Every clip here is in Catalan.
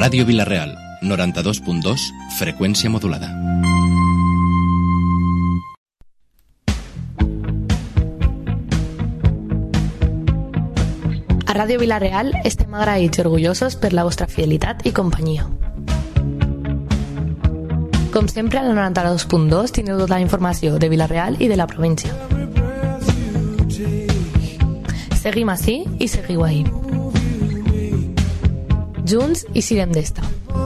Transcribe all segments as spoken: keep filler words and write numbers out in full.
Ràdio Vila-real, noranta-dos punt dos, freqüència modulada. A Ràdio Vila-real estem agraïts i orgullosos per la vostra fidelitat i companyia. Com sempre, al noranta-dos punt dos tindreu tota la informació de Vila-real i de la província. Seguim ací i seguiu ahí. Junts i siguem d'esta.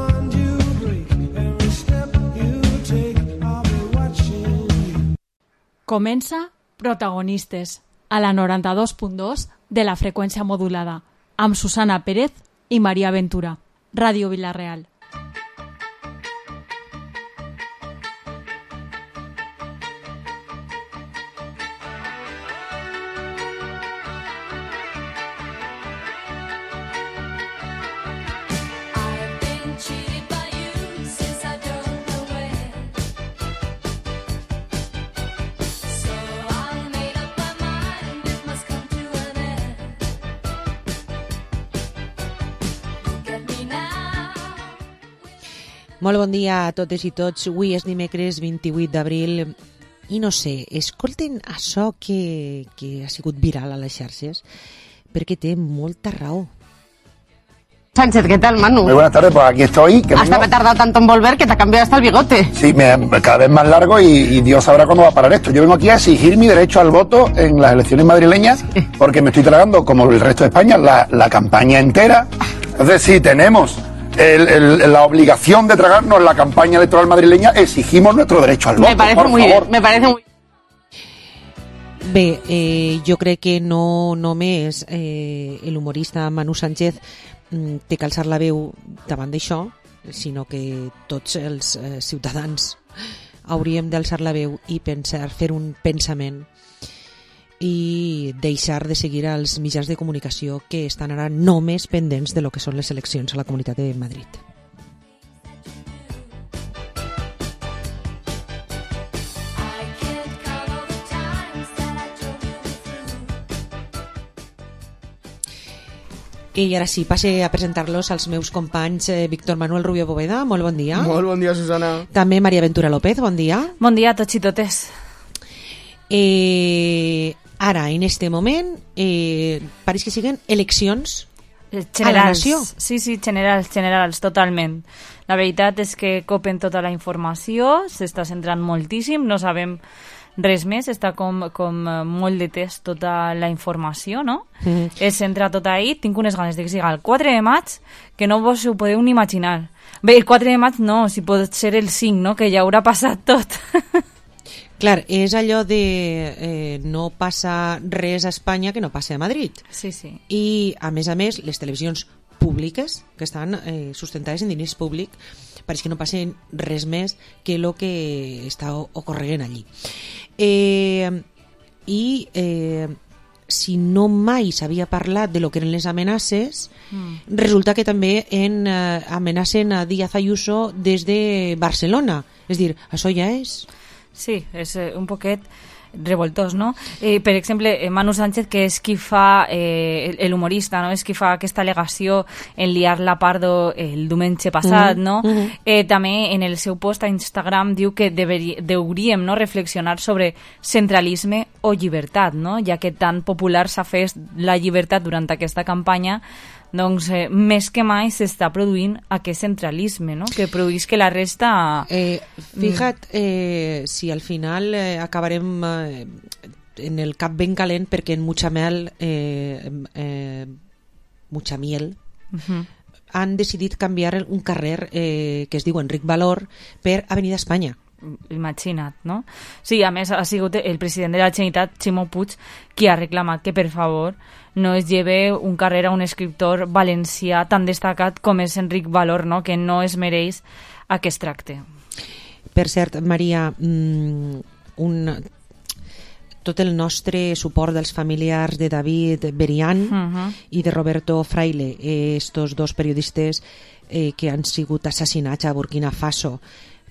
Comença Protagonistes, a la noranta-dos punt dos de la freqüència modulada, amb Susana Pérez i Maria Ventura. Ràdio Vila-real. Molt bon dia a totes i tots. Avui és dimecres vint-i-vuit d'abril i no sé, escolten això que, que ha sigut viral a les xarxes perquè té molta raó. Sánchez, ¿qué tal, Manu? Muy buenas tardes, pues aquí estoy. Que hasta vengo... me he tardado tanto en volver que te ha cambiado hasta el bigote. Sí, me, cada vez más largo y, y Dios sabrá cuándo va a parar esto. Yo vengo aquí a exigir mi derecho al voto en las elecciones madrileñas porque me estoy tragando, como el resto de España, la, la campaña entera. Entonces, sí, tenemos el, el, la obligación de tragarnos la campaña electoral madrileña, exigimos nuestro derecho al voto, me parece por muy favor. Bien, me parece muy Bé, eh, jo crec que no només eh, l'humorista Manu Sánchez mm, té que alçar la veu davant d'això, sinó que tots els eh, ciutadans hauríem d'alçar la veu i pensar, fer un pensament i deixar de seguir als mitjans de comunicació que estan ara només pendents de lo que són les eleccions a la Comunitat de Madrid. I ara sí, passe a presentar-los als meus companys eh, Víctor Manuel Rubio Boveda, molt bon dia. Molt bon dia, Susana. També Maria Ventura López, bon dia. Bon dia a tots i totes. Eh, ara, en este moment, eh, pareix que siguen eleccions generals, a la nació. Sí, sí, generals, generals, totalment. La veritat és que copen tota la informació, s'està centrant moltíssim, no sabem res més, està com, com molt de test tota la informació, no? Mm-hmm. Es centra tot ahí, tinc unes ganes de que siga el quatre de maig, que no vos ho podeu ni imaginar. Bé, el quatre de maig no, si pot ser el cinc, no? Que ja haurà passat tot. Clar, és allò de eh, no passa res a Espanya que no passa a Madrid. Sí, sí. I, a més a més, les televisions públiques, que estan eh, sustentades en diners públics, pareix que no passen res més que el que està ocorrent allí. Eh, I eh, si no mai s'havia parlat de lo que eren les amenaces, mm. resulta que també en, eh, amenacen a Díaz Ayuso des de Barcelona. És a dir, això ja és... Sí, és eh, un poquet revoltós, no? Eh, per exemple, Manu Sánchez, que és qui fa, eh, l'humorista, no? És qui fa aquesta al·legació en liar la Pardo el diumenge passat, mm-hmm. no? Mm-hmm. Eh, també en el seu post a Instagram diu que deveri, deuríem no, reflexionar sobre centralisme o llibertat, no? Ja que tan popular s'ha fet la llibertat durant aquesta campanya, doncs eh, més que mai s'està produint aquest centralisme, no? Que produís que la resta... Eh, fíjate, eh, si al final eh, acabarem eh, en el cap ben calent perquè en Mutxamel, eh, eh, Mutxamiel, uh-huh. han decidit canviar un carrer eh, que es diu Enric Valor per Avenida Espanya. Imagina't, no? Sí, a més ha sigut el president de la Generalitat, Ximo Puig, qui ha reclamat que, per favor, no es lleve un carrer a un escriptor valencià tan destacat com és Enric Valor, no? Que no es mereix aquest tracte. Per cert, Maria, mmm, un... tot el nostre suport dels familiars de David Berian uh-huh. i de Roberto Fraile, estos dos periodistes eh, que han sigut assassinats a Burkina Faso,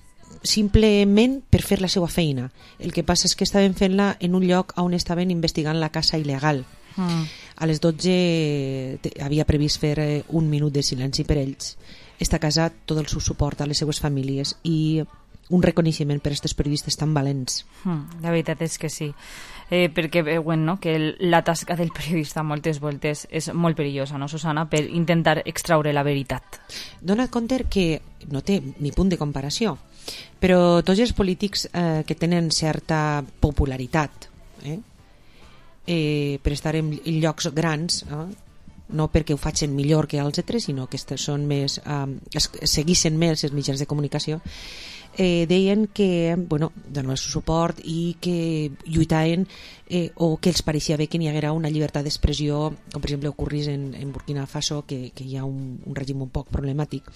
simplement per fer la seva feina. El que passa és que estaven fent-la en un lloc on estaven investigant la caça il·legal. Mm. a les dotze havia previst fer eh, un minut de silenci per ells. Està casat, tot el seu suport a les seues famílies i un reconeixement per a aquests periodistes tan valents. Mm, la veritat és que sí. Eh, perquè veuen, no?, que el, la tasca del periodista moltes voltes és molt perillosa, no, Susana?, per intentar extraure la veritat. Dona't compte que no té ni punt de comparació, però tots els polítics eh, que tenen certa popularitat eh, eh, per estar en, en llocs grans, eh, no perquè ho facin millor que els altres, sinó que són més, eh, seguissin més els mitjans de comunicació, eh, deien que bueno, donaven el seu suport i que lluitaven eh, o que els pareixia bé que n'hi haguera una llibertat d'expressió, com per exemple ocorrís en, en Burkina Faso, que, que hi ha un, un règim un poc problemàtic.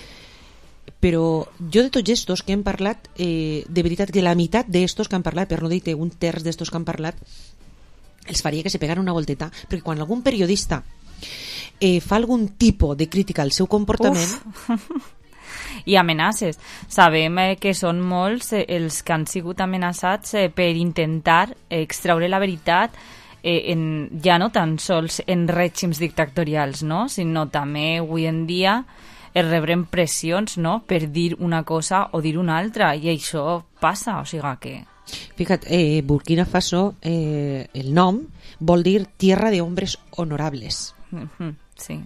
Però jo de tots estos que hem parlat, eh, de veritat que la meitat d'estos que han parlat, per no dir un terç d'estos que han parlat, els faria que se pegaren una volteta, perquè quan algun periodista eh, fa algun tipus de crítica al seu comportament... Uf. I amenaces. Sabem eh, que són molts eh, els que han sigut amenaçats eh, per intentar eh, extraure la veritat eh, en, ja no tan sols en règims dictatorials, no?, sinó també avui en dia es rebrem pressions, no?, per dir una cosa o dir una altra, i això passa, o sigui que... Fija't, eh, Burkina Faso, eh, el nom vol dir tierra de hombres honorables. Mm-hmm, sí.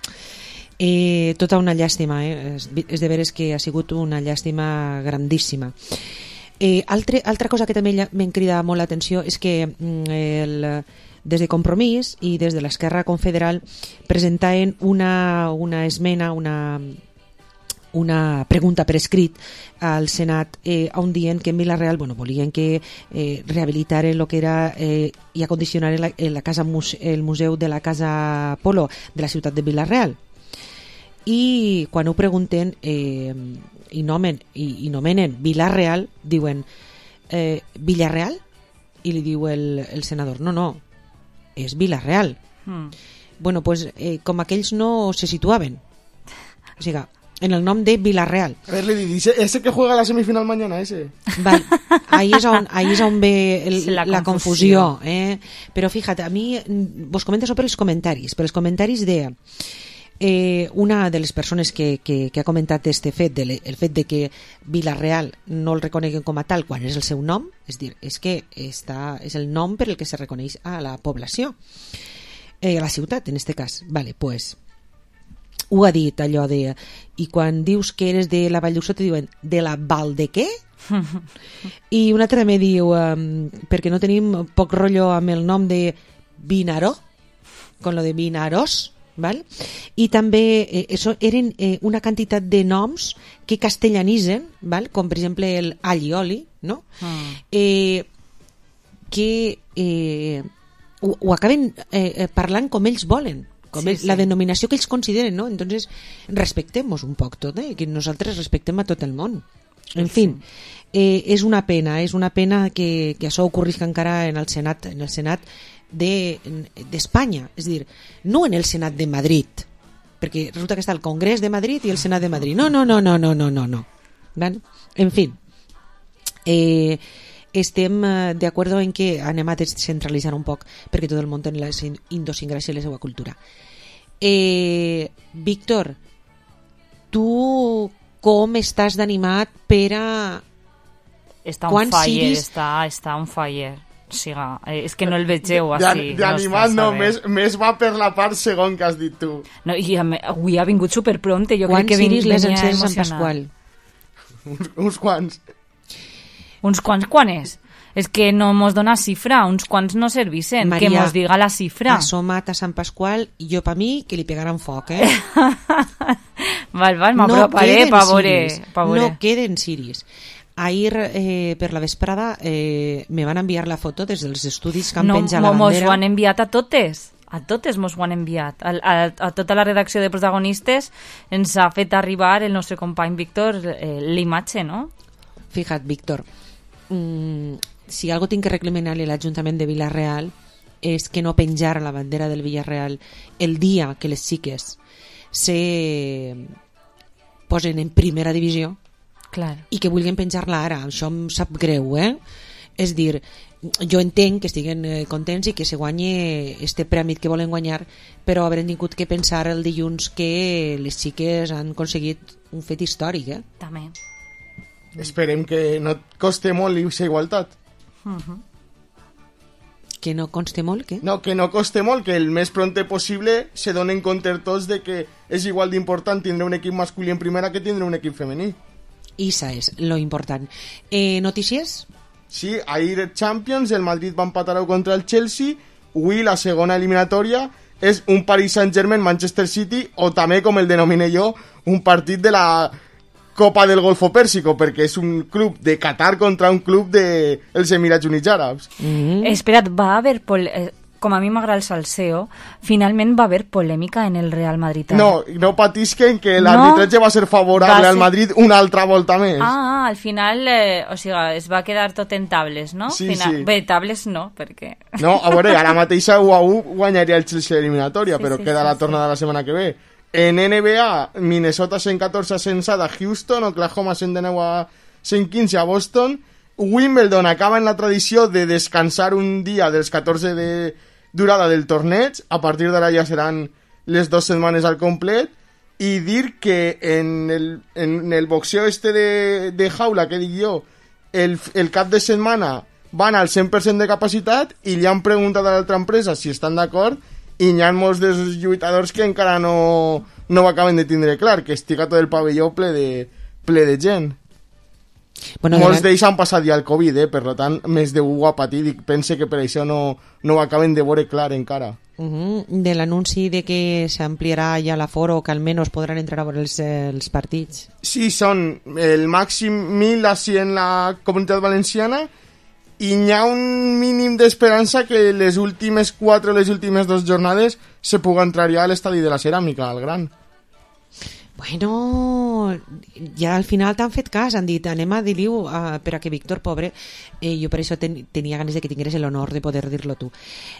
Eh, tota una llàstima, eh? és, és de veres que ha sigut una llàstima grandíssima. Eh, altre, altra cosa que també m'en crida molt l'atenció és que el, des de Compromís i des de l'Esquerra Confederal presentaven una, una esmena, una, una pregunta per escrit al Senat eh, on dient que en Vila-real bueno, volien que eh, rehabilitaren el que era eh, i acondicionaren la, la casa, el museu de la Casa Polo de la ciutat de Vila-real. I quan ho pregunten eh, i, nomen, i, i nomenen Vila-real, diuen eh, Villarreal? I li diu el, el senador, no, no, és Vila-real. Mm. Bueno, pues eh, com aquells no se situaven. O sigui, en el nom de Vila-real. A ver, le dice, ese que juega la semifinal mañana, ese. Vale, ahí és on, ahí és on ve el, la, la confusió. Eh? Però fíjate, a mi vos comento sobre els comentaris, per els comentaris de... Eh, una de les persones que, que, que ha comentat este fet, de le, el fet de que Vila-real no el reconeguen com a tal quan és el seu nom, és dir, és que està, és el nom per el que se reconeix a la població, eh, a la ciutat en este cas. Vale, pues ho ha dit allò de, i quan dius que eres de la Vall d'Uixó te diuen de la Val de què? I un altre me diu um, perquè no tenim poc rotllo amb el nom de Vinaró, con lo de Vinarós. Val? I també eh, eso eren eh, una quantitat de noms que castellanitzen, val? Com per exemple el allioli, no? Mm. Eh, que eh, ho, ho acaben eh, parlant com ells volen, com sí, ells, sí. La denominació que ells consideren, no? Entonces respectem-nos un poc tot, eh? Que nosaltres respectem a tot el món. En fi, eh, és una pena, és una pena que, que això ocorrisca encara en el Senat, en el Senat d'Espanya, de, és dir, no en el Senat de Madrid, perquè resulta que està el Congrés de Madrid i el Senat de Madrid. No, no, no, no, no, no, no, no. En fi, eh, estem d'acord en que anem a descentralitzar un poc perquè tot el món té la idiosincràsia i la seva cultura. Eh, Víctor, tu com estàs d'animat per a... Està on fire, ciris... està, està on fire. O sigui, és que no el vegeu així. D'animat no, no més, més va per la part segon que has dit tu. No, i avui ha vingut superpronte. Jo quants crec que ciris les enceres Sant Pasqual? uns, uns quants. Uns quants quan és? És que no mos dona xifra, uns quants no servissen. Maria, que mos diga la xifra. Assomat a Sant Pasqual i jo pa mi que li pegaran foc, eh? val, val, m'aproparé no pa veure. No queden ciris. Ahir eh, per la vesprada eh, me van enviar la foto des dels estudis que han no, penjat la bandera. No, mos ho han enviat a totes. A totes mos ho han enviat. A, a, a tota la redacció de protagonistes ens ha fet arribar el nostre company Víctor eh, l'imatge, no? Fíjate, Víctor, mm, si algo tinc que recriminar-li a l'Ajuntament de Vila-real és que no penjar la bandera del Villarreal el dia que les xiques se posen en primera divisió. Clar. I que vulguin penjar-la ara, això em sap greu, eh? És dir, jo entenc que estiguen eh, contents i que se guanyi este premi que volen guanyar, però haurem tingut que pensar el dilluns que les xiques han aconseguit un fet històric, eh? També. Esperem que no et costi molt la igualtat. Uh-huh. Que no conste molt, què? No, que no coste molt, que el més pronte possible se donen compte tots de que és igual d'important tindre un equip masculí en primera que tindre un equip femení. Issa és lo important. Eh, notícies? Sí, ahir Champions, el Madrid va empatar contra el Chelsea, avui la segona eliminatòria és un Paris Saint-Germain-Manchester City, o també, com el denomine jo, un partit de la Copa del Golfo Pèrsico, perquè és un club de Qatar contra un club dels de Emirats Units Àrabs. Mm-hmm. Espera't, va haver... Pol... Eh, com a mi m'agrada el salseo, finalment va haver polèmica en el Real Madrid. No, no patisquen que l'arbitratge no? va ser favorable va ser... al Madrid una altra volta més. Ah, al final, eh, o sigui, es va quedar tot en tables, no? Sí, final... sí. Bé, tables no, perquè... No, a veure, ara mateixa u a u guanyaria el Chelsea eliminatòria, sí, però sí, queda sí, la tornada sí. la setmana que ve. En N B A, Minnesota cent catorze a cent set a Houston, Oklahoma cent dinou a cent quinze a Boston, Wimbledon acaba en la tradició de descansar un dia dels catorze de durada del torneig, a partir d'ara ja seran les dues setmanes al complet, i dir que en el, en el boxeo este de, de jaula, que dic jo, el, el cap de setmana van al cent per cent de capacitat i li han preguntat a l'altra empresa si estan d'acord, i hi ha molts dels lluitadors que encara no, no ho acaben de tindre clar, que estiga tot el pavelló ple de, ple de gent. Bueno, molts de... d'ells han passat ja el Covid, eh? Per tant, més d'un ho ha patit i pense que per això no, no ho acaben de veure clar encara. Uh-huh. De l'anunci de que s'ampliarà ja l'aforo o que almenys podran entrar a veure els, els partits. Sí, són el màxim mil així en la Comunitat Valenciana, i hi ha un mínim d'esperança que les últimes quatre o les últimes dues jornades se puga entrar ja a l'estadi de la Ceràmica, al Gran. Bueno, ja al final t'han fet cas, han dit anem a dir-li-ho uh, per a que Víctor, pobre, eh, jo per això ten, tenia ganes de que tingueres l'honor de poder dir-lo tu.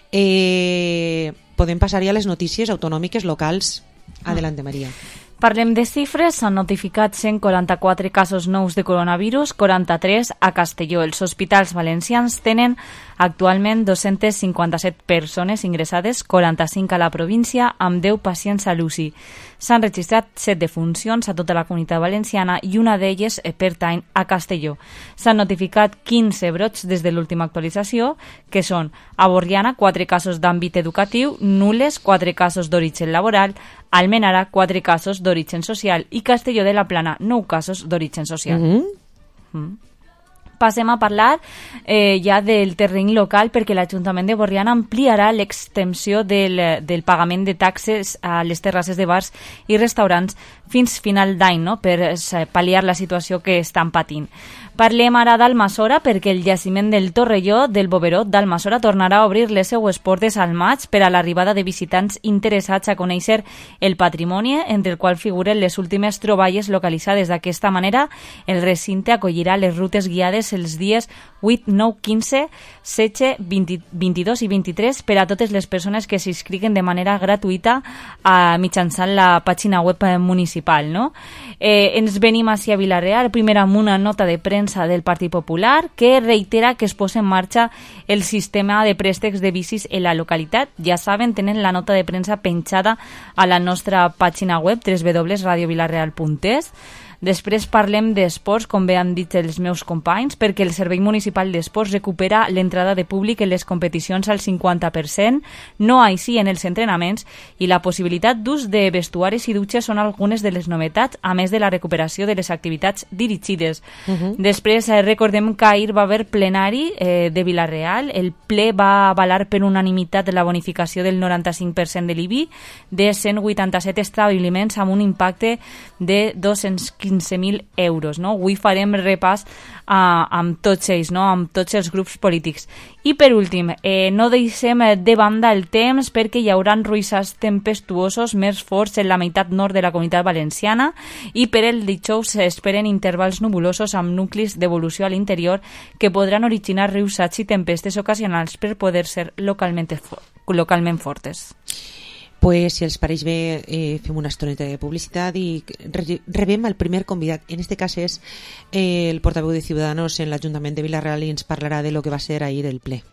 Eh, podem passar ja a les notícies autonòmiques locals. Adelante, Maria. Parlem de xifres. S'han notificat cent quaranta-quatre casos nous de coronavirus, quaranta-tres a Castelló. Els hospitals valencians tenen actualment dos-centes cinquanta-set persones ingressades, quaranta-cinc a la província, amb deu pacients a l'U C I. S'han registrat set defuncions a tota la Comunitat Valenciana i una d'elles pertany a Castelló. S'han notificat quinze brots des de l'última actualització, que són a Borriana, quatre casos d'àmbit educatiu, Nules, quatre casos d'origen laboral, Almenara, quatre casos d'origen social i Castelló de la Plana, nou casos d'origen social. Mm-hmm. Mm. Passem a parlar eh, ja del terreny local, perquè l'Ajuntament de Borriana ampliarà l'extensió del, del pagament de taxes a les terrasses de bars i restaurants fins final d'any, no?, per pal·liar la situació que estan patint. Parlem ara d'Almassora, perquè el jaciment del Torrelló del Boverot d'Almassora tornarà a obrir les seues portes al maig per a l'arribada de visitants interessats a conèixer el patrimoni, entre el qual figuren les últimes troballes localitzades. D'aquesta manera, el recinte acollirà les rutes guiades els dies vuit, nou, quinze, setze, vint, vint-i-dos i vint-i-tres per a totes les persones que s'inscriguen de manera gratuïta a, mitjançant la pàgina web municipal, no? Eh, ens venim així a Vila-real, primer amb una nota de premsa del Partit Popular que reitera que es posa en marxa el sistema de préstecs de bicis en la localitat. Ja saben, tenen la nota de premsa penjada a la nostra pàgina web w w w punt radio vilareal punt es. Després parlem d'esports, com bé han dit els meus companys, perquè el Servei Municipal d'Esports recupera l'entrada de públic en les competicions al cinquanta per cent, no així en els entrenaments, i la possibilitat d'ús de vestuaris i dutxes són algunes de les novetats, a més de la recuperació de les activitats dirigides. Uh-huh. Després eh, recordem que ahir va haver plenari eh, de Vila-real. El ple va avalar per unanimitat la bonificació del noranta-cinc per cent de l'I B I de cent vuitanta-set establiments amb un impacte de dos-cents quinze mil euros, no? Avui farem repàs uh, amb tots ells, no? Amb tots els grups polítics. I per últim, eh, no deixem de banda el temps, perquè hi haurà ruixats tempestuosos més forts en la meitat nord de la Comunitat Valenciana, i per el dijous s'esperen intervals nubulosos amb nuclis d'evolució a l'interior que podran originar ruixats i tempestes ocasionals per poder ser localment, localment fortes. Pues, si els pareix bé, eh, fem una estoneta de publicitat i re rebem el primer convidat. En este cas és eh, el portaveu de Ciudadanos en l'Ajuntament de Vila-real i ens parlarà de lo que va ser ahir el ple.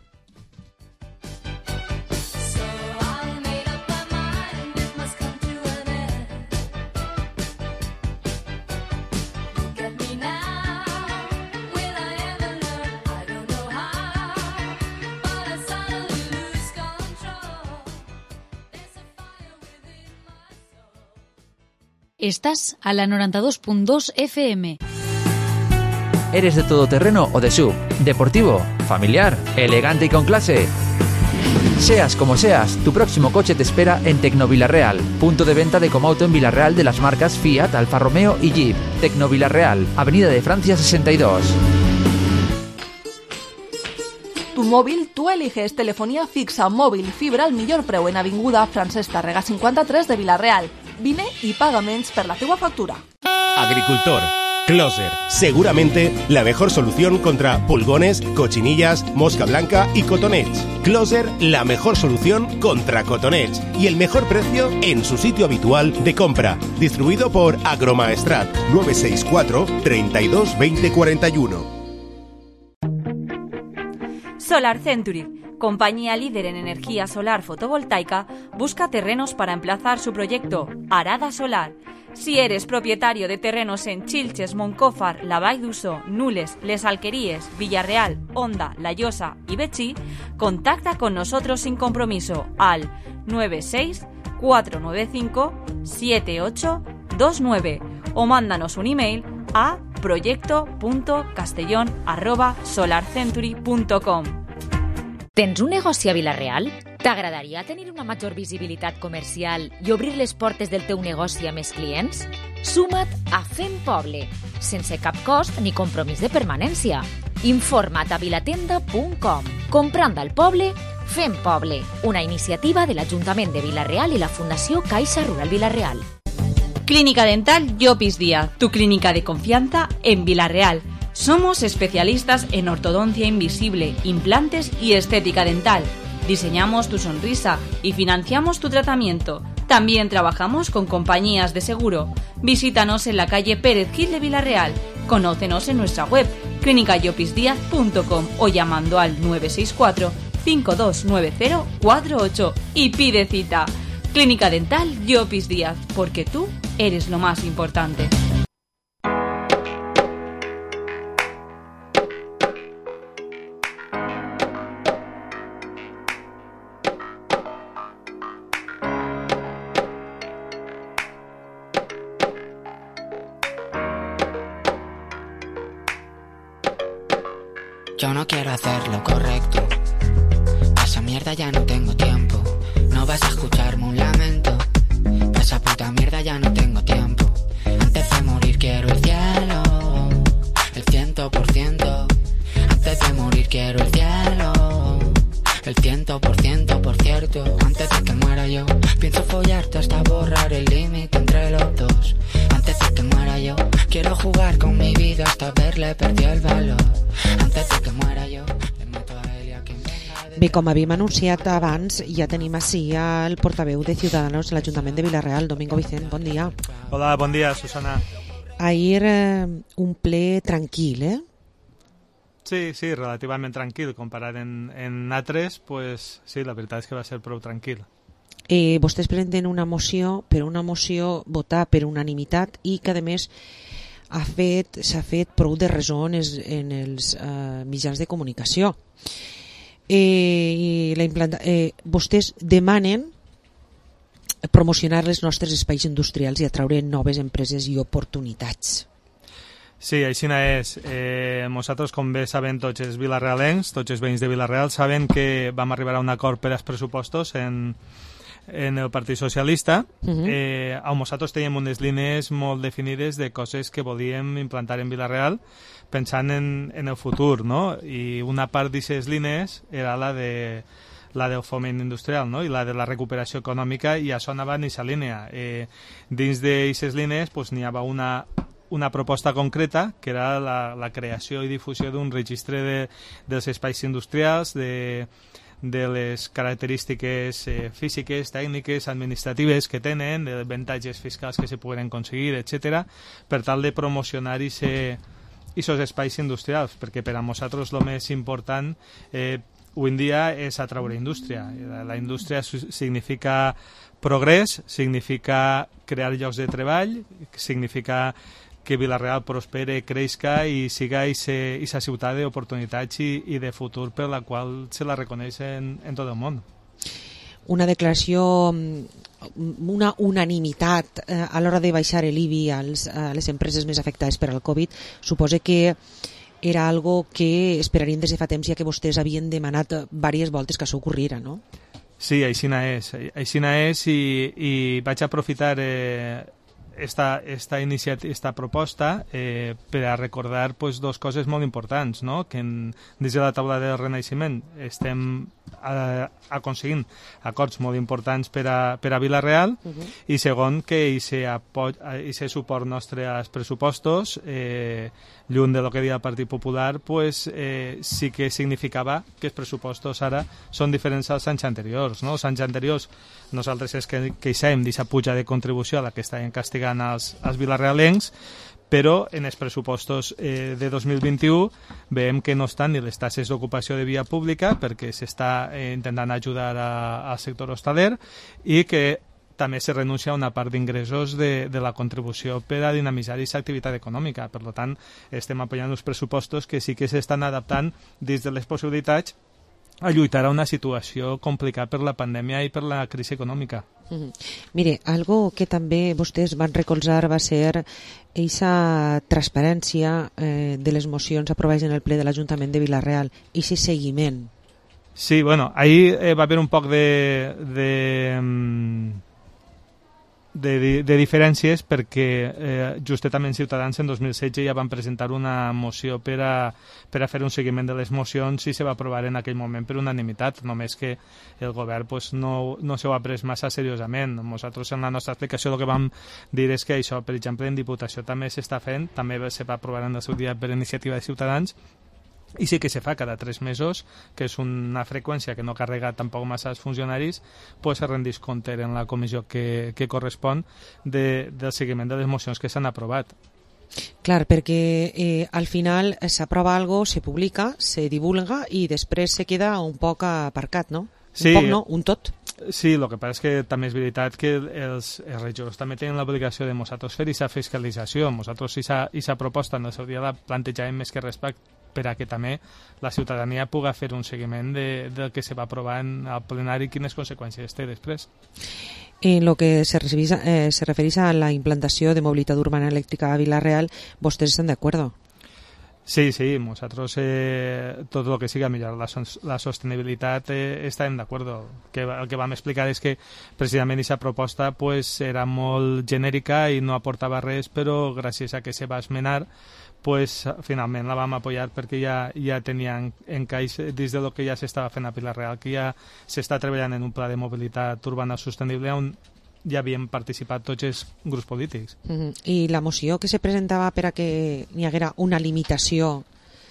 Estás a la noventa y dos punto dos F M. ¿Eres de todoterreno o de S U V? ¿Deportivo? ¿Familiar? ¿Elegante y con clase? Seas como seas, tu próximo coche te espera en Tecno Vila-real, punto de venta de Comauto en Vila-real de las marcas Fiat, Alfa Romeo y Jeep. Tecno Vila-real, Avenida de Francia sesenta y dos. Tu móvil, tú eliges telefonía fixa, móvil, fibra al millor preu en Avinguda Francesc Tàrrega cinquanta-tres de Vila-real. Vine y paga menys per la teua factura. Agricultor. Closer, seguramente la mejor solución contra pulgones, cochinillas, mosca blanca y cotonets. Closer, la mejor solución contra cotonets y el mejor precio en su sitio habitual de compra. Distribuido por Agromaestrat nueve seis cuatro, treinta y dos, veinte cuarenta y uno. Solar Century, compañía líder en energía solar fotovoltaica, busca terrenos para emplazar su proyecto Arada Solar. Si eres propietario de terrenos en Xilxes, Moncófar, La Vall d'Uso, Nules, Les Alqueríes, Villarreal, Onda, La Llosa y Betxí, contacta con nosotros sin compromiso al nueve seis cuatro nueve cinco siete ocho dos nueve o mándanos un email a proyecto punto castellón arroba solarcentury punto com. Tens un negoci a Vila-real? T'agradaria tenir una major visibilitat comercial i obrir les portes del teu negoci a més clients? Suma't a Fem Poble, sense cap cost ni compromís de permanència. Informa't a vilatenda punt com. Comprant al poble, Fem Poble, una iniciativa de l'Ajuntament de Vila-real i la Fundació Caixa Rural Vila-real. Clínica Dental Llopis Díaz, tu clínica de confianza en Vila-real. Somos especialistas en ortodoncia invisible, implantes y estética dental. Diseñamos tu sonrisa y financiamos tu tratamiento. También trabajamos con compañías de seguro. Visítanos en la calle Pérez Gil de Vila-real. Conócenos en nuestra web clínica llopis díaz punto com o llamando al nueve seis cuatro, cinco dos nueve cero, cuatro ocho y pide cita. Clínica Dental Llopis Díaz, porque tú eres lo más importante. Yo no quiero hacer lo correcto. A esa mierda ya no tengo tiempo. No vas a escucharme un lamento. A esa puta mierda ya no tengo tiempo. Antes de morir quiero el cielo, el ciento por ciento. Antes de morir quiero el cielo, el ciento por ciento, por cierto. Antes de que muera yo, pienso follarte hasta borrar el límite entre los dos. Antes de que muera yo, quiero jugar con mi vida hasta verle perdió el valor. Antes de que muera yo, le meto a ell y a quien venga de... Bé, com havíem anunciat abans, ja tenim així el portaveu de Ciudadanos a l'Ajuntament de Vila-real, Domingo Vicent, bon dia. Hola, bon dia, Susana. Ahir eh, un ple tranquil, eh? Sí, sí, relativament tranquil. Comparat en, en altres, pues, sí, la veritat és que va ser prou tranquil. Eh, vostès presenten una moció, però una moció votada per unanimitat i que, a més, ha fet, s'ha fet prou de ressò en els, en els eh, mitjans de comunicació. Eh, i la implanta, eh, vostès demanen promocionar els nostres espais industrials i atraure noves empreses i oportunitats. Sí, així és. Eh, nosaltres, com bé saben tots els vilarealencs, tots els veïns de Vila-real, saben que vam arribar a un acord per als pressupostos en, en el Partit Socialista. Uh-huh. eh, a nosaltres teníem unes línies molt definides de coses que volíem implantar en Vila-real pensant en, en el futur, no? I una part d'aquestes línies era la de la del foment industrial, no? I la de la recuperació econòmica, i això anava en aquesta línia. Eh, dins d'aquestes línies pues, n'hi havia una una proposta concreta, que era la, la creació i difusió d'un registre de, dels espais industrials, de, de les característiques eh, físiques, tècniques, administratives que tenen, de avantatges fiscals que se poden aconseguir, etcètera, per tal de promocionar i ser aquests espais industrials, perquè per a nosaltres el més important eh, avui en dia és atraure indústria. La indústria significa progrés, significa crear llocs de treball, significa que Vila-real prospere, creixca i siga aquesta ciutat d'oportunitats i, i de futur per la qual se la reconeix en, en tot el món. Una declaració, una unanimitat eh, a l'hora de baixar l'I B I als, a les empreses més afectades per al Covid, suposa que era algo que esperarien des de fa temps ja que vostès havien demanat diverses voltes que això ocorriera, no? Sí, aixina és. Aixina és i, i vaig aprofitar eh, esta, esta, iniciativa, esta proposta eh, per a recordar pues, dos coses molt importants, no? Que en, des de la taula del Renaixement estem eh, aconseguint acords molt importants per a, per a Vila-real uh-huh. i segon que aquest suport nostre als pressupostos eh, lluny de lo que deia el Partit Popular pues, eh, sí que significava que els pressupostos ara són diferents als anys anteriors, no? Els anys anteriors nosaltres és que queixem d'aquesta puja de contribució a la que estaven castigant els, els vilarealencs, però en els pressupostos eh, de dos mil vint-i-u veiem que no estan ni les taxes d'ocupació de via pública perquè s'està eh, intentant ajudar a, al sector hostaler i que també se renuncia a una part d'ingressos de, de la contribució per a dinamitzar aquesta activitat econòmica. Per tant, estem apoyant uns pressupostos que sí que s'estan adaptant dins de les possibilitats a lluitar a una situació complicada per la pandèmia i per la crisi econòmica. Mm-hmm. Mire, algo que també vostès van recolzar va ser aquesta transparència eh, de les mocions aprovades en el ple de l'Ajuntament de Vila-real, aquest seguiment. Sí, bueno, ahí eh, va haver un poc de... de De, de diferències perquè eh, justament Ciutadans en dos mil setze ja van presentar una moció per a, per a fer un seguiment de les mocions i se va aprovar en aquell moment per unanimitat, només que el govern pues, no, no s'ho ha pres massa seriosament. Nosaltres en la nostra explicació el que vam dir és que això, per exemple, en Diputació també s'està fent, també se va aprovar en el seu dia per iniciativa de Ciutadans, i sí que se fa cada tres mesos, que és una freqüència que no carrega tampoc massa els funcionaris, pues se rendís compte en la comissió que, que correspon de, del seguiment de les mocions que s'han aprovat. Clar, perquè eh, al final s'aprova algo, se publica, se divulga i després se queda un poc aparcat, no? Un sí, poc no, un tot. Sí, el que passa és que també és veritat que els, els regidors també tenen l'obligació de nosaltres fer aquesta fiscalització. Nosaltres aquesta proposta en el seu dia la plantejàvem més que res per a que també la ciutadania pugui fer un seguiment de, del que se va aprovar en el plenari i quines conseqüències té després. En lo que se, referís, eh, se referís a la implantació de mobilitat urbana elèctrica a Vila-real, vostès estan d'acord? Sí, sí, nosaltres eh, tot el que siga millorar la, la sostenibilitat eh, estem d'acord. Que, el que vam explicar és que precisament aquesta proposta pues, era molt genèrica i no aportava res, però gràcies a que se va esmenar pues, finalment la vam apoyar perquè ja, ja tenia encaix dins de lo que ja s'estava fent a Vila-real, que ja s'està treballant en un pla de mobilitat urbana sostenible on ja havien participat tots els grups polítics. Mm-hmm. I la moció que se presentava per a que n'hi haguera una limitació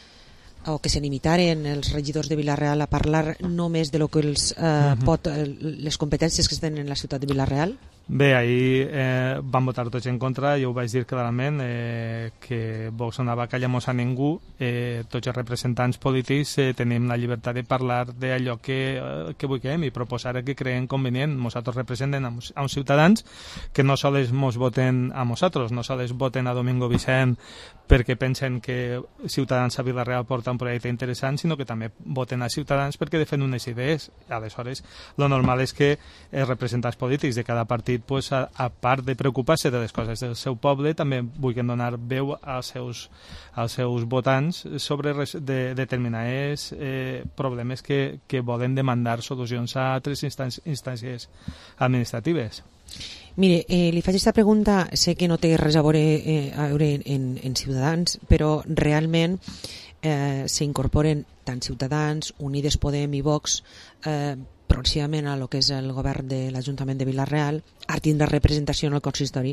o que se limitaren els regidors de Vila-real a parlar només de lo que els, eh, mm-hmm. pot, les competències que tenen en la ciutat de Vila-real? Bé, ahir eh, van votar tots en contra, jo ho vaig dir clarament, eh, que Vox no va callar-nos a ningú, eh, tots els representants polítics eh, tenim la llibertat de parlar d'allò que, eh, que vulguem i proposar el que creiem convenient. Nosaltres representen a, a uns ciutadans que no sols mos voten a nosaltres, no sols voten a Domingo Vicent perquè pensen que Ciutadans a Vila-real porta un projecte interessant, sinó que també voten a Ciutadans perquè defen unes idees. Aleshores, lo normal és que els representants polítics de cada partit pues, a, a part de preocupar-se de les coses del seu poble, també vulguin donar veu als seus, als seus votants sobre res, de, determinats eh, problemes que, que volen demandar solucions a altres instàncies, instàncies administratives. Mire, eh, li faig aquesta pregunta, sé que no té res a veure, eh, a veure en, en Ciutadans, però realment eh, s'incorporen tant Ciutadans, Unides Podem i Vox eh, progressivament a lo que és el govern de l'Ajuntament de Vila-real, a tindre representació en el consistori.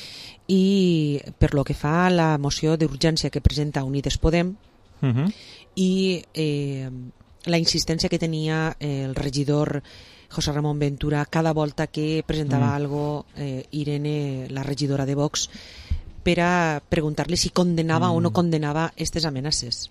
I per lo que fa a la moció d'urgència que presenta Unides Podem, uh-huh. i eh, la insistència que tenia el regidor José Ramón Ventura cada volta que presentava mm. algo eh, Irene, la regidora de Vox, per a preguntar-li si condenava mm. o no condenava aquestes amenaces.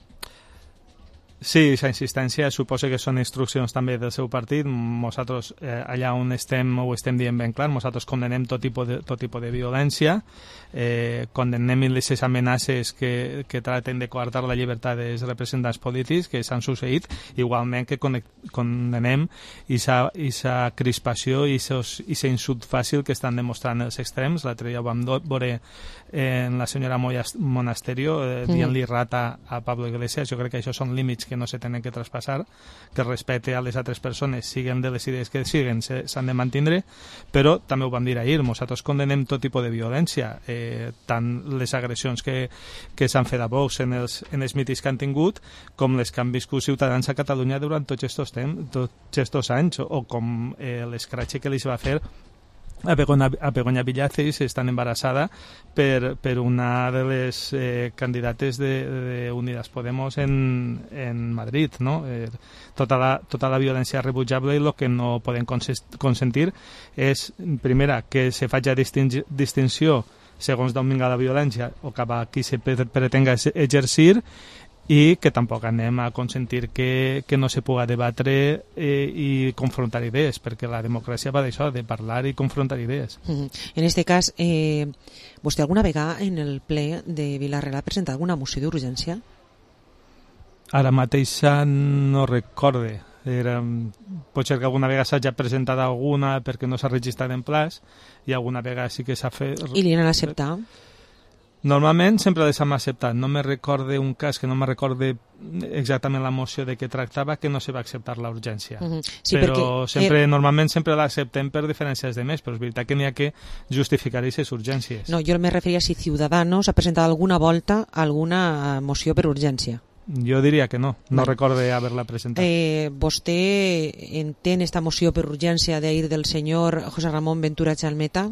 Sí, aquesta insistència suposa que són instruccions també del seu partit. Nosaltres, eh, allà on estem, ho estem dient ben clar, nosaltres condenem tot tipus de, tot tipus de violència, eh, condenem les amenaces que, que traten de coartar la llibertat dels representants polítics que s'han succeït, igualment que condenem aquesta crispació i aquest insult fàcil que estan demostrant els extrems. L'altre dia ho vam veure en la senyora Monasterio eh, dient-li rata a Pablo Iglesias. Jo crec que això són límits que no se tenen que traspassar, que respecte a les altres persones, siguen de les idees que siguen, s'han de mantindre, però també ho vam dir ahir, nosaltres condenem tot tipus de violència, eh, tant les agressions que, que s'han fet a Vox en els, en els mítings que han tingut, com les que han viscut ciutadans a Catalunya durant tots aquests temps, tots aquests anys, o com eh, l'escratxe que li va fer a Begoña, a Begoña Villacís, estan embarassada per, per una de les eh, candidates de, de Unidas Podemos en, en Madrid, no? Eh, tota, la, tota la violència rebutjable, i el que no podem consentir és, primera, que se faci distinció segons d'on vinga la violència o cap a qui se pretenga exercir, i que tampoc anem a consentir que, que no se pugui debatre eh, i confrontar idees, perquè la democràcia va d'això, de parlar i confrontar idees. Mm-hmm. En este cas, eh, vostè alguna vegada en el ple de Vila-real ha presentat alguna moció d'urgència? Ara mateixa no recorde. Era, pot ser que alguna vegada s'hagi presentat alguna perquè no s'ha registrat en plaç, i alguna vegada sí que s'ha fet... I li han acceptat? Normalment sempre les hem acceptat. No me recorde un cas, que no me recorde exactament la moció de què tractava, que no se va acceptar la urgència. Uh-huh. Sí, però perquè, sempre, eh... normalment sempre l'acceptem per diferències de més, però és veritat que n'hi ha que justificar aquestes urgències. No, jo me referia si Ciudadanos ha presentat alguna volta alguna moció per urgència. Jo diria que no, no vale. Recorde haver-la presentat. Eh, ¿Vostè entén esta moció per urgència d'ahir del senyor José Ramón Ventura Chalmeta?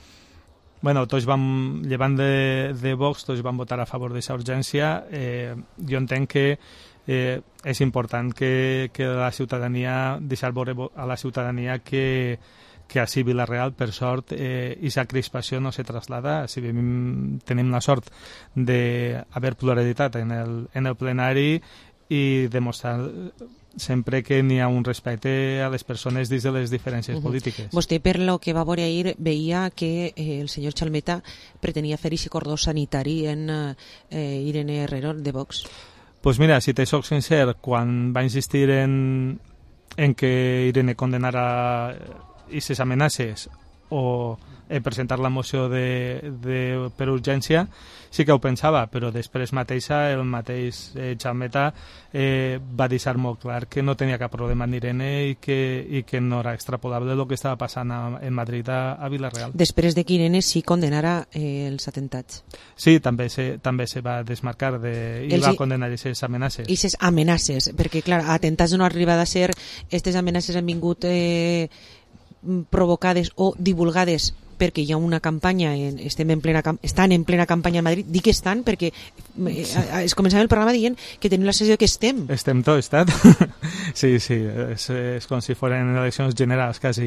Bueno, tots vam, llevant de, de Vox, tots vam votar a favor d'aquesta urgència. Eh, jo entenc que eh, és important que, que la ciutadania, deixar veure a la ciutadania que, que així Vila-real, per sort, eh, i sa crispació no se traslada. Si vivim, tenim la sort d'haver pluralitat en el, en el plenari i demostrar sempre que n'hi ha un respecte a les persones dins de les diferències uh-huh. polítiques. Vostè, per lo que va veure ahir, veia que eh, el senyor Chalmeta pretenia fer aquest cordó sanitari en eh, Irene Herrero de Vox. Pues mira, si te soc sincer, quan va insistir en, en que Irene condenara aquestes amenaces o eh, presentar la moció de, de, per urgència, sí que ho pensava, però després mateixa el mateix eh, Chalmeta eh, va deixar molt clar que no tenia cap problema amb Irene i que, i que no era extrapolable el que estava passant a, en Madrid a, a Vila-real. Després de que Irene sí condenara eh, els atemptats. Sí, també se, també se va desmarcar de, i els, va condenar aquestes amenaces. Aquestes amenaces, perquè clar, atemptats no ha arribat a ser, aquestes amenaces han vingut eh, provocades o divulgades perquè hi ha una campanya, en, estem en plena, estan en plena campanya a Madrid, dic que estan perquè eh, es començava el programa dient que tenim la sensació que estem. Estem tot estat. Sí, sí, és, és com si foren eleccions generals, quasi.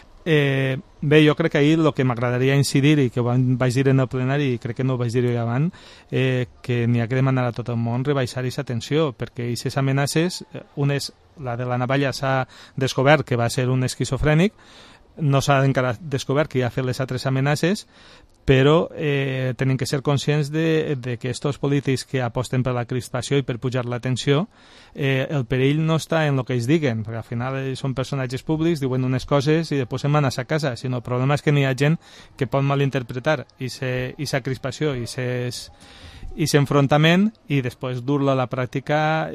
Eh, bé, jo crec que ahir el que m'agradaria incidir, i que ho vaig dir en el plenari, i crec que no ho vaig dir jo abans, eh, que n'hi ha que demanar a tot el món rebaixar aquesta tensió, perquè aquestes amenaces, una és la de la navalla, s'ha descobert que va ser un esquizofrènic, no s'ha encara descobert qui ha fet les altres amenaces, però eh, tenen que ser conscients de, de que aquests polítics que aposten per la crispació i per pujar la tensió, eh, el perill no està en el que ells diguen, perquè al final són personatges públics, diuen unes coses i després se'n van a sa casa, sinó el problema és que n'hi ha gent que pot malinterpretar aquesta crispació i ses i s'enfrontament i després dur-la a la pràctica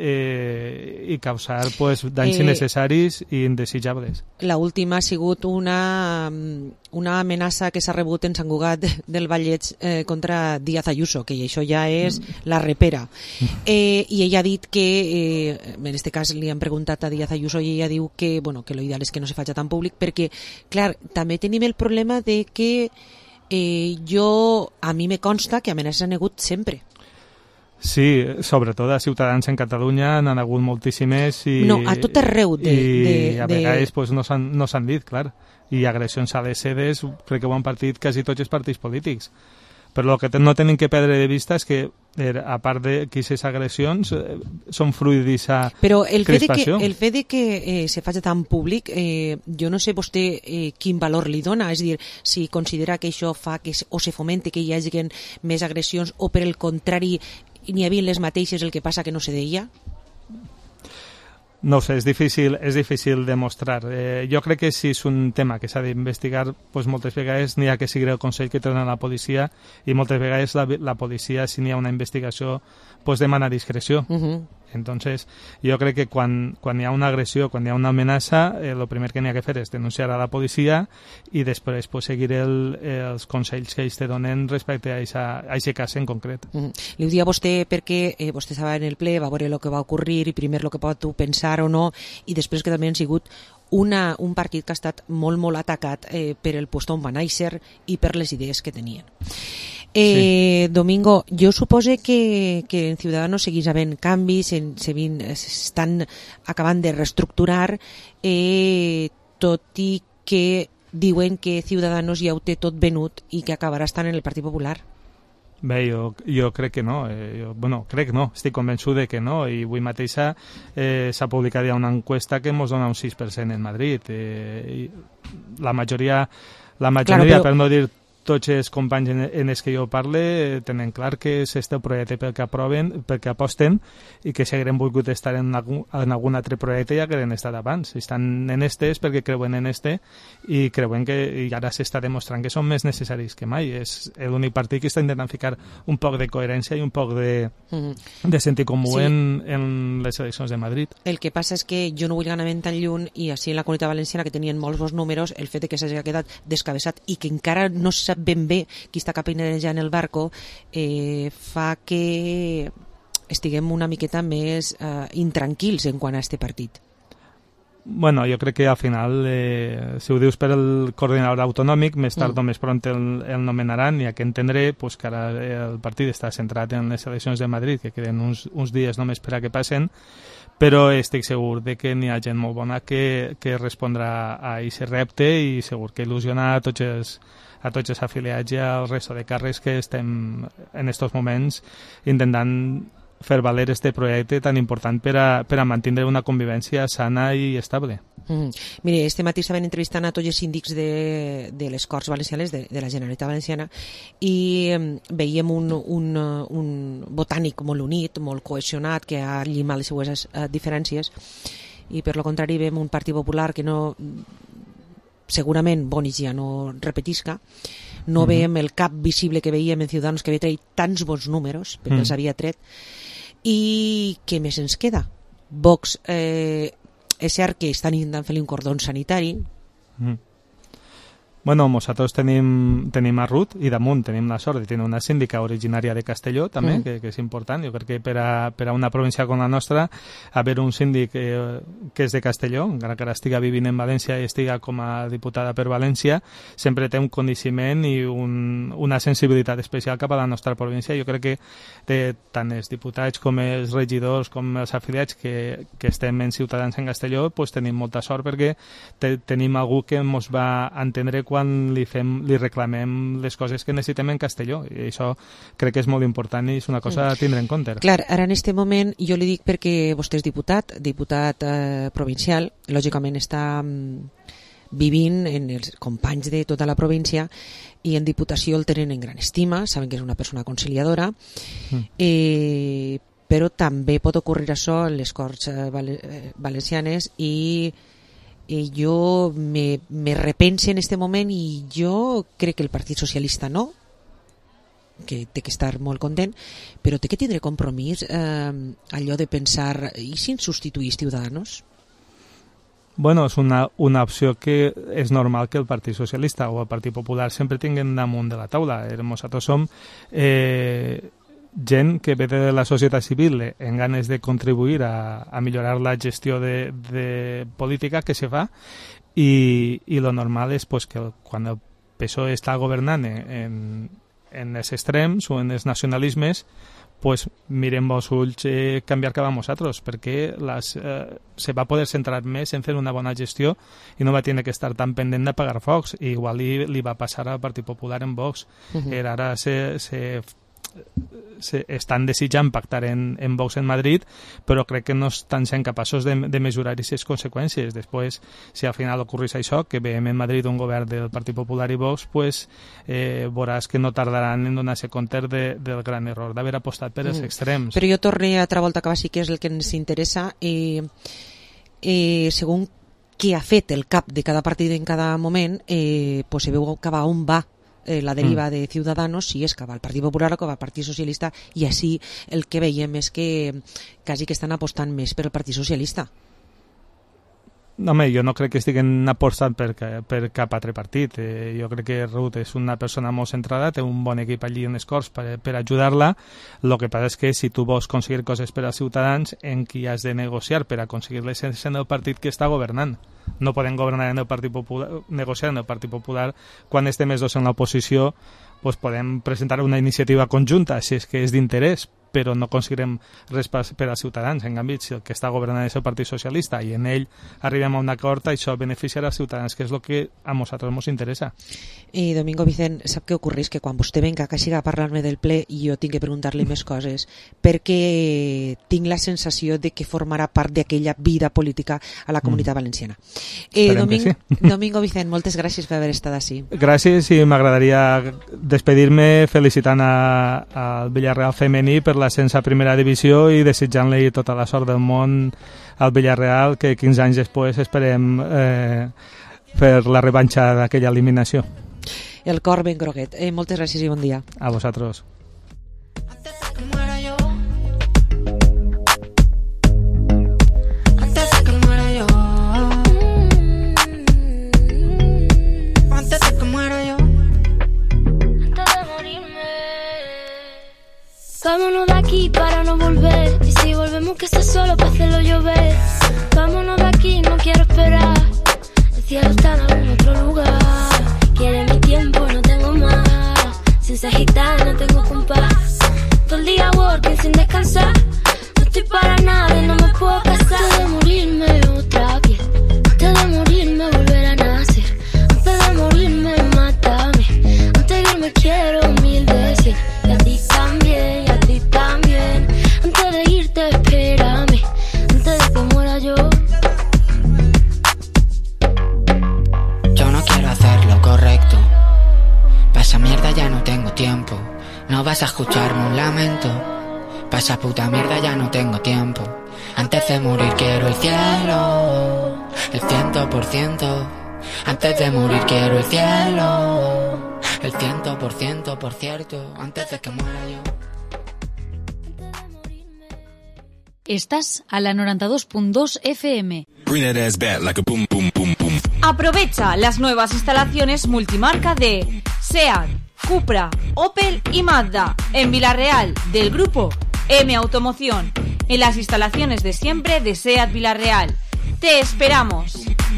eh, i causar pues, danys eh, innecessaris i indesitjables. La última ha sigut una, una amenaça que s'ha rebut en Sant Cugat del Vallès eh, contra Díaz Ayuso, que això ja és mm. la repera. Eh, I ella ha dit que, eh, en aquest cas li han preguntat a Díaz Ayuso i ella diu que, bueno, que l'ideal és que no se faci tan públic perquè, clar, també tenim el problema de que eh, jo, a mi me consta que amenaces han hagut sempre. Sí, sobretot a Ciutadans en Catalunya n'han hagut moltíssimes i... No, a tot arreu de... I de, a de... vegades pues, no s'han no s'han dit, clar. I agressions a les sedes crec que ho han partit quasi tots els partits polítics. Però el que no tenim que perdre de vista és que, a part de que aquestes agressions eh, són fruit d'aquesta Però el fet de que, crispació. el fet de que eh, se faci tan públic, eh, jo no sé vostè eh, quin valor li dona, és a dir, si considera que això fa que o se fomente que hi hagi més agressions o per el contrari n'hi havia les mateixes, el que passa que no se deia? No ho sé, és difícil, és difícil demostrar. Eh, jo crec que si és un tema que s'ha d'investigar, pues moltes vegades n'hi ha que seguir el consell que té la policia i moltes vegades la, la policia, si n'hi ha una investigació, pues demana discreció. Uh-huh. Entonces, jo crec que quan, quan hi ha una agressió, quan hi ha una amenaça, el eh, primer que n'hi ha que fer és denunciar a la policia i després pues, seguir el, els consells que ells te donen respecte a aquest cas en concret. Uh-huh. Li ho dia a vostè perquè eh, vostè estava en el ple, va veure el que va ocórrer i primer el que pot pensar o no, i després que també han sigut una, un partit que ha estat molt, molt atacat eh, per el lloc on va néixer i per les idees que tenien. Eh, sí. Domingo, jo supose que, que en Ciudadanos seguís havent canvis, s'estan acabant de reestructurar, eh, tot i que diuen que Ciudadanos ja ho té tot venut i que acabarà estant en el Partit Popular. Bé, jo, jo crec que no. Eh, jo, bueno, crec no, estic convençut de que no. I avui mateixa eh, s'ha publicat ja una encuesta que ens dona un sis per cent en Madrid. Eh, i la majoria, la majoria claro, però... per no dir tots els companys en, en els que jo parle tenen clar que és este projecte pel que aproven, pel que aposten i que si hagueren volgut estar en algun, en algun altre projecte ja hagueren estat abans. Estan en este és perquè creuen en este i creuen que i ara s'està demostrant que són més necessaris que mai. És l'únic partit que està intentant ficar un poc de coherència i un poc de, mm-hmm. de sentit comú sí. en, en les eleccions de Madrid. El que passa és que jo no vull anar tan lluny i així en la Comunitat Valenciana, que tenien molts bons números, el fet de que s'hagi quedat descabeçat i que encara no se sap ben bé qui està capinejant el barco eh, fa que estiguem una miqueta més eh, intranquils en quant a este partit. Bueno, jo crec que al final, eh, si ho dius per el coordinador autonòmic, més tard mm. o més pront el, el nomenaran i a què entendré pues, que ara el partit està centrat en les eleccions de Madrid, que queden uns, uns dies només per a que passen, però estic segur de que n'hi ha gent molt bona que, que respondrà a aquest repte i segur que il·lusiona a tots els a tots els afiliats i al resto de càrrecs que estem en aquests moments intentant fer valer este projecte tan important per a, per a mantenir una convivència sana i estable. Mm. Mire, este matí estaven entrevistant a tots els síndics de, de les Corts Valencianes, de, de la Generalitat Valenciana, i um, veiem un, un, un botànic molt unit, molt cohesionat, que ha llimat les seues uh, diferències, i per lo contrari veiem un Partit Popular que no... segurament Bonis ja no repetisca, no uh-huh. veiem el cap visible que veiem en Ciudadanos, que havia tret tants bons números, perquè uh-huh. els havia tret, i què més ens queda? Vox, eh, és cert que estan intentant fer un cordó sanitari. Uh-huh. Bueno, nosaltres tenim, tenim a Ruth i damunt tenim la sort de tenir una síndica originària de Castelló també, mm. que, que és important. Jo crec que per a, per a una província com la nostra haver un síndic eh, que és de Castelló, encara que ara estiga vivint en València i estiga com a diputada per València, sempre té un coneixement i un, una sensibilitat especial cap a la nostra província. Jo crec que de, tant els diputats com els regidors com els afiliats que, que estem en Ciutadans en Castelló pues, tenim molta sort perquè te, tenim algú que ens va entendre quan li, fem, li reclamem les coses que necessitem en Castelló, i això crec que és molt important i és una cosa a tindre en compte. Clar, ara en este moment jo li dic perquè vostè és diputat, diputat eh, provincial, lògicament està mm, vivint en els companys de tota la província i en Diputació el tenen en gran estima, saben que és una persona conciliadora, mm. eh, però també pot ocórrer això en les Corts eh, valencianes i i jo me, me repense en este moment i jo crec que el Partit Socialista no, que té que estar molt content, però té que tindre compromís eh, allò de pensar i si ens substituís Ciudadanos? Bueno, és una, una opció que és normal que el Partit Socialista o el Partit Popular sempre tinguin damunt de la taula. Nosaltres som eh, gent que ve de la societat civil en ganes de contribuir a, a millorar la gestió de, de política que se fa i, i lo normal és pues, que quan el P S O E està governant en, en els extrems o en els nacionalismes pues mirem vos ulls eh, canviar cap a nosaltres, perquè les, eh, se va poder centrar més en fer una bona gestió i no va tenir que estar tan pendent de pagar Vox. I igual li, li va passar al Partit Popular en Vox. Uh-huh. Era, ara se, se, se estan desitjant pactar en, en Vox en Madrid, però crec que no estan sent capaços de, de mesurar aquestes conseqüències. Després, si al final ocorreix això, que veiem en Madrid un govern del Partit Popular i Vox, pues, eh, veuràs que no tardaran en donar-se compte de, del gran error d'haver apostat per els mm. extrems. Però jo torno a altra volta que sí que és el que ens interessa. Eh, eh, segons què ha fet el cap de cada partit en cada moment, eh, pues se veu cap a on va Eh, la deriva mm. de Ciudadanos, si és que va al Partit Popular o que va al Partit Socialista, i així el que veiem és que quasi que estan apostant més per el Partit Socialista. No, home, jo no crec que estiguen apostant per, per cap altre partit. Eh, jo crec que Ruth és una persona molt centrada, té un bon equip allí en Escorts per, per ajudar-la. El que passa és que si tu vols aconseguir coses per als ciutadans, en qui has de negociar per aconseguir-les en el partit que està governant. No podem governar en el Partit Popular, negociar en el Partit Popular quan estem els dos en l'oposició, pues podem presentar una iniciativa conjunta si és que és d'interès, però no aconseguirem res per als ciutadans. En canvi, si el que està governant és el Partit Socialista i en ell arribem a un acord, això beneficiarà els ciutadans, que és el que a nosaltres ens interessa. I Domingo Vicent, sap què ocorreix? Que quan vostè venga que siga a parlar-me del ple i jo tinc que preguntar-li més coses, perquè tinc la sensació de que formarà part d'aquella vida política a la Comunitat mm. Valenciana. Eh, Domingo, sí. Domingo Vicent, moltes gràcies per haver estat així. Gràcies, i m'agradaria despedir-me felicitant al Villarreal femení per l'ascens a primera divisió i desitjant-li tota la sort del món al Villarreal, que quinze anys després esperem eh, fer la revanxa d'aquella eliminació. El cor ben groguet. Eh, moltes gràcies i bon dia. A vosaltres. Vámonos de aquí para no volver. Y si volvemos que sea solo para hacerlo llover. Vámonos de aquí, no quiero esperar. El cielo está en algún otro lugar. Quiere mi tiempo, no tengo más. Sin ser gitana, no tengo compás. Todo el día working sin descansar. No estoy para nada, no me puedo casar. Antes de morirme otra piel. Antes de morirme volver a nacer. Antes de morirme mátame. Antes de irme quiero mil de cien. Y a ti también, y a ti también. Antes de irte espérame. Antes de que muera yo. Yo no quiero hacer lo correcto. Pa' esa mierda ya no tengo tiempo. No vas a escucharme un lamento. Pa' esa puta mierda ya no tengo tiempo. Antes de morir quiero el cielo. El ciento por ciento. Antes de morir quiero el cielo. El ciento por ciento, por cierto. Antes de que muera yo. Estás a la noventa y dos punto dos F M. Aprovecha las nuevas instalaciones multimarca de SEAT, Cupra, Opel y Mazda en Villarreal del grupo M Automoción, en las instalaciones de siempre de SEAT Villarreal. ¡Te esperamos!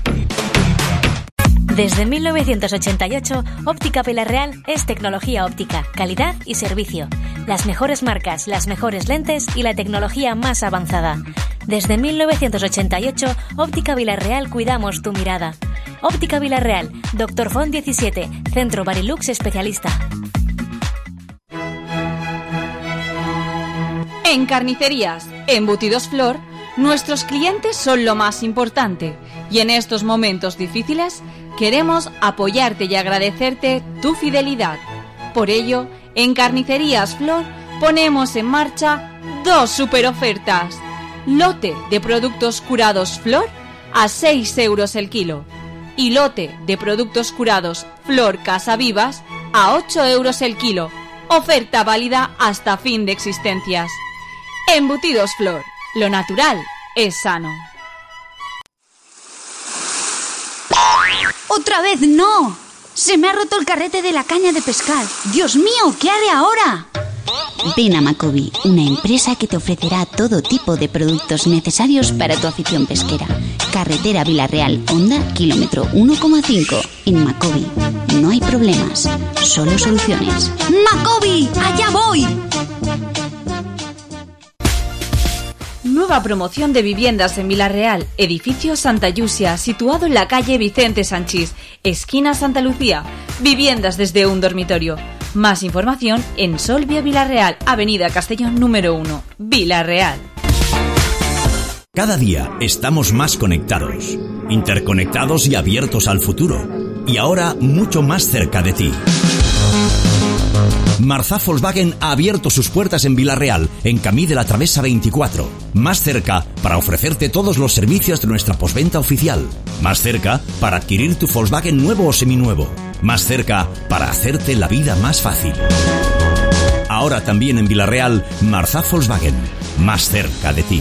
Desde mil novecientos ochenta y ocho, Óptica Villarreal es tecnología óptica, calidad y servicio. Las mejores marcas, las mejores lentes y la tecnología más avanzada. Desde mil novecientos ochenta y ocho, Óptica Villarreal cuidamos tu mirada. Óptica Villarreal, Doctor Font diecisiete, Centro Barilux Especialista. En Carnicerías Embutidos Flor, nuestros clientes son lo más importante y en estos momentos difíciles queremos apoyarte y agradecerte tu fidelidad. Por ello, en Carnicerías Flor ponemos en marcha dos super ofertas. Lote de productos curados Flor a seis euros el kilo y lote de productos curados Flor Casa Vivas a ocho euros el kilo. Oferta válida hasta fin de existencias. Embutidos Flor, lo natural es sano. ¡Otra vez no! ¡Se me ha roto el carrete de la caña de pescar! ¡Dios mío! ¿Qué haré ahora? Ven a Macobi, una empresa que te ofrecerá todo tipo de productos necesarios para tu afición pesquera. Carretera Villarreal, Honda, kilómetro uno coma cinco. En Macobi no hay problemas, solo soluciones. ¡Macobi! ¡Allá voy! Nueva promoción de viviendas en Villarreal, edificio Santa Yusia, situado en la calle Vicente Sanchís, esquina Santa Lucía. Viviendas desde un dormitorio. Más información en Solvia Villarreal, avenida Castellón número uno, Villarreal. Cada día estamos más conectados, interconectados y abiertos al futuro. Y ahora mucho más cerca de ti. Marzá Volkswagen ha abierto sus puertas en Villarreal, en Camí de la Travesa veinticuatro. Más cerca para ofrecerte todos los servicios de nuestra postventa oficial. Más cerca para adquirir tu Volkswagen nuevo o seminuevo. Más cerca para hacerte la vida más fácil. Ahora también en Villarreal, Marzá Volkswagen. Más cerca de ti.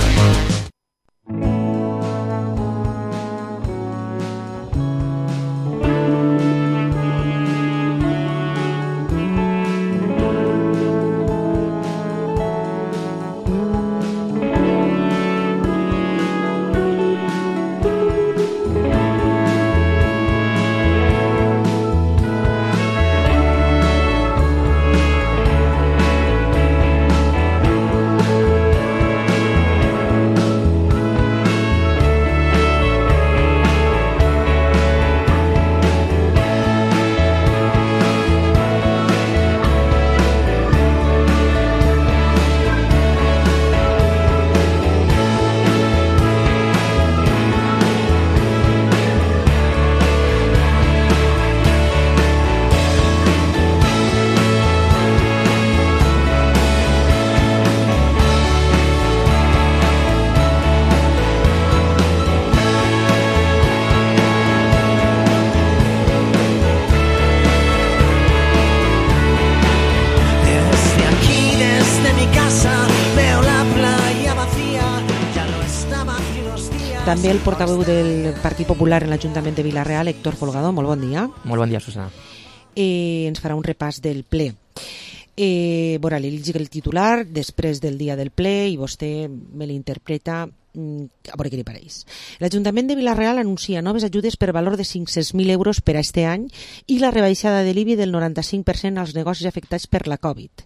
També el portaveu del Partit Popular en l'Ajuntament de Villarreal, Héctor Folgado. Molt bon dia. Molt bon dia, Susana. Eh, ens farà un repàs del ple. Eh, bueno, li llegiré el titular després del dia del ple i vostè me l'interpreta a veure què li pareix. L'Ajuntament de Villarreal anuncia noves ajudes per valor de cinc-cents mil euros per a este any i la rebaixada de l'I B I del noranta-cinc per cent als negocis afectats per la Covid.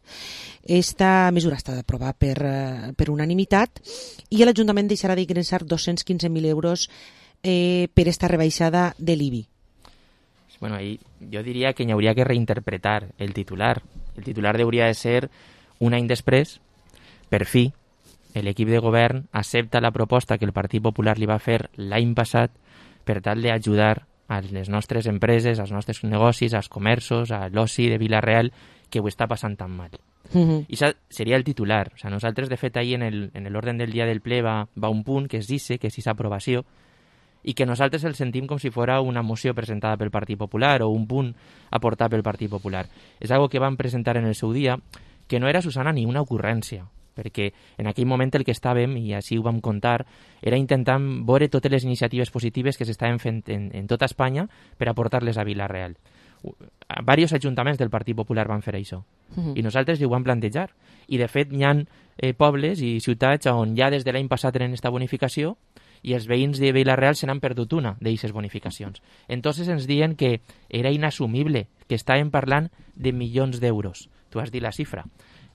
Esta mesura està d'aprovar per, per unanimitat i l'Ajuntament deixarà d'ingressar dos-cents quinze mil euros eh, per esta rebaixada de l'I B I. Bueno, ahí yo diría que hauria que reinterpretar el titular. El titular hauria de ser un any després, per fi, l'equip de govern accepta la proposta que el Partit Popular li va fer l'any passat per tal d'ajudar a les nostres empreses, als nostres negocis, als comerços, a l'oci de Villarreal, que ho està passant tan mal. Uh-huh. I això seria el titular. O sea, nosaltres, de fet, ahir en l'ordre del dia del ple va, va un punt que es dice, que és aquesta aprovació, i que nosaltres el sentim com si fora una moció presentada pel Partit Popular o un punt aportat pel Partit Popular. És algo que van presentar en el seu dia, que no era, Susana, ni una ocurrència, perquè en aquell moment el que estàvem, i així ho vam contar, era intentant veure totes les iniciatives positives que s'estaven fent en, en tota Espanya per aportar-les a Villarreal. Varios ajuntaments del Partit Popular van fer això, uh-huh. i nosaltres ho vam plantejar. I, de fet, hi ha eh, pobles i ciutats on ja des de l'any passat tenen aquesta bonificació i els veïns de Villarreal se n'han perdut una d'aquestes bonificacions. Entonces ens diuen que era inassumible, que estàvem parlant de milions d'euros. Tu has dit la xifra.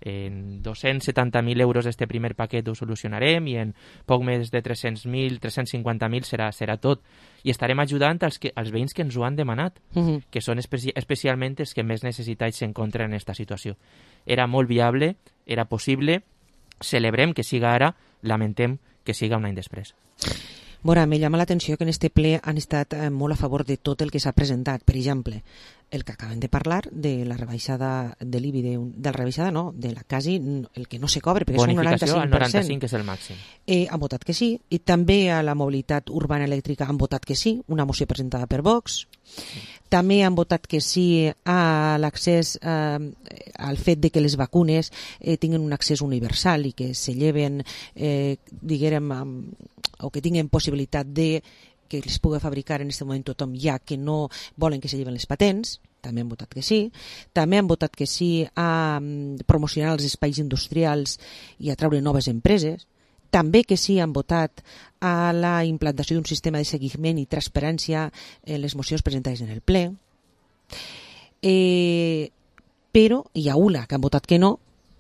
En dos-cents setanta mil euros este primer paquet ho solucionarem i en poc més de tres-cents mil, tres-cents cinquanta mil serà, serà tot. I estarem ajudant als, que, als veïns que ens ho han demanat, uh-huh. que són especi especialment els que més necessitats s'encontren en aquesta situació. Era molt viable, era possible, celebrem que siga ara, lamentem que siga un any després. Bueno, me llama l'atenció que en este ple han estat eh, molt a favor de tot el que s'ha presentat. Per exemple, el que acabem de parlar de la rebaixada de l'I B I, de, de la rebaixada no, de la quasi, el que no se cobre, perquè és un noranta-cinc per cent. Bonificació al noranta-cinc, que és el màxim. Eh, han votat que sí, i també a la mobilitat urbana elèctrica han votat que sí, una moció presentada per Vox. També han votat que sí a l'accés eh, al fet de que les vacunes eh, tinguin un accés universal i que se lleven, eh, diguem, o que tinguin possibilitat de que les pugui fabricar en aquest moment tothom, ja que no volen que se lleven les patents. També han votat que sí. També han votat que sí a promocionar els espais industrials i a treure noves empreses. També que sí han votat a la implantació d'un sistema de seguiment i transparència en les mocions presentades en el ple. Eh, però hi ha una que han votat que no,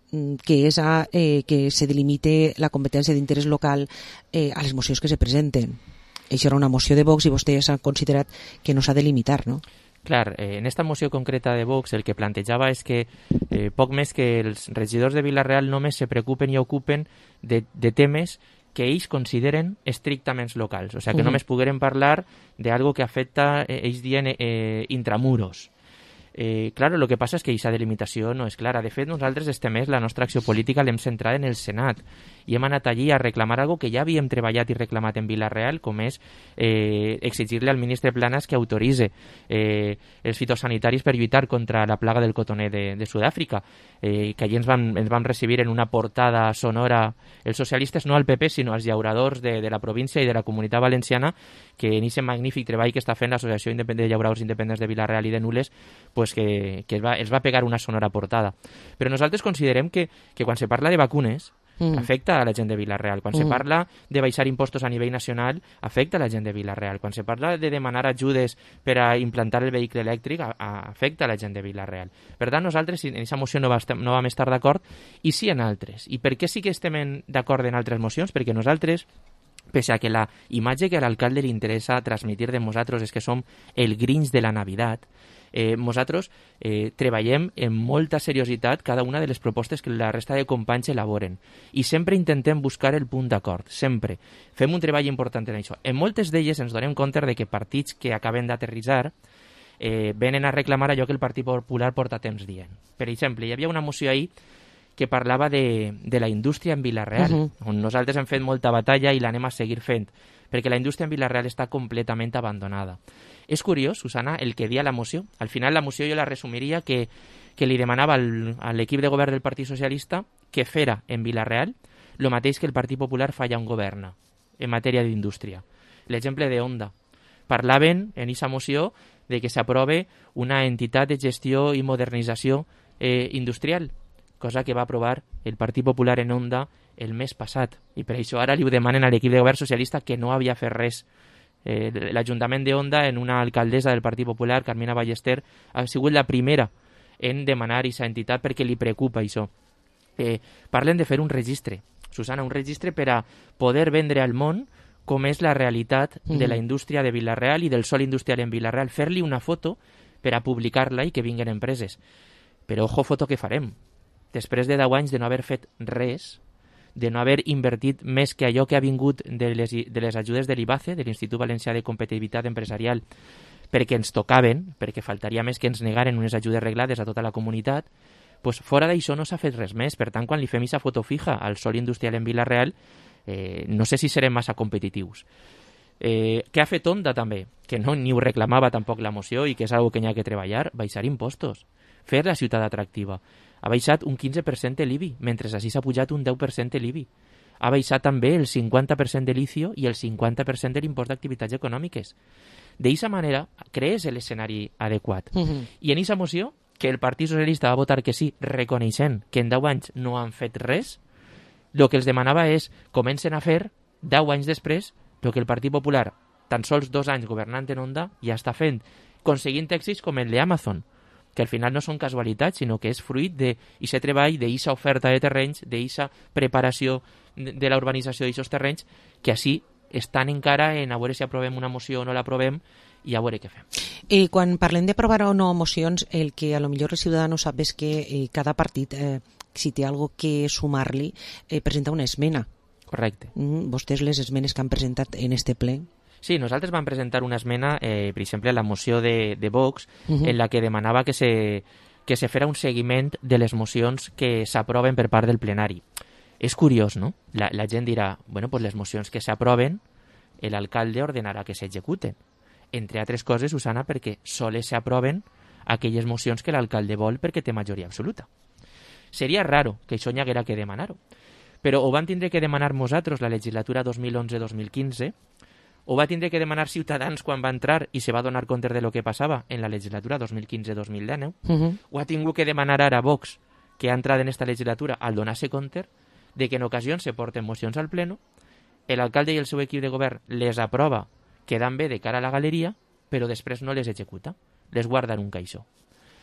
que és a, eh, que se delimite la competència d'interès local eh, a les mocions que se presenten. Això era una moció de Vox i vostès han considerat que no s'ha de limitar, no? Clar, eh, en esta moció concreta de Vox el que plantejava és que eh, poc més que els regidors de Vila-real només se preocupen i ocupen de, de temes que ells consideren estrictament locals, o sigui que uh-huh. només pogueren parlar d'algo que afecta, eh, ells dient, eh, intramuros. Eh, claro, lo que passa és que aquesta delimitació no és clara. De fet, nosaltres este mes la nostra acció política l'hem centrada en el Senat i hem anat allí a reclamar algo que ja havíem treballat i reclamat en Vila-real, com és eh, exigir-li al ministre Planas que autoritze eh, els fitosanitaris per lluitar contra la plaga del cotoner de, de Sud-àfrica, eh, que allí ens vam, ens vam recibir en una portada sonora els socialistes, no al P P, sinó als llauradors de, de la província i de la Comunitat Valenciana, que en aquest magnífic treball que està fent l'Associació Independent de Llauradors Independents de Vila-real i de Nules, pues que, que es, va, es va pegar una sonora portada. Però nosaltres considerem que, que quan se parla de vacunes mm. afecta a la gent de Vila-real. Quan mm. se parla de baixar impostos a nivell nacional afecta a la gent de Vila-real. Quan se parla de demanar ajudes per a implantar el vehicle elèctric a, a, afecta a la gent de Vila-real. Per tant, nosaltres en aquesta moció no, va estar, no vam estar d'acord i sí en altres. I per què sí que estem d'acord en altres mocions? Perquè nosaltres, pese a que la imatge que a l'alcalde li interessa transmitir de nosaltres és que som el Grinch de la Navidad, eh, nosaltres eh, treballem amb molta seriositat cada una de les propostes que la resta de companys elaboren i sempre intentem buscar el punt d'acord, sempre. Fem un treball important en això. En moltes d'elles ens donem compte de que partits que acaben d'aterritzar eh, venen a reclamar allò que el Partit Popular porta temps dient. Per exemple, hi havia una moció ahir que parlava de, de la indústria en Vila-real, uh-huh. on nosaltres hem fet molta batalla i l'anem a seguir fent, perquè la indústria en Vila-real està completament abandonada. És curiós, Susana, el que dia la moció. Al final la moció jo la resumiria que, que li demanava al, a l'equip de govern del Partit Socialista que fera en Vila-real el mateix que el Partit Popular fa allà on governa, en matèria d'indústria. L'exemple de Honda. Parlaven en aquesta moció de que s'aprove una entitat de gestió i modernització eh, industrial, cosa que va aprovar el Partit Popular en Honda el mes passat. I per això ara li ho demanen a l'equip de govern socialista que no havia fet res. Eh, L'Ajuntament de Honda, en una alcaldessa del Partit Popular, Carmina Ballester, ha sigut la primera en demanar aquesta entitat perquè li preocupa això. Eh, parlen de fer un registre, Susana, un registre per a poder vendre al món com és la realitat mm. de la indústria de Vila-real i del sòl industrial en Vila-real. Fer-li una foto per a publicar-la i que vinguin empreses. Però ojo foto que farem. Després de deu anys de no haver fet res, de no haver invertit més que allò que ha vingut de les, de les ajudes de l'I B A C E, de l'Institut Valencià de Competitivitat Empresarial, perquè ens tocaven, perquè faltaria més que ens negaren unes ajudes reglades a tota la comunitat, doncs fora d'això no s'ha fet res més. Per tant, quan li fem aquesta foto fija al sòl industrial en Vila-real, eh, no sé si serem massa competitius. Eh, què ha fet Honda també? Que no ni ho reclamava tampoc la moció i que és una que n'hi ha que treballar, baixar impostos, fer la ciutat atractiva. Ha baixat un quinze per cent de l'I B I, mentre així s'ha pujat un deu per cent de l'I B I. Ha baixat també el cinquanta per cent de l'Icio i el cinquanta per cent de l'impost d'activitats econòmiques. D'aquesta manera, crees l'escenari adequat. Uh-huh. I en aquesta moció, que el Partit Socialista va votar que sí, reconeixent que en deu anys no han fet res, el que els demanava és comencen a fer, deu anys després, el que el Partit Popular, tan sols dos anys governant en Honda, ja està fent, aconseguint èxits com el d'Amazon, que al final no són casualitats, sinó que és fruit d'aquest treball, d'aquesta oferta de terrenys, d'aquesta preparació de la urbanització d'aquests terrenys, que així estan encara en a veure si aprovem una moció o no l'aprovem i a veure què fem. I quan parlem d'aprovar o no mocions, el que a lo millor el ciutadà no sap és que eh, cada partit, eh, si té alguna que sumar-li, eh, presenta una esmena. Correcte. Mm, vostès les esmenes que han presentat en este ple... Sí, nosaltres vam presentar una esmena, eh, per exemple, a la moció de, de Vox, uh-huh. en la que demanava que se, que se fera un seguiment de les mocions que s'aproven per part del plenari. És curiós, no? La, la gent dirà, bueno, pues les mocions que s'aproven, l'alcalde ordenarà que s'executen. Entre altres coses, Susana, perquè soles s'aproven aquelles mocions que l'alcalde vol perquè té majoria absoluta. Seria raro que això n'hi haguera que demanar-ho. Però ho vam tindre que demanar nosaltres la legislatura dos mil onze dos mil quinze, ho va tindre que demanar Ciutadans quan va entrar i se va donar compte de lo que passava en la legislatura dos mil quinze dos mil dinou. Uh-huh. Ho ha tingut que demanar ara Vox, que ha entrat en esta legislatura, al donar-se compte de que en ocasions se porten mocions al pleno, l'alcalde i el seu equip de govern les aprova, quedant bé de cara a la galeria, però després no les executa, les guarda en un caixó.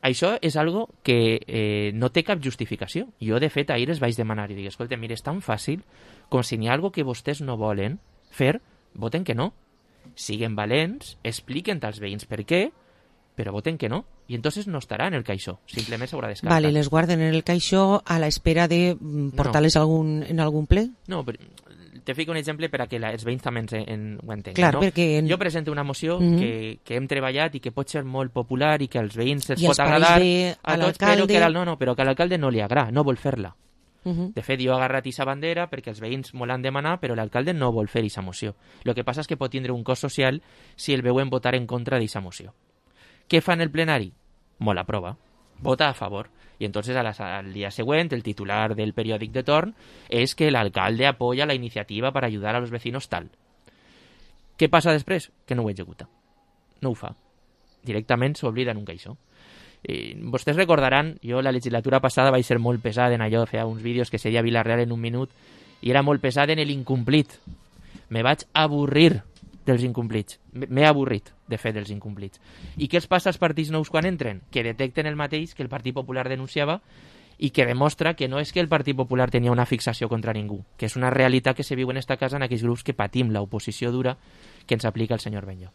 Això és algo que eh, no té cap justificació. Jo, de fet, ahir es vaig demanar i dic, escolta, mira, és tan fàcil com si n'hi ha algo que vostès no volen fer, voten que no. Siguen valents, expliquen als veïns per què, però voten que no. I entonces no estarà en el caixó, simplement s'haurà descartat. Vale, les guarden en el caixó a la espera de portar-les no. algun, en algun ple? No, però te fico un exemple per a que la, els veïns també en, en, ho entenguin. Clar, no? perquè... En... Jo presento una moció mm -hmm. que, que hem treballat i que pot ser molt popular i que als veïns els I pot agradar de, a, a tots, però que, no, no, però que a l'alcalde no li agrada, no vol fer-la. Uh -huh. De fet, jo he agarrat aquesta bandera perquè els veïns m'ho l'han demanat, però l'alcalde no vol fer aquesta moció. El que passa és que pot tindre un cost social si el veuen votar en contra d'aquesta moció. Què fa en el plenari? Molt aprova. Vota a favor. Y entonces a la, al día siguiente el titular del periòdic de torn és que l'alcalde apoya la iniciativa para ayudar a los vecinos tal. Què passa després? Que no ho executa. No ho fa. Directament s'oblida en un caixó. Eh, vostès recordaran, jo la legislatura passada vaig ser molt pesada en allò, feia uns vídeos que se deia Vila-real en un minut, i era molt pesada en el incomplit. Me vaig avorrir dels incomplits. M'he avorrit, de fet, dels incomplits. I què els passa als partits nous quan entren? Que detecten el mateix que el Partit Popular denunciava i que demostra que no és que el Partit Popular tenia una fixació contra ningú, que és una realitat que se viu en esta casa en aquells grups que patim l'oposició dura que ens aplica el senyor Benlloc.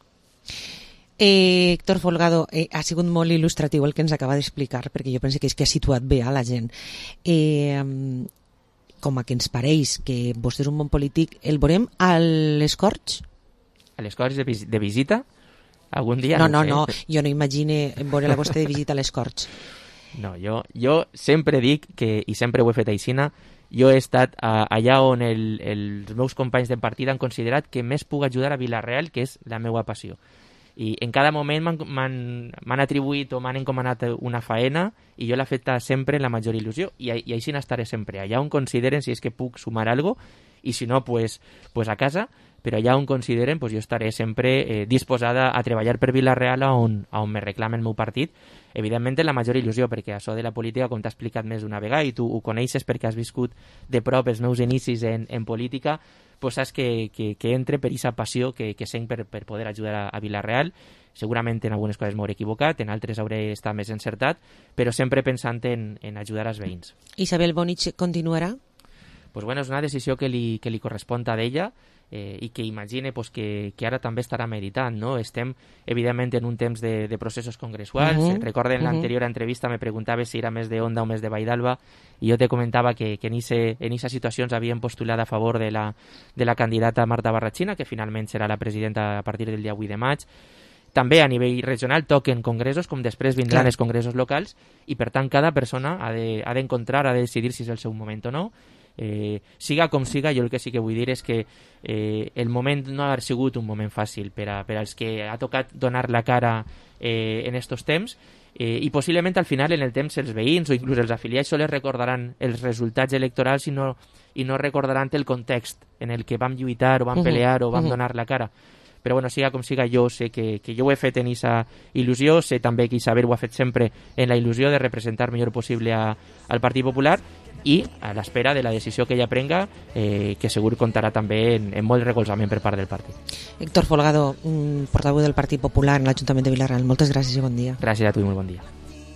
Eh, Héctor Folgado, eh, ha sigut molt il·lustratiu el que ens acaba d'explicar, perquè jo penso que és que ha situat bé a la gent. Eh, com a que ens pareix que vostè és un bon polític, el veurem a les Corts? A les Corts de, vis de visita? Algun dia? No, no, no, sé. no, jo no imagine veure la vostra de visita a les Corts. No, jo, jo sempre dic, que i sempre ho he fet aixina, jo he estat a, allà on el, el, els meus companys de partida han considerat que més puc ajudar a Vila-real, que és la meva passió. I en cada moment m'han atribuït o m'han encomanat una faena i jo l'he fet sempre en la major il·lusió i, i així n'estaré sempre, allà on consideren si és que puc sumar algo i si no, pues, pues a casa, però allà on consideren pues jo estaré sempre eh, disposada a treballar per Vila-real on, on me reclama el meu partit, evidentment en la major il·lusió, perquè això de la política, com t'ha explicat més d'una vegada i tu ho coneixes perquè has viscut de prop els meus inicis en, en política, pues saps que, que, que entre per aquesta passió que, que sent per, per poder ajudar a, a Vila-real. Segurament en algunes coses m'hauré equivocat, en altres hauré estat més encertat, però sempre pensant en, en ajudar als veïns. Isabel Bonich continuarà? Pues bueno, és una decisió que li, que li correspon a d'ella eh, i que imagine pues, que, que ara també estarà meditant, no? Estem, evidentment, en un temps de, de processos congressuals. Uh -huh. Recorden, en l'anterior uh -huh. entrevista me preguntava si era més de Onda o més de Vaidalba i jo te comentava que, que en aquesta situació ens havien postulat a favor de la, de la candidata Marta Barrachina, que finalment serà la presidenta a partir del dia vuit de maig. També a nivell regional toquen congressos, com després vindran Clar. els congressos locals, i per tant cada persona ha d'encontrar, de, ha de decidir si és el seu moment o no. Eh, siga com siga, jo el que sí que vull dir és que eh, el moment no ha sigut un moment fàcil per, a, per als que ha tocat donar la cara eh, en estos temps eh, i possiblement al final en el temps els veïns o inclús els afiliats sols recordaran els resultats electorals i no, i no recordaran el context en el que vam lluitar o vam uh -huh. pelear o vam uh -huh. donar la cara. Però bueno, siga com siga, jo sé que, que jo ho he fet en aquesta il·lusió, sé també que Isabel ho ha fet sempre en la il·lusió de representar millor possible a, al Partit Popular i a l'espera de la decisió que ella prenga, eh, que segur comptarà també en, en molt recolzament per part del partit. Héctor Folgado, portaveu del Partit Popular en l'Ajuntament de Vila-real, moltes gràcies i bon dia. Gràcies a tu i molt bon dia.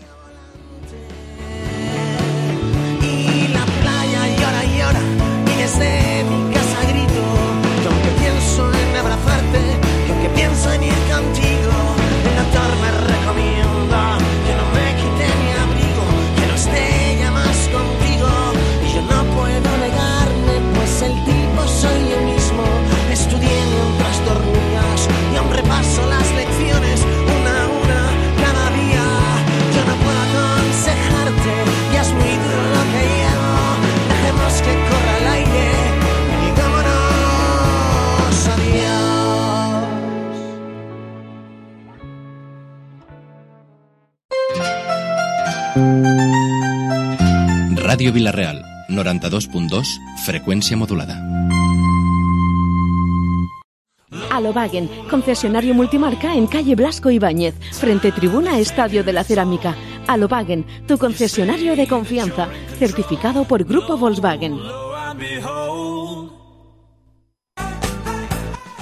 Y la playa llora y llora y desde mi casa grito que aunque pienso en abrazarte, que aunque pienso en ir contigo, el doctor me recomienda que no me quite mi abrigo, que no esté ya más contigo. Yo no puedo negarme, pues el tipo soy yo mismo. Estudié mientras dormías y aún repaso las lecciones una a una cada día. Yo no puedo aconsejarte, ya es muy duro lo que llevo. Dejemos que corra el aire y digámonos adiós. Ràdio Vila-real, noranta-dos punt dos, freqüència modulada. Alobagen, concesionario multimarca en calle Blasco Ibáñez, frente tribuna Estadio de la Cerámica. Alobagen, tu concesionario de confianza, certificado por Grupo Volkswagen.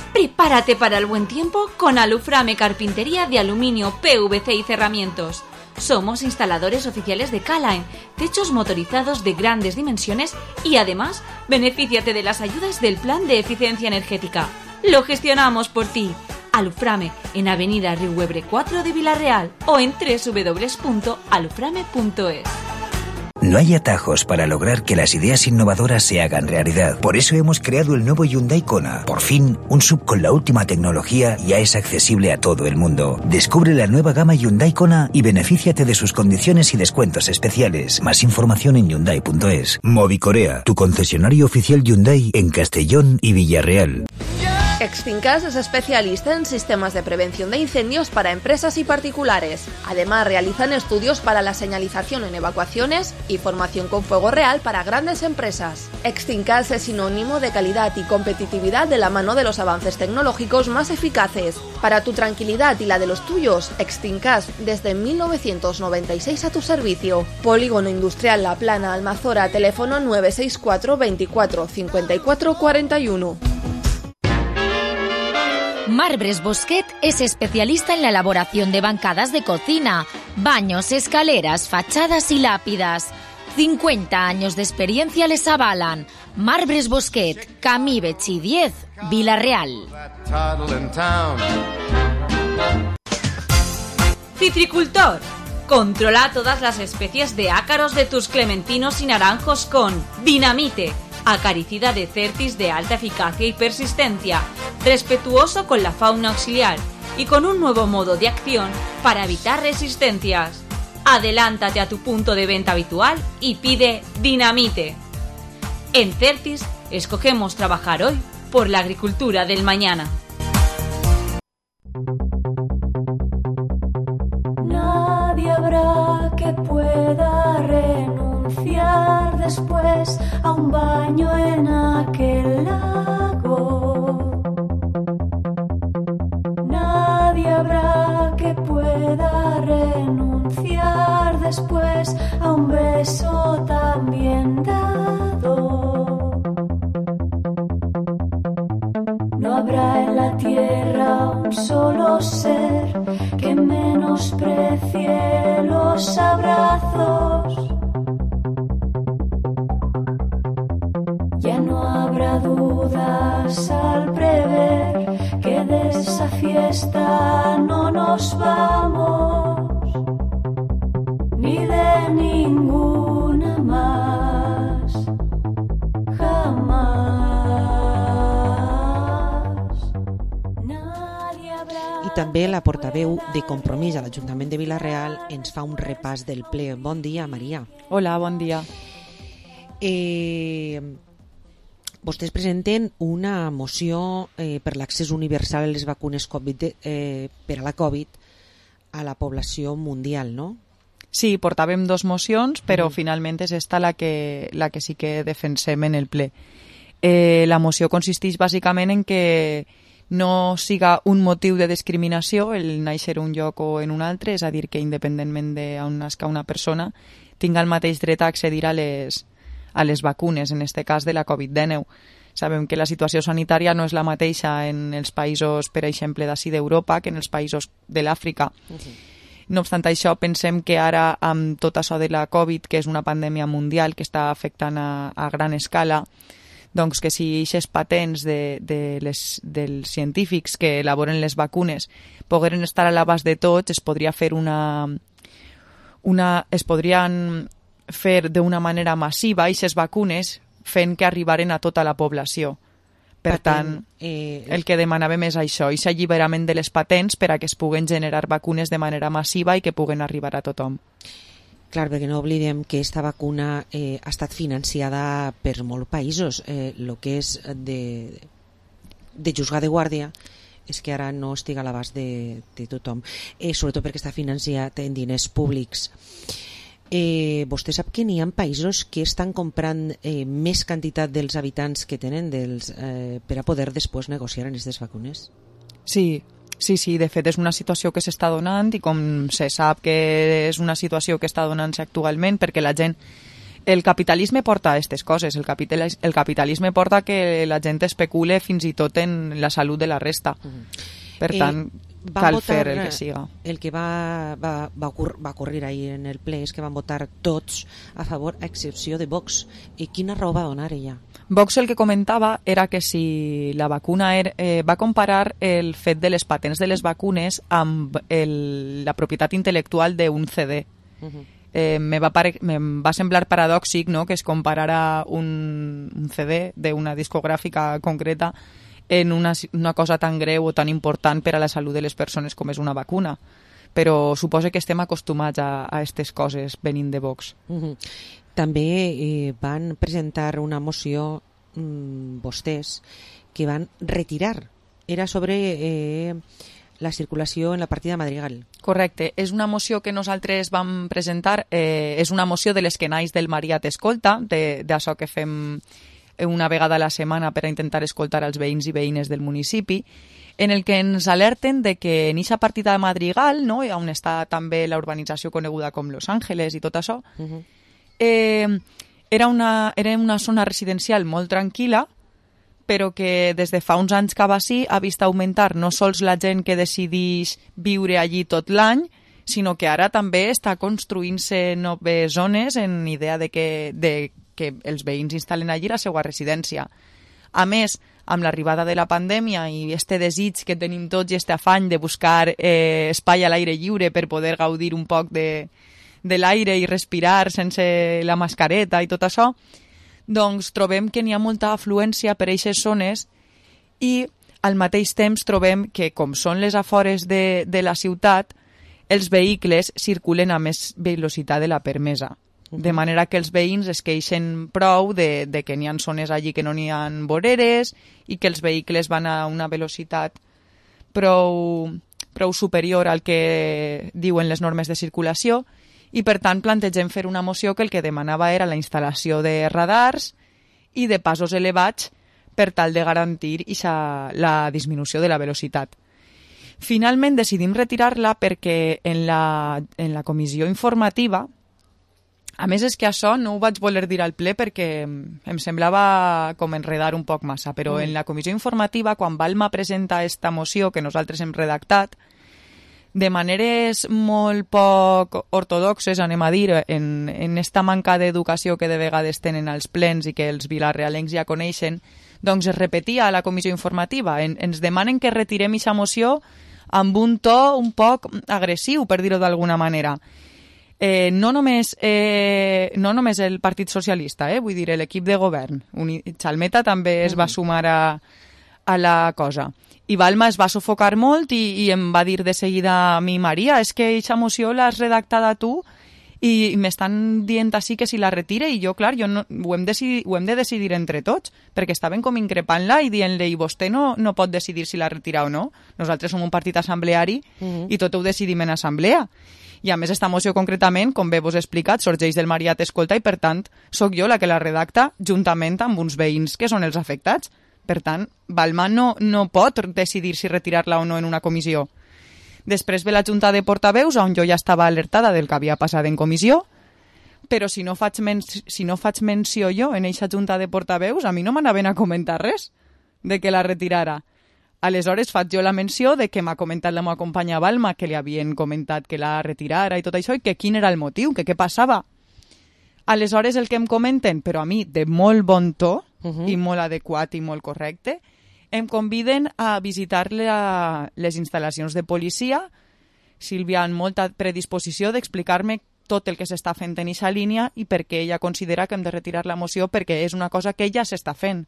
Prepárate para el buen tiempo con Aluframe Carpintería de aluminio, P V C y cerramientos. Somos instaladores oficiales de K-Line, techos motorizados de grandes dimensiones y además, benefíciate de las ayudas del Plan de Eficiencia Energética. Lo gestionamos por ti. Aluframe, en Avenida Riuebre cuatro de Villarreal o en doble u doble u doble u punto aluframe punto es. No hay atajos para lograr que las ideas innovadoras se hagan realidad. Por eso hemos creado el nuevo Hyundai Kona. Por fin, un sub con la última tecnología ya es accesible a todo el mundo. Descubre la nueva gama Hyundai Kona y benefíciate de sus condiciones y descuentos especiales. Más información en hyundai punto es. Movicorea, tu concesionario oficial Hyundai en Castellón y Villarreal. Extincas es especialista en sistemas de prevención de incendios para empresas y particulares. Además, realizan estudios para la señalización en evacuaciones y formación con fuego real para grandes empresas. Extincas es sinónimo de calidad y competitividad de la mano de los avances tecnológicos más eficaces. Para tu tranquilidad y la de los tuyos, Extincas desde mil novecientos noventa y seis a tu servicio. Polígono Industrial La Plana, Almazora, teléfono nueve seis cuatro veinticuatro cincuenta y cuatro cuarenta y uno. Marbres Bosquet es especialista en la elaboración de bancadas de cocina, baños, escaleras, fachadas y lápidas. cincuenta años de experiencia les avalan. Marbres Bosquet, Camí Betxí diez, Vila-real. Citricultor. Controla todas las especies de ácaros de tus clementinos y naranjos con Dinamite, acaricida de Certis de alta eficacia y persistencia, respetuoso con la fauna auxiliar y con un nuevo modo de acción para evitar resistencias. Adelántate a tu punto de venta habitual y pide Dinamite. En Certis escogemos trabajar hoy por la agricultura del mañana. Nadie habrá que pueda renunciar después a un baño en aquel lago. Nadie habrá que pueda renunciar después a un beso tan bien dado. No habrá en la tierra un solo ser que menosprecie los abrazos. Ya no habrá dudas al prever que de esa fiesta no nos vamos, ni de ninguna más, jamás. I també la portaveu de Compromís a l'Ajuntament de Vila-real ens fa un repàs del ple. Bon dia, Maria. Hola, bon dia. Eh, vostès presenten una moció eh, per l'accés universal a les vacunes COVID eh, per a la Covid a la població mundial, no? Sí, portàvem dos mocions, però Mm. finalment és esta la que, la que sí que defensem en el ple. Eh, la moció consisteix bàsicament en que no siga un motiu de discriminació el néixer un lloc o en un altre, és a dir, que independentment d'on nasca una persona tinga el mateix dret a accedir a les, a les vacunes, en este cas de la Covid dinou. Sabem que la situació sanitària no és la mateixa en els països, per exemple, d'ací d'Europa que en els països de l'Àfrica. No obstant això, pensem que ara, amb tot això de la Covid, que és una pandèmia mundial que està afectant a, a gran escala, doncs que si aquestes patents de, de les, dels científics que elaboren les vacunes pogueren estar a l'abast de tots, es podria fer una... una es podrien fer d'una manera massiva aquestes vacunes fent que arribaren a tota la població. Per tant, eh, el que demanàvem és això, aquest alliberament de les patents per a que es puguen generar vacunes de manera massiva i que puguen arribar a tothom. Clar, perquè no oblidem que aquesta vacuna eh, ha estat financiada per molts països. Eh, el que és de, de juzgar de guàrdia és que ara no estigui a l'abast de, de tothom, eh, sobretot perquè està financiat en diners públics. Eh, vostè sap que n'hi ha països que estan comprant eh, més quantitat dels habitants que tenen dels, eh, per a poder després negociar en aquestes vacunes? Sí, sí, sí, de fet és una situació que s'està donant i com se sap que és una situació que està donant-se actualment perquè la gent... El capitalisme porta a aquestes coses, el, capital, el capitalisme porta que la gent especule fins i tot en la salut de la resta. Per tant... Eh, cal fer el que siga. El que va, va, va, ocurrir, va ocurrir ahir en el ple és que van votar tots a favor, a excepció de Vox. I quina raó va donar ella? Vox el que comentava era que si la vacuna era, eh, va comparar el fet de les patents de les vacunes amb el, la propietat intel·lectual d'un C D. Uh-huh. Eh, me, va pare, me va semblar paradòxic, no?, que es comparara un, un C D d'una discogràfica concreta en una, una cosa tan greu o tan important per a la salut de les persones com és una vacuna. Però suposo que estem acostumats a aquestes coses venint de Vox. Uh-huh. També eh, van presentar una moció mmm, vostès que van retirar. Era sobre eh, la circulació en la partida Madrigal. Correcte. És una moció que nosaltres vam presentar. Eh, és una moció de les que naix del Maria t'escolta, d'això que fem una vegada a la setmana per a intentar escoltar els veïns i veïnes del municipi, en el que ens alerten de que en eixa partida de Madrigal, no?, on està també la urbanització coneguda com Los Ángeles i tot això, uh-huh. eh, era, una, era una zona residencial molt tranquil·la, però que des de fa uns anys cap així ha vist augmentar no sols la gent que decideix viure allí tot l'any, sinó que ara també està construint-se noves zones en idea de que, de que els veïns instal·len allí la seva residència. A més, amb l'arribada de la pandèmia i este desig que tenim tots i este afany de buscar eh, espai a l'aire lliure per poder gaudir un poc de, de l'aire i respirar sense la mascareta i tot això, doncs trobem que n'hi ha molta afluència per a aquestes zones i al mateix temps trobem que, com són les afores de, de la ciutat, els vehicles circulen a més velocitat de la permesa. De manera que els veïns es queixen prou de, de que n'hi ha zones allí que no n'hi ha voreres i que els vehicles van a una velocitat prou, prou superior al que diuen les normes de circulació i, per tant, plantegem fer una moció que el que demanava era la instal·lació de radars i de passos elevats per tal de garantir ixa, la disminució de la velocitat. Finalment decidim retirar-la perquè en la, en la comissió informativa, a més és que això no ho vaig voler dir al ple perquè em semblava com enredar un poc massa, però mm. en la comissió informativa, quan Balma presenta esta moció que nosaltres hem redactat, de maneres molt poc ortodoxes, anem a dir, en, en esta manca d'educació que de vegades tenen als plens i que els vilarrealencs ja coneixen, doncs es repetia a la comissió informativa. En, ens demanen que retirem aquesta moció amb un to un poc agressiu, per dir-ho d'alguna manera. Eh, no, només, eh, no només el Partit Socialista, eh, vull dir, l'equip de govern. Uni Chalmeta també es va sumar a, a la cosa. I Balma es va sufocar molt i, i em va dir de seguida a mi, Maria, és que aquesta moció l'has redactada tu i m'estan dient així que si la retire i jo, clar, jo no, ho, hem decidir, ho hem de decidir entre tots, perquè estaven com increpant-la i dient-li, vostè no, no pot decidir si la retira o no. Nosaltres som un partit assembleari uh-huh. i tot ho decidim en assemblea. I a més, esta moció concretament, com bé vos he explicat, sorgeix del Maria t'escolta i, per tant, sóc jo la que la redacta juntament amb uns veïns que són els afectats. Per tant, Balma no, no pot decidir si retirar-la o no en una comissió. Després ve la Junta de Portaveus, on jo ja estava alertada del que havia passat en comissió, però si no faig, men si no faig menció jo en eixa Junta de Portaveus, a mi no m'anaven a comentar res de que la retirara. Aleshores faig jo la menció de que m'ha comentat la meva companya Balma que li havien comentat que la retirara i tot això i que quin era el motiu, que què passava. Aleshores el que em comenten, però a mi de molt bon to uh-huh. i molt adequat i molt correcte, em conviden a visitar la, les instal·lacions de policia. Sílvia amb molta predisposició d'explicar-me tot el que s'està fent en eixa línia i per què ella considera que hem de retirar la moció perquè és una cosa que ella s'està fent.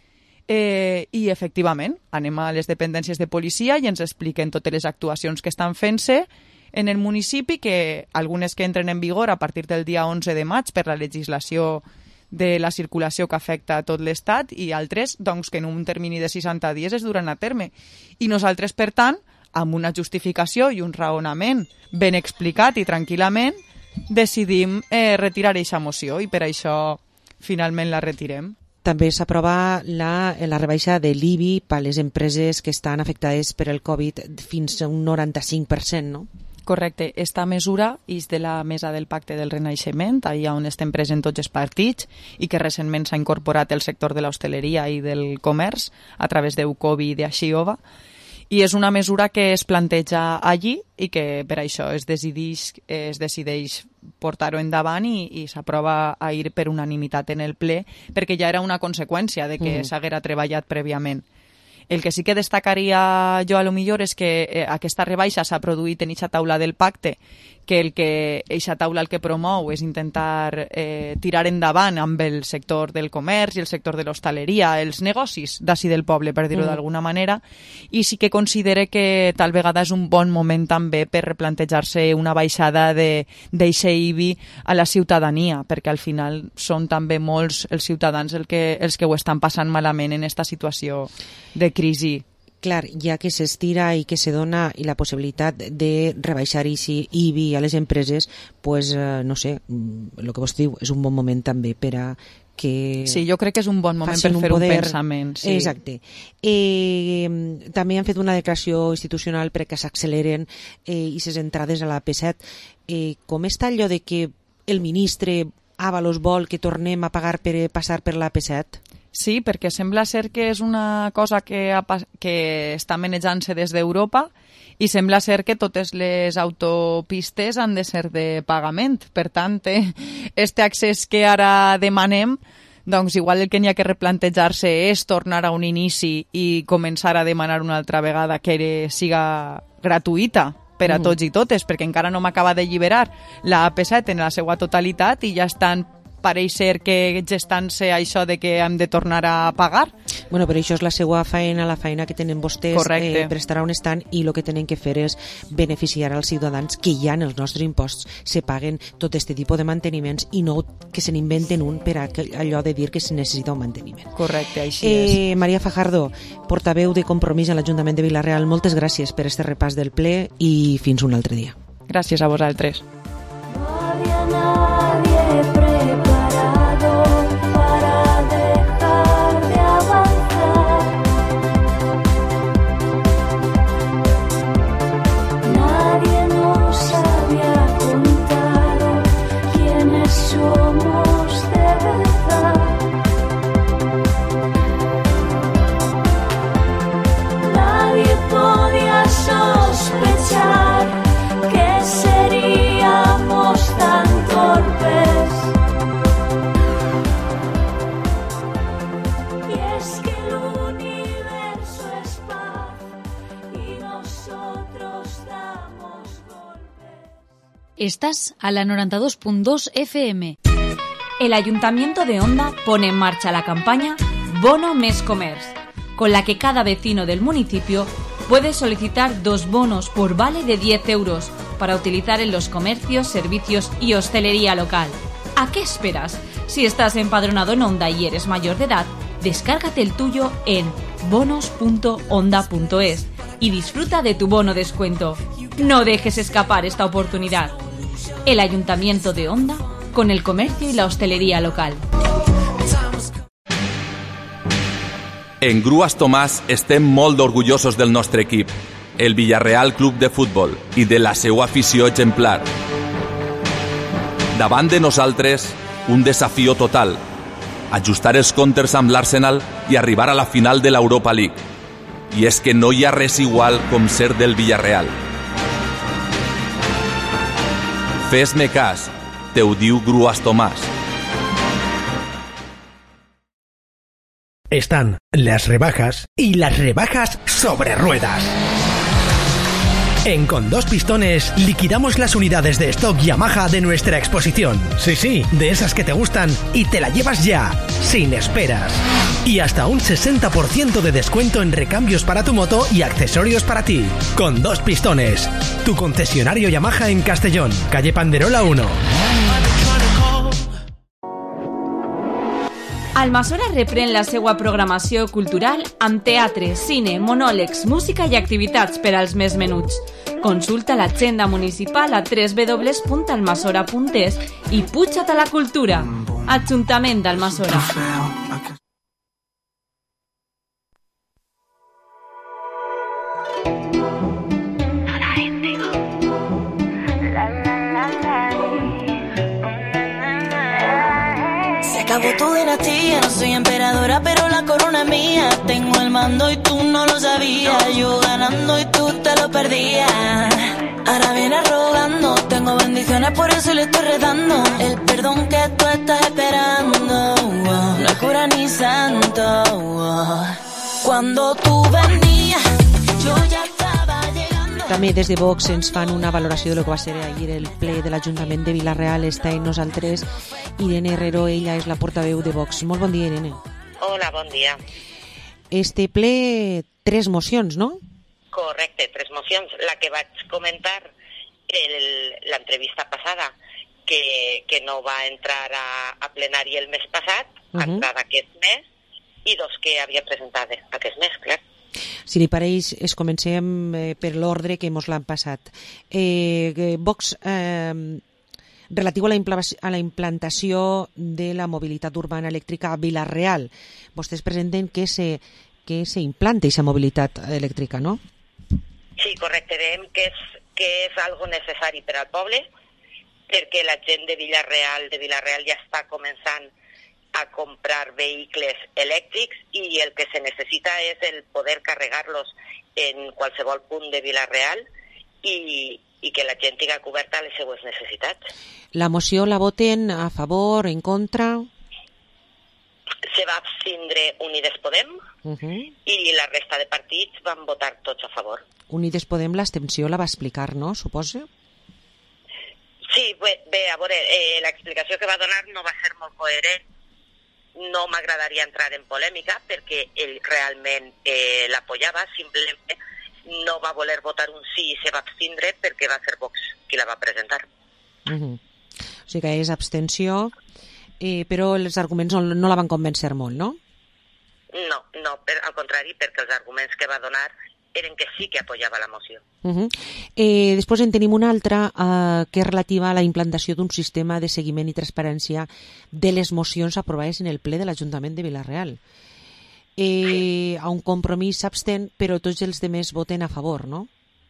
Eh, I, efectivament, anem a les dependències de policia i ens expliquen totes les actuacions que estan fent-se en el municipi, que algunes que entren en vigor a partir del dia onze de maig per la legislació de la circulació que afecta a tot l'Estat i altres doncs, que en un termini de seixanta dies es duran a terme. I nosaltres, per tant, amb una justificació i un raonament ben explicat i tranquil·lament, decidim eh, retirar aquesta moció i per això finalment la retirem. També s'aprova la, la rebaixa de l'I B I per a les empreses que estan afectades per el Covid fins a un noranta-cinc per cent, no? Correcte. Esta mesura és de la Mesa del Pacte del Renaixement, allà on estem presents tots els partits i que recentment s'ha incorporat el sector de l'hostaleria i del comerç a través d'Eucovi i d'Axiova. I és una mesura que es planteja allí i que per això es decideix, es decideix portar-ho endavant i, i s'aprova a ir per unanimitat en el ple, perquè ja era una conseqüència de que mm. s'haguera treballat prèviament. El que sí que destacaria jo a lo millor és que eh, aquesta rebaixa s'ha produït en eixa taula del pacte, que el que eixa taula el que promou és intentar eh, tirar endavant amb el sector del comerç i el sector de l'hostaleria, els negocis d'ací del poble, per dir-ho mm. d'alguna manera, i sí que considere que tal vegada és un bon moment també per replantejar-se una baixada d'eixe I B I a la ciutadania, perquè al final són també molts els ciutadans el que, els que ho estan passant malament en aquesta situació de crisi. Clar, ja que s'estira i que se dona la possibilitat de rebaixar I B I a les empreses, pues, eh, no sé, el que vos diu, és un bon moment també per a que... Sí, jo crec que és un bon moment per fer un, un pensament. Sí. Exacte. Eh, també han fet una declaració institucional perquè s'acceleren eh, i ses entrades a la P set. Eh, com està allò de que el ministre Ábalos vol que tornem a pagar per passar per la P set? Sí, perquè sembla ser que és una cosa que, ha, que està manejant-se des d'Europa i sembla ser que totes les autopistes han de ser de pagament. Per tant, este accés que ara demanem, doncs igual el que n'hi ha que replantejar-se és tornar a un inici i començar a demanar una altra vegada que siga gratuïta per a tots i totes, perquè encara no m'acaba de lliberar la A P set en la seva totalitat i ja estan pareix ser que gestant-se això de que hem de tornar a pagar. Bueno, però això és la seva feina, la feina que tenen vostès eh, per estar on estan, i el que tenen que fer és beneficiar als ciutadans que ja en els nostres imposts se paguen tot aquest tipus de manteniments i no que se n'inventen un per a allò de dir que se necessita un manteniment. Correcte, així eh, és. Maria Fajardo, portaveu de Compromís en l'Ajuntament de Vila-real, moltes gràcies per este repàs del ple i fins un altre dia. Gràcies a vosaltres. Estás a la noventa y dos punto dos F M. El Ayuntamiento de Onda pone en marcha la campaña Bono Mes Comerç, con la que cada vecino del municipio puede solicitar dos bonos por vale de diez euros para utilizar en los comercios, servicios y hostelería local. ¿A qué esperas? Si estás empadronado en Onda y eres mayor de edad, descárgate el tuyo en bonos punto onda punto es y disfruta de tu bono descuento. No dejes escapar esta oportunidad. El Ayuntamiento de Onda con el comercio y la hostelería local. En Grues Tomàs estem molt orgullosos del nostre equip, el Villarreal Club de Futbol, i de la seva afició exemplar. Davant de nosaltres, un desafió total, ajustar els comptes amb l'Arsenal i arribar a la final de l'Europa League. I és que no hi ha res igual com ser del Villarreal. Fes-me cas, te ho diu Grues Tomàs. Están las rebajas y las rebajas sobre ruedas. En Con Dos Pistones liquidamos las unidades de stock Yamaha de nuestra exposición. Sí, sí, de esas que te gustan y te la llevas ya, sin esperas. Y hasta un sesenta por ciento de descuento en recambios para tu moto y accesorios para ti. Con Dos Pistones, tu concesionario Yamaha en Castellón, calle Panderola uno. Almassora reprèn la seva programació cultural amb teatre, cine, monòlegs, música i activitats per als més menuts. Consulta l'agenda municipal a w w w punt almassora punt es i puja't a la cultura. Ajuntament d'Almassora. acabó tu dinastía. No soy emperadora, pero la corona es mía. Tengo el mando y tú no lo sabías. Yo ganando y tú te lo perdías. Ahora viene rogando. Tengo bendiciones, por eso le estoy redando. El perdón que tú estás esperando, oh, no es cura ni santo, oh. Cuando tú venías, yo ya estaba llegando. També des de Vox ens fan una valoració de lo que va ser ahir el ple de l'Ajuntament de Vila-real. Està en nosaltres Irene Herrero, ella és la portaveu de Vox. Molt bon dia, Irene. Hola, bon dia. Este ple, tres mocions, no? Correcte, tres mocions. La que vaig comentar l'entrevista passada, que, que no va entrar a, a plenari el mes passat, uh-huh. entrada aquest mes, i dos que havia presentat aquest mes, clar. Si li pareix, es comencem eh, per l'ordre que mos l'han passat. Eh, Vox, eh, relatiu a la, a la implantació de la mobilitat urbana elèctrica a Vila-real. Vostès presenten que se, que se implante aquesta mobilitat elèctrica, no? Sí, correcte. Veiem que és, que és algo necessari per al poble, perquè la gent de Vila-real, de Vila-real ja està començant a comprar vehicles elèctrics i el que se necessita és el poder carregar-los en qualsevol punt de Vila-real i, i que la gent tinga coberta les seues necessitats. La moció la voten a favor, en contra? Se va abstindre Unides Podem uh-huh. i la resta de partits van votar tots a favor. Unides Podem l'abstenció la va explicar, no? Suposo? Sí, bé, bé a veure, eh, l'explicació que va donar no va ser molt coherent. No m'agradaria entrar en polèmica perquè ell realment eh, l'apoyava, simplement no va voler votar un sí i se va abstindre perquè va ser Vox qui la va presentar. Uh-huh. O sigui que és abstenció, eh, però els arguments no, no la van convèncer molt, no? No, no, per, al contrari, perquè els arguments que va donar eren que sí que apoyava la moció. Uh-huh. eh, després en tenim una altra eh, que és relativa a la implantació d'un sistema de seguiment i transparència de les mocions aprovades en el ple de l'Ajuntament de Vila-real. Eh, a un compromís s'abstén, però tots els demés voten a favor, no?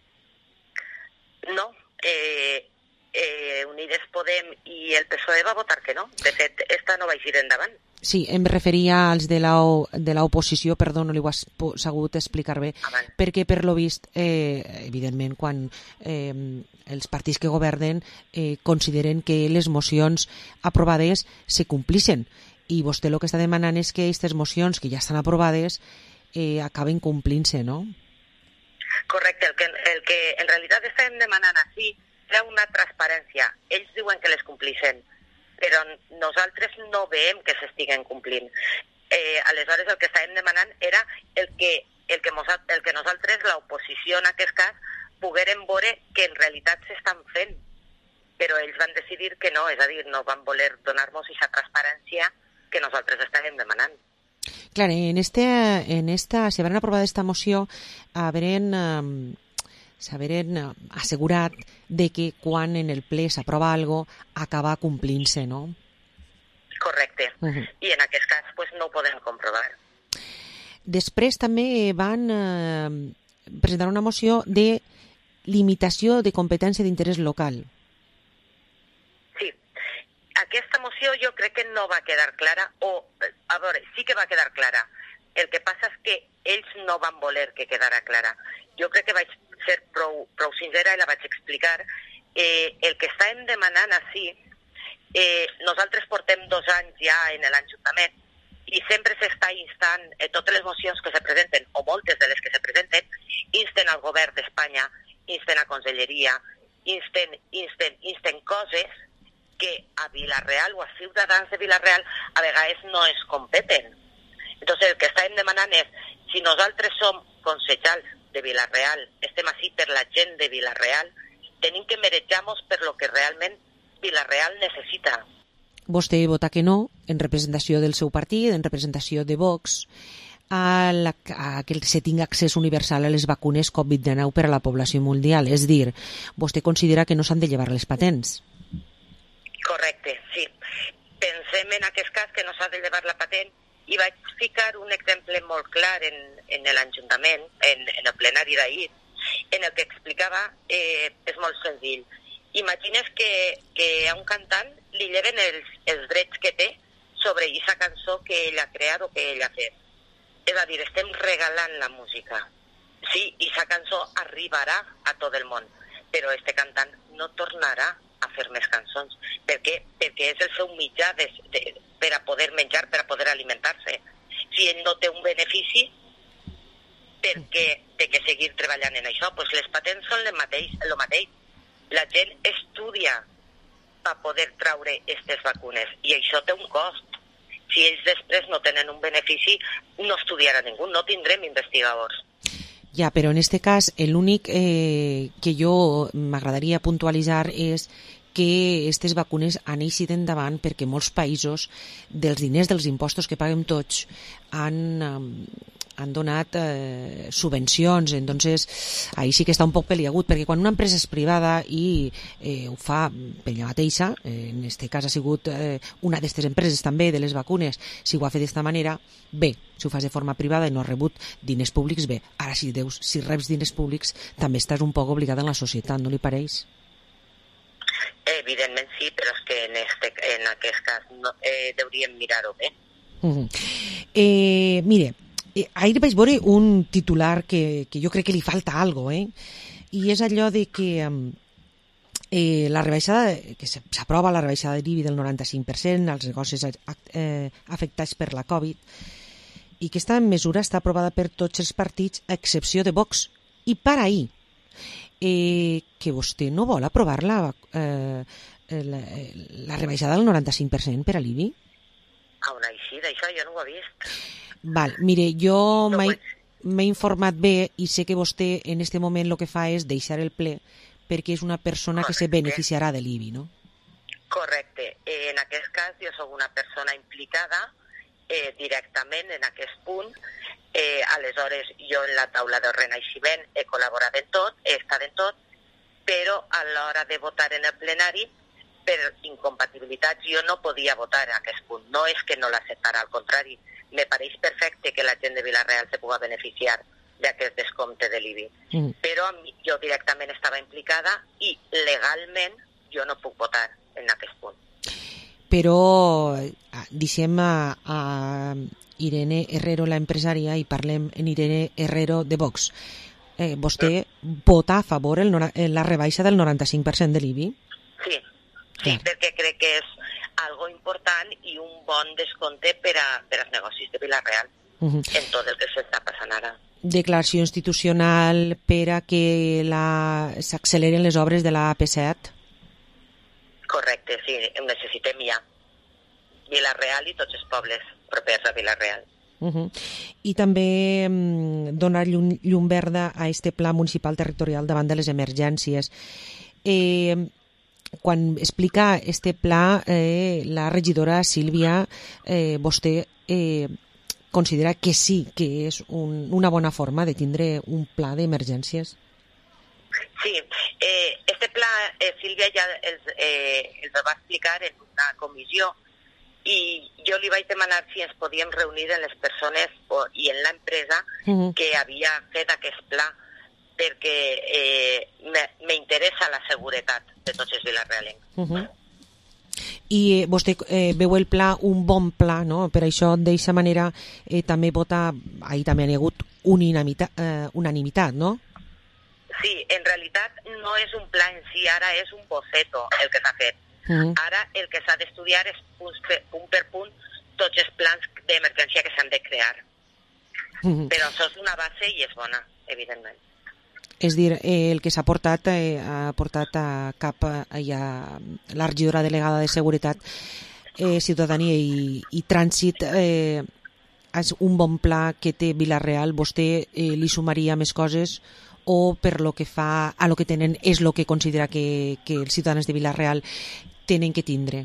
No, eh, eh, Unides Podem i el P S O E va votar que no. De fet, esta no va eixir endavant. Sí, em referia als de l'oposició, perdó, no li ho has sabut explicar bé, ah, perquè per lo vist, eh, evidentment, quan eh, els partits que governen eh, consideren que les mocions aprovades se complixen, i vostè el que està demanant és que aquestes mocions que ja estan aprovades eh, acaben complint-se, no? Correcte, el que, el que en realitat estem demanant així és una transparència. Ells diuen que les complixen, però nosaltres no veiem que s'estiguen complint. Eh, aleshores, el que estàvem demanant era el que, el que, mos, el que nosaltres, l'oposició en aquest cas, poguérem veure que en realitat s'estan fent. Però ells van decidir que no, és a dir, no van voler donar-nos aquesta transparència que nosaltres estàvem demanant. Clar, en este, en esta, si haurem aprovat aquesta moció, haurem... Um... s'haveren assegurat de que quan en el ple s'aprova algo acaba complint-se, no? Correcte. Uh-huh. I en aquest cas pues, no ho podem comprovar. Després també van eh, presentar una moció de limitació de competència d'interès local. Sí. Aquesta moció jo crec que no va quedar clara, o, a veure, sí que va quedar clara. El que passa és que ells no van voler que quedara clara. Jo crec que vaig ser prou, prou sincera i la vaig explicar. Eh, el que estàvem demanant així, eh, nosaltres portem dos anys ja en l'Ajuntament i sempre s'està instant, eh, totes les mocions que se presenten, o moltes de les que se presenten, insten al govern d'Espanya, insten a Conselleria, insten, insten, insten coses que a Vila-real o a ciutadans de Vila-real a vegades no es competen. Entonces, el que estàvem demanant és, si nosaltres som consellers de Vila-real, estem així per la gent de Vila-real, tenim que mereixar-nos per lo que realment Vila-real necessita. Vostè vota que no, en representació del seu partit, en representació de Vox, a, la, a que se tingui accés universal a les vacunes covid dinou per a la població mundial. És dir, vostè considera que no s'han de llevar les patents? Correcte, sí. Pensem en aquest cas que no s'ha de llevar la patent i vaig ficar un exemple molt clar en, en l'Ajuntament, en, en el plenari d'ahir, en el que explicava, eh, és molt senzill. Imagines que, que a un cantant li lleven els, els drets que té sobre sobre aquesta cançó que ell ha creat o que ell ha fet. És a dir, estem regalant la música. Sí, i aquesta cançó arribarà a tot el món, però este cantant no tornarà a fer més cançons. Per què? Perquè és el seu mitjà de, de, per a poder menjar, per a poder alimentar-se. Si ell no té un benefici, per què té que seguir treballant en això? Pues les patents són el mateix, el mateix. La gent estudia per poder traure aquestes vacunes i això té un cost. Si ells després no tenen un benefici, no estudiarà ningú, no tindrem investigadors. Ja, però en este cas l'únic eh, que jo m'agradaria puntualitzar és que aquestes vacunes han eixit endavant perquè molts països dels diners dels impostos que paguem tots han, eh, han donat eh, subvencions, entonces ahí sí que està un poc peliagut, perquè quan una empresa és privada i eh, ho fa per ella mateixa, eh, en este cas ha sigut eh, una d'aquestes empreses també de les vacunes, si ho ha fet d'esta manera, bé, si ho fas de forma privada i no ha rebut diners públics, bé, ara si deus, si reps diners públics també estàs un poc obligada en la societat, no li pareix? Evidentment sí, però és que en, este, en aquest cas no, eh, hauríem mirar-ho bé. Uh-huh. eh, mire, Eh, ahir vaig veure un titular que, que jo crec que li falta algo, eh? I és allò de que eh, la rebaixada, que s'aprova la rebaixada de l'I B I del noranta-cinc per cent als negocis eh, afectats per la Covid i que aquesta mesura està aprovada per tots els partits a excepció de Vox. I per ahir, eh, que vostè no vol aprovar la, eh, la, la rebaixada del noranta-cinc per cent per a l'I B I? A on així, d'això jo no ho he vist. Val, mire, jo m'he informat bé i sé que vostè en este moment el que fa és deixar el ple perquè és una persona Correcte. que se beneficiarà de l'I B I, no? Correcte. Eh, en aquest cas jo sóc una persona implicada eh, directament en aquest punt. Eh, aleshores jo en la taula de renaixement he col·laborat en tot, he estat en tot, però a l'hora de votar en el plenari per incompatibilitats jo no podia votar en aquest punt. No és que no l'acceptara, al contrari, me pareix perfecte que la gent de Vila-real se pugui beneficiar d'aquest descompte de l'I B I. Mm. Però jo directament estava implicada i legalment jo no puc votar en aquest punt. Però deixem a, a Irene Herrero, la empresària, i parlem en Irene Herrero de Vox. Eh, vostè mm. vota a favor el, la rebaixa del noranta-cinc per cent de l'I B I? Sí, sí, clar. Perquè crec que és algo important i un bon descompte per, a, per als negocis de Vila-real uh-huh. en tot el que s'està passant ara. Declaració institucional per a que la... s'acceleren les obres de la A P set? Correcte, sí, ho necessitem ja. Vila-real i tots els pobles propers a Vila-real. Uh-huh. I també um, donar llum, llum verda a este pla municipal territorial davant de les emergències. Eh, Quan explica este pla, eh, la regidora Sílvia, eh, vostè eh, considera que sí, que és un, una bona forma de tindre un pla d'emergències? Sí, eh, este pla eh, Sílvia ja els, eh, els va explicar en una comissió i jo li vaig demanar si ens podíem reunir en les persones o, i en l'empresa uh-huh. que havia fet aquest pla, perquè eh, m'interessa la seguretat de tots els vilarealencs. Uh-huh. I eh, vostè eh, veu el pla un bon pla, no? Per això d'aquesta manera eh, també vota, ahir també hi ha hagut unanimitat, eh, unanimitat, no? Sí, en realitat no és un pla en si, ara és un boceto el que s'ha fet. Uh-huh. Ara el que s'ha d'estudiar és punt per, punt per punt tots els plans d'emergència que s'han de crear. Uh-huh. Però això és una base i és bona, evidentment. És dir, eh, el que s'ha portat eh, ha portat a cap a, a la regidora delegada de Seguretat, eh, Ciutadania i, i Trànsit, eh, és un bon pla que té Vila-real. Vostè eh, li sumaria més coses o per lo que fa a lo que tenen és lo que considera que, que els ciutadans de Vila-real tenen que tindre?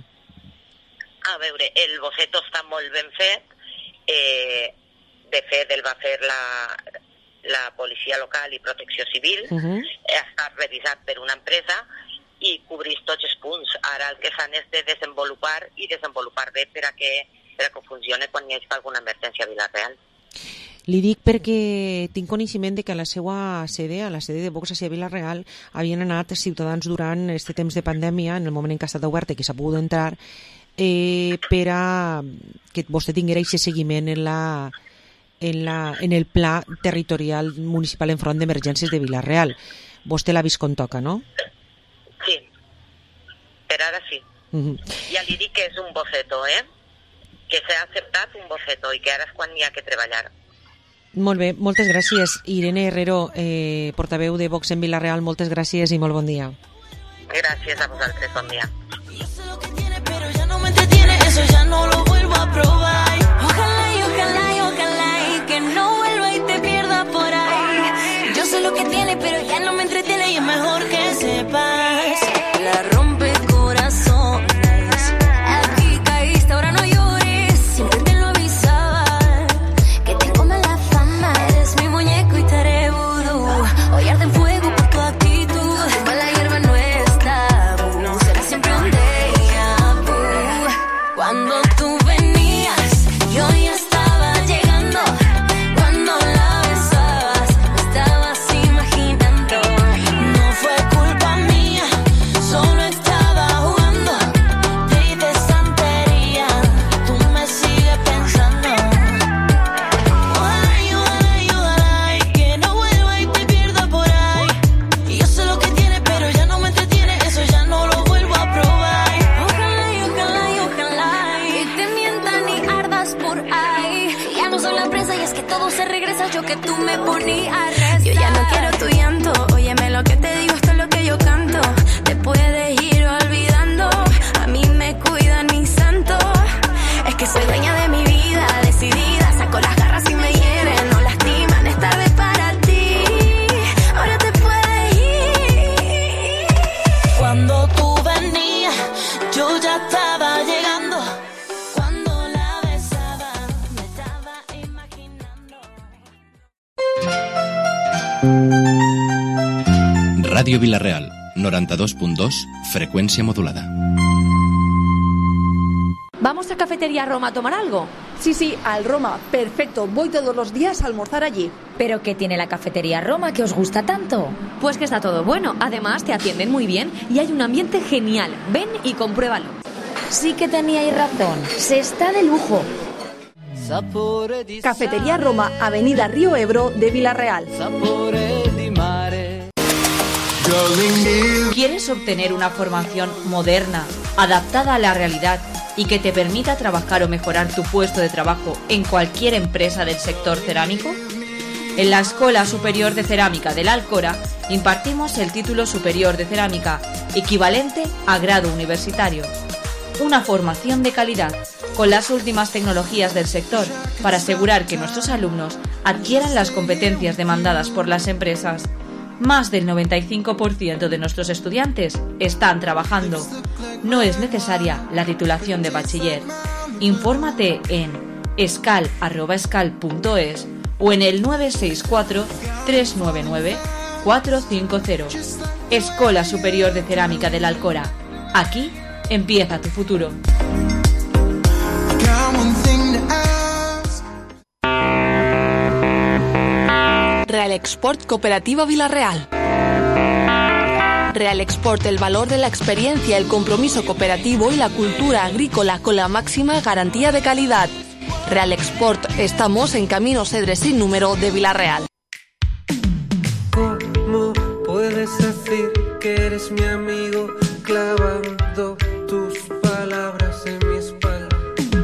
A veure, el boceto està molt ben fet. Eh, de fet, el va fer la... la policia local i protecció civil, uh-huh. ha estat revisat per una empresa i cobrís tots els punts. Ara el que s'han és de desenvolupar i desenvolupar bé per a que, per a que funcione quan hi hagi alguna emergència a Vila-real. Li dic perquè tinc coneixement de que a la seva sede, a la sede de Vox a Vila-real, havien anat ciutadans durant aquest temps de pandèmia, en el moment en què ha estat oberta i que s'ha pogut entrar, eh, per a que vostè tinguera aquest seguiment en, la, en, la, en el pla territorial municipal enfront d'emergències de Vila-real. Vostè l'ha vist com toca, no? Sí, per ara sí. Uh-huh. Ja li dic que és un boceto, eh? Que s'ha acceptat un boceto i que ara és quan hi ha que treballar. Molt bé, moltes gràcies. Irene Herrero, eh, portaveu de Vox en Vila-real, moltes gràcies i molt bon dia. Gràcies a vosaltres, bon dia. Eso ya no lo vuelvo a probar. Ojalá y ojalá y ojalá y que no vuelva y te pierda por ahí. Yo sé lo que tiene, pero ya no me entretiene y es mejor que sepas. La rompe corazones. Aquí caíste, ahora no llores. Siempre te lo avisaba. Que tengo mala fama. Eres mi muñeco y te haré vudú. Hoy arde en fuego por tu actitud. Mala hierba no es tabú. Será siempre un déjà vu. Cuando tú venías, yo ya estaba llegando. Cuando la besabas, me estabas imaginando. No fue culpa mía, solo estaba jugando. Te hice santería, tú me sigues pensando. Ojalá, ojalá, ojalá, y que no vuelva y te pierda por ahí. Y yo sé lo que tiene, pero ya no me entretiene, eso ya no lo vuelvo a probar. Ojalá, ojalá, ojalá. Por ahí. Ya no soy la presa y es que todo se regresa. Yo que tú me ponías a rezar. Yo ya no quiero tu llanto. Óyeme lo que te digo, esto es lo que yo canto. Te puedes ir olvidando. A mí me cuidan mis santos. Es que soy dueña de mi vida, decidida. Saco las garras y me hieren. No lastiman, es tarde para ti. Ahora te puedes ir. Cuando tú venías, yo ya estaba llegando. Radio Vila-real, noventa y dos punto dos, frecuencia modulada. ¿Vamos a Cafetería Roma a tomar algo? Sí, sí, al Roma. Perfecto, voy todos los días a almorzar allí. ¿Pero qué tiene la Cafetería Roma que os gusta tanto? Pues que está todo bueno. Además, te atienden muy bien y hay un ambiente genial. Ven y compruébalo. Sí que teníais razón. Se está de lujo. Cafetería Roma, Avenida Río Ebro de Vila-real. ¿Quieres obtener una formación moderna, adaptada a la realidad y que te permita trabajar o mejorar tu puesto de trabajo en cualquier empresa del sector cerámico? En la Escuela Superior de Cerámica de la Alcora impartimos el título superior de cerámica, equivalente a grado universitario. Una formación de calidad, con las últimas tecnologías del sector, para asegurar que nuestros alumnos adquieran las competencias demandadas por las empresas. Más del noventa y cinco por ciento de nuestros estudiantes están trabajando. No es necesaria la titulación de bachiller. Infórmate en escal arroba escal punto es o en el nueve seis cuatro, tres nueve nueve, cuatro cinco cero. Escuela Superior de Cerámica de la Alcora. Aquí empieza tu futuro. Real Export Cooperativa Vila-real. Real Export, el valor de la experiencia, el compromiso cooperativo y la cultura agrícola con la máxima garantía de calidad. Real Export, estamos en Camino Cedres sin número de Vila-real. ¿Cómo puedes decir que eres mi amigo clavando tus palabras en mi espalda?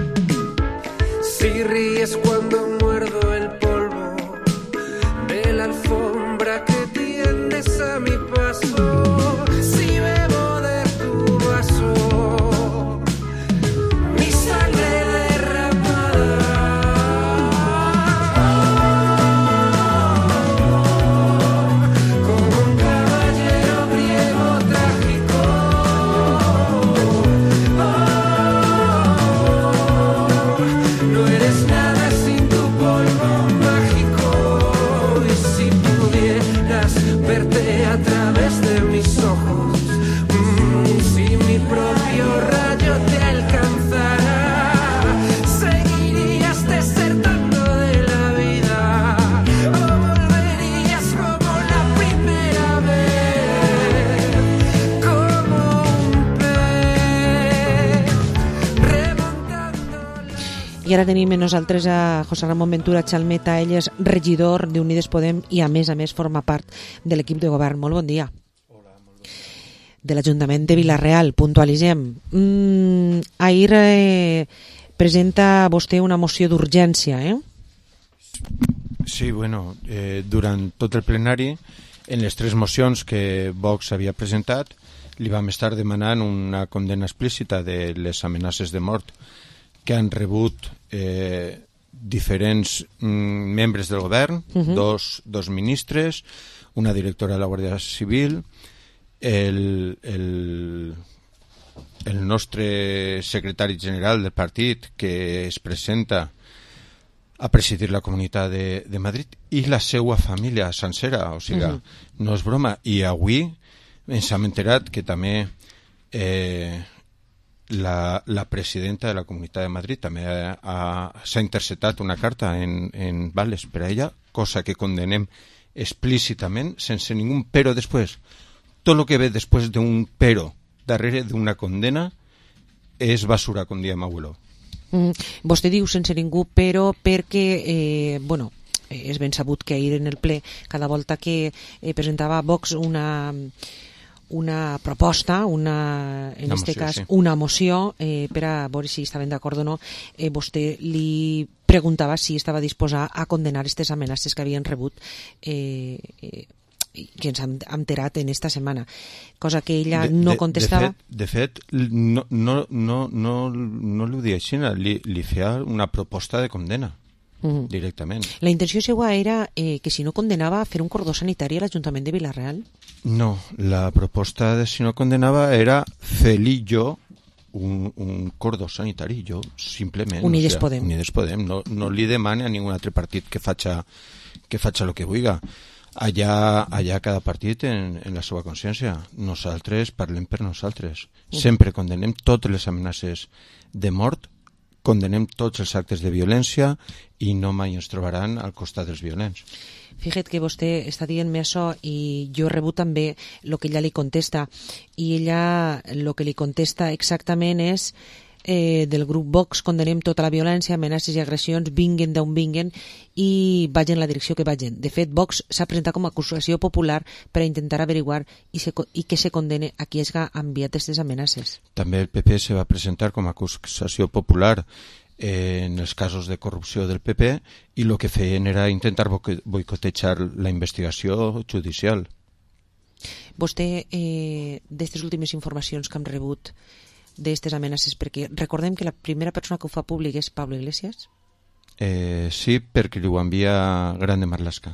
Si ríes cuando muerdo el polvo de la alfombra que tiendes a mi paso, si bebo de tu vaso mi sangre derramada, como un caballero griego trágico, I ara tenim amb nosaltres a José Ramón Ventura Chalmeta, ell és regidor d'Unides Podem i a més a més forma part de l'equip de govern. Molt bon dia. Hola, molt bon dia. De l'Ajuntament de Vila-real, puntualitzem. Mm, ahir eh, presenta vostè una moció d'urgència, eh? Sí, bueno, eh, durant tot el plenari, en les tres mocions que Vox havia presentat, li vam estar demanant una condena explícita de les amenaces de mort que han rebut eh, diferents mm, membres del govern, uh-huh. dos, dos ministres, una directora de la Guàrdia Civil, el, el, el nostre secretari general del partit que es presenta a presidir la Comunitat de, de Madrid i la seva família sencera, o sigui, uh-huh. no és broma. I avui ens hem enterat que també eh, la, la presidenta de la Comunitat de Madrid també ha, ha, s'ha interceptat una carta en, en vales per a ella, cosa que condenem explícitament, sense ningú però després. Tot el que ve després d'un però darrere d'una condena és basura, com diem abuelo. Mm, vostè diu sense ningú però perquè, eh, bueno, és ben sabut que ahir en el ple, cada volta que eh, presentava Vox una... una proposta, una, en aquest cas sí. una moció eh, per a veure si estaven d'acord o no, eh, vostè li preguntava si estava disposat a condenar aquestes amenaces que havien rebut eh, eh, que ens han enterat en esta setmana, cosa que ella de, no contestava. De fet, de fet no, no, no, no, no li ho dic així, li, li feia una proposta de condena. Uh-huh. Directament. La intenció seva era eh, que si no condenava fer un cordó sanitari a l'Ajuntament de Vila-real? No, la proposta de si no condenava era fer-li jo un, un cordó sanitari, jo simplement. Unides o sea, Podem. Unides Podem, no, no li demane a ningun altre partit que faci que faci el que vulgui. Allà, allà cada partit en, en la seva consciència. Nosaltres parlem per nosaltres. Uh-huh. Sempre condenem totes les amenaces de mort, condenem tots els actes de violència i no mai ens trobaran al costat dels violents. Fíjate que vostè està dient-me això i jo he rebut també el que ella li contesta i ella el que li contesta exactament és eh, del grup Vox condenem tota la violència, amenaces i agressions, vinguen d'on vinguen i vagin en la direcció que vagin. De fet, Vox s'ha presentat com a acusació popular per a intentar averiguar i, se, i que se condene a qui hagi enviat aquestes amenaces. També el P P se va presentar com a acusació popular en els casos de corrupció del P P i el que feien era intentar boicotejar la investigació judicial. Vostè, eh, d'aquestes últimes informacions que hem rebut d'aquestes amenaces, perquè recordem que la primera persona que ho fa públic és Pablo Iglesias? Eh, sí, perquè li ho envia Grande Marlaska.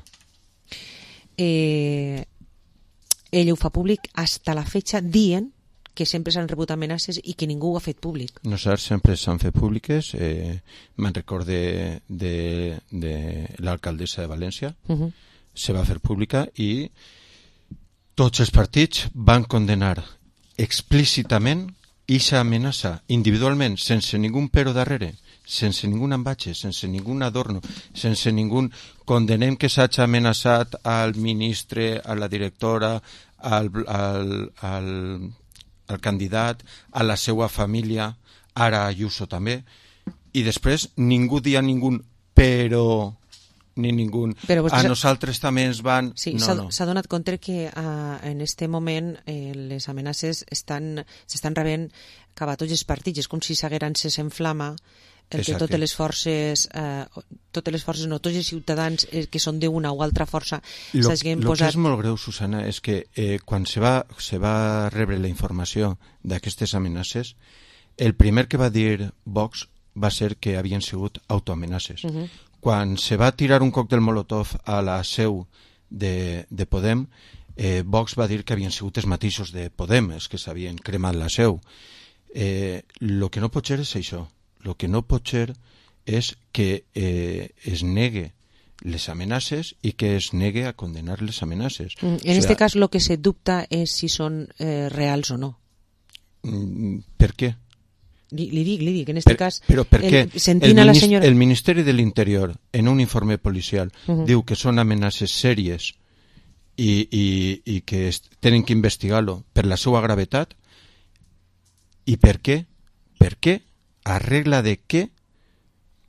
Eh, ell ho fa públic hasta la fecha dient que sempre s'han rebut amenaces i que ningú ho ha fet públic. Nosaltres sempre s'han fet públiques. Eh, me'n record de, de, de l'alcaldessa de València. Uh-huh. Se va fer pública i tots els partits van condenar explícitament aquesta amenaça, individualment, sense ningú però darrere, sense ningú embatge, sense ningú adorno, sense ningú... Condenem que s'hagi amenaçat al ministre, a la directora, al... al, al el candidat, a la seva família, ara a Ayuso també, i després ningú dia ningú però ni ningú. Però a nosaltres també ens van... Sí, no, s'ha, no. s'ha donat compte que uh, en este moment eh, les amenaces estan, s'estan rebent cap a tots els partits, és com si s'hagueren encès en flama el que totes les forces eh, totes les forces, no, tots els ciutadans eh, que són d'una o altra força s'hagin posat... El que és molt greu, Susana, és que eh, quan se va, se va rebre la informació d'aquestes amenaces, el primer que va dir Vox va ser que havien sigut autoamenaces. Uh-huh. Quan se va tirar un còctel Molotov a la seu de, de Podem, eh, Vox va dir que havien sigut els mateixos de Podem, els que s'havien cremat la seu. Eh, lo que no pot ser és això. El que no pot ser és que eh, es negue les amenaces i que es negue a condenar les amenaces. Mm, en o este sea, cas lo que se dubta és si són eh, reals o no. Mm, per què? Li, li dic, li dic, en este per, cas... Però per què? El, el, la senyora... el Ministeri de l'Interior, en un informe policial, uh-huh. diu que són amenaces sèries i, i, i que es, tenen que investigar-lo per la seva gravetat. I per què? Per què? A regla de què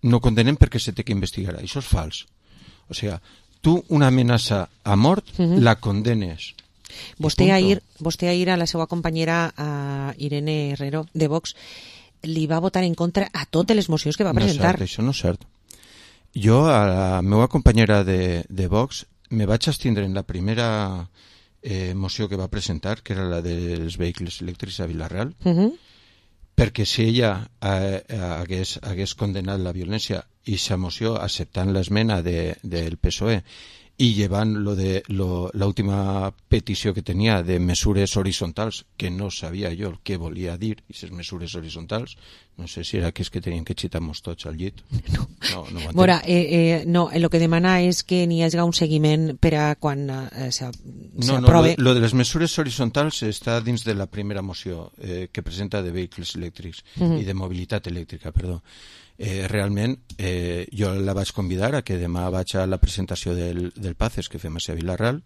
no condenem perquè se té que investigar. Això és fals. O sigui, tu una amenaça a mort uh-huh. la condenes. Vostè ahir, vostè ahir a la seva companyera a Irene Herrero de Vox li va votar en contra a totes les mocions que va presentar. No és cert, això no és cert. Jo, a la meva companyera de, de Vox, me vaig abstindre en la primera eh, moció que va presentar, que era la dels vehicles elèctrics a Vila-real, uh-huh. perquè si ella eh, hagués, hagués condenat la violència i sa moció acceptant l'esmena de, del P S O E i llevant lo de lo, l'última petició que tenia de mesures horitzontals, que no sabia jo el que volia dir, aquestes mesures horitzontals, no sé si era que és que teníem que xitar-nos tots al llit. No, no, no ho entenc. Mora, eh, eh, no, el que demana és que n'hi hagi un seguiment per a quan eh, s'aprove... No, no, lo, lo de les mesures horitzontals està dins de la primera moció eh, que presenta de vehicles elèctrics uh-huh. i de mobilitat elèctrica, perdó. Eh, realment eh, jo la vaig convidar a que demà vaig a la presentació del, del PACES que fem a Vila-real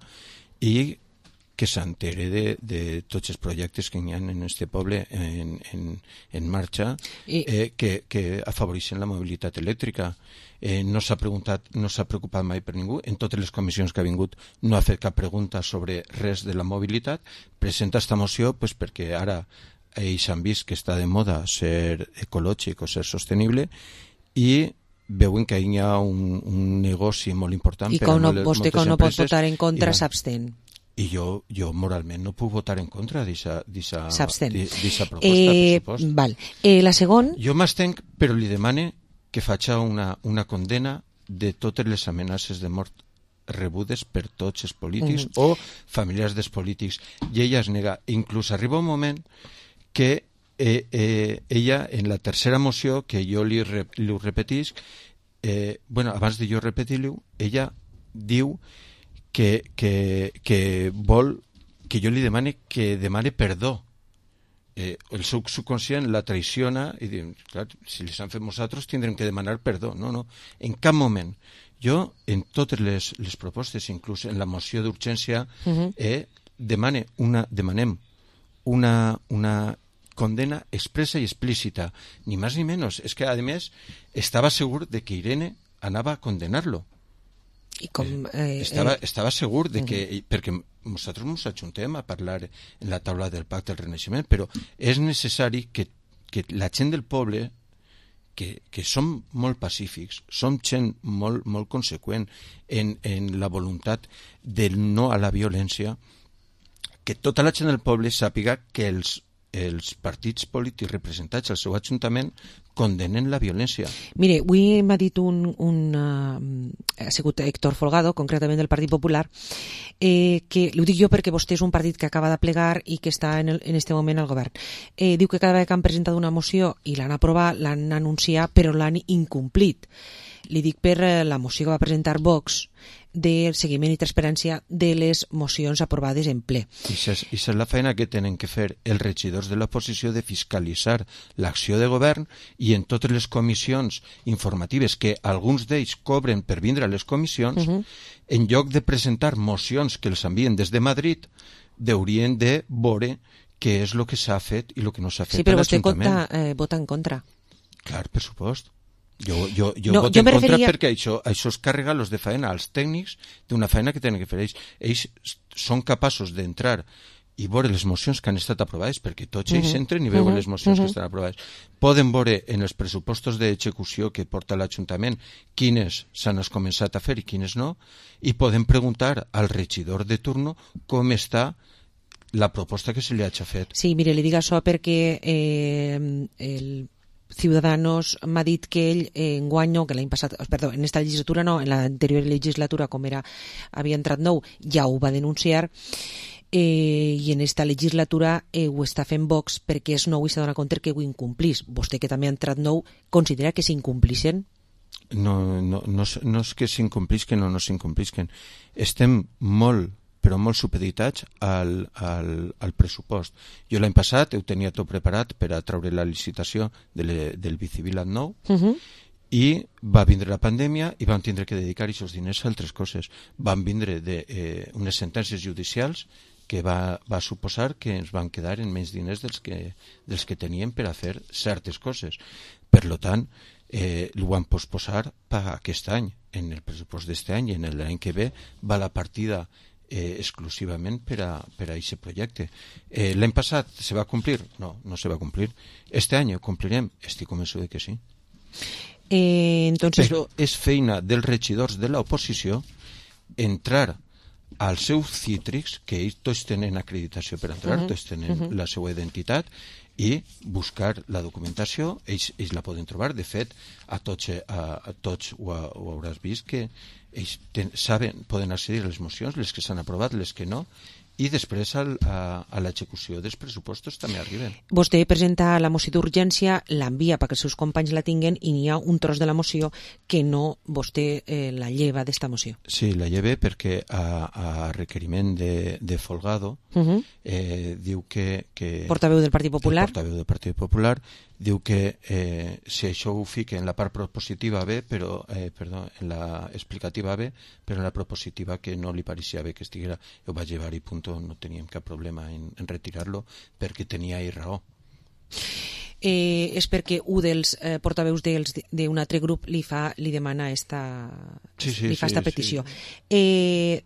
i que s'entere de, de tots els projectes que hi ha en este poble en, en, en marxa I... eh, que, que afavoreixen la mobilitat elèctrica. Eh, no s'ha preguntat, no s'ha preocupat mai per ningú. En totes les comissions que ha vingut no ha fet cap pregunta sobre res de la mobilitat. Presenta esta moció pues, perquè ara ells han vist que està de moda ser ecològic o ser sostenible i veuen que hi ha un, un negoci molt important. I com no, vostè com no pot votar en contra s'abstén. I jo, jo moralment no puc votar en contra d'aquesta proposta, eh, per supost. Val. Eh, la segon... Jo m'estenc, però li demane que faci una, una condena de totes les amenaces de mort rebudes per tots els polítics uh-huh. o familiars dels polítics. I ella es nega. Inclús arriba un moment que eh, eh, ella, en la tercera moció, que jo li, re, li ho repetisc, eh, bueno, abans de jo repetir-li-ho, ella diu que, que, que vol que jo li demane que demane perdó. Eh, el seu subconscient la traiciona i diu, clar, si les han fet nosaltres tindrem que demanar perdó. No, no, en cap moment. Jo, en totes les, les propostes, inclús en la moció d'urgència, uh-huh. eh, demane una, demanem una, una condena expressa i explícita, ni més ni menys. És que, a més, estava segur de que Irene anava a condenar-lo. I com, eh, estava, eh, estava segur de que, uh-huh. perquè nosaltres ens ajuntem a parlar en la taula del Pacte del Renaixement, però és necessari que, que la gent del poble que, que som molt pacífics, som gent molt, molt conseqüent en, en la voluntat del no a la violència, que tota la gent del poble sàpiga que els, els partits polítics representats al seu ajuntament condenen la violència. Mire, avui m'ha dit un, un uh, ha sigut Héctor Folgado, concretament del Partit Popular, eh, que ho dic jo perquè vostè és un partit que acaba de plegar i que està en, el, en este moment al govern. Eh, diu que cada vegada que han presentat una moció i l'han aprovat, l'han anunciat, però l'han incomplit. Li dic per la moció que va presentar Vox del seguiment i transparència de les mocions aprovades en ple. I és, és la feina que tenen que fer els regidors de l'oposició de fiscalitzar l'acció de govern i en totes les comissions informatives que alguns d'ells cobren per vindre a les comissions, uh-huh. en lloc de presentar mocions que els envien des de Madrid, haurien de veure què és el que s'ha fet i el que no s'ha fet sí, però a l'Ajuntament. vostè vota, eh, vota en contra. Clar, per supost. Jo, jo, jo no, voto jo en contra referia... perquè això, això es carrega los de faena, als tècnics d'una feina que tenen que fer ells. Ells són capaços d'entrar i veure les mocions que han estat aprovades, perquè tots ells uh-huh. entren i veuen uh-huh. les mocions uh-huh. que estan aprovades. Poden veure en els pressupostos d'execució que porta l'Ajuntament quines s'han començat a fer i quines no, i poden preguntar al regidor de turno com està la proposta que se li hagi fet. Sí, mire, li dic això perquè eh, el Ciudadanos m'ha dit que ell eh, enguany no, que l'any passat, perdó, en esta legislatura no, en l'anterior legislatura, com era, havia entrat nou, ja ho va denunciar, eh, i en esta legislatura eh, ho està fent Vox perquè és nou i s'ha donat compte que ho incomplís. Vostè, que també ha entrat nou, considera que s'incomplixen? No, no, no, no és que s'incomplixen o no s'incomplixen. Estem molt però molt supeditats al, al, al pressupost. Jo l'any passat ho tenia tot preparat per a treure la licitació de le, del Bicivilat nou uh-huh. i va vindre la pandèmia i vam tindre que dedicar aquests diners a altres coses. Van vindre de, eh, unes sentències judicials que va, va suposar que ens van quedar en menys diners dels que, dels que teníem per a fer certes coses. Per lo tant, eh, ho van posposar per aquest any. En el pressupost d'este any i en l'any que ve va la partida eh, exclusivament per a, per a aquest projecte. Eh, l'any passat se va complir? No, no se va complir. Este any ho complirem? Estic convençut de que sí. Eh, entonces... Però és feina dels regidors de l'oposició entrar als seus cítrics, que ells tots tenen acreditació per entrar, uh-huh. tots tenen uh-huh. la seva identitat, i buscar la documentació. Ells, ells la poden trobar. De fet, a tots, a, a tots ho, ho hauràs vist, que ells ten, saben, poden accedir a les mocions, les que s'han aprovat, les que no, i després al, a, a l'execució dels pressupostos també arriben. Vostè presenta la moció d'urgència, l'envia perquè els seus companys la tinguen i n'hi ha un tros de la moció que no vostè eh, la lleva d'esta moció. Sí, la lleve perquè a, a requeriment de, de Folgado uh-huh. eh, diu que, que... Portaveu del Partit Popular. El portaveu del Partit Popular diu que eh, si això ho fica en la part propositiva B, però, eh, perdó, en la explicativa B, però en la propositiva que no li pareixia bé que estiguera, ho va llevar i punt, no teníem cap problema en, en retirar-lo perquè tenia i raó. Eh, és perquè un dels eh, portaveus d'un altre grup li fa, li demana esta, sí, sí, li fa sí, esta petició. Sí. Eh,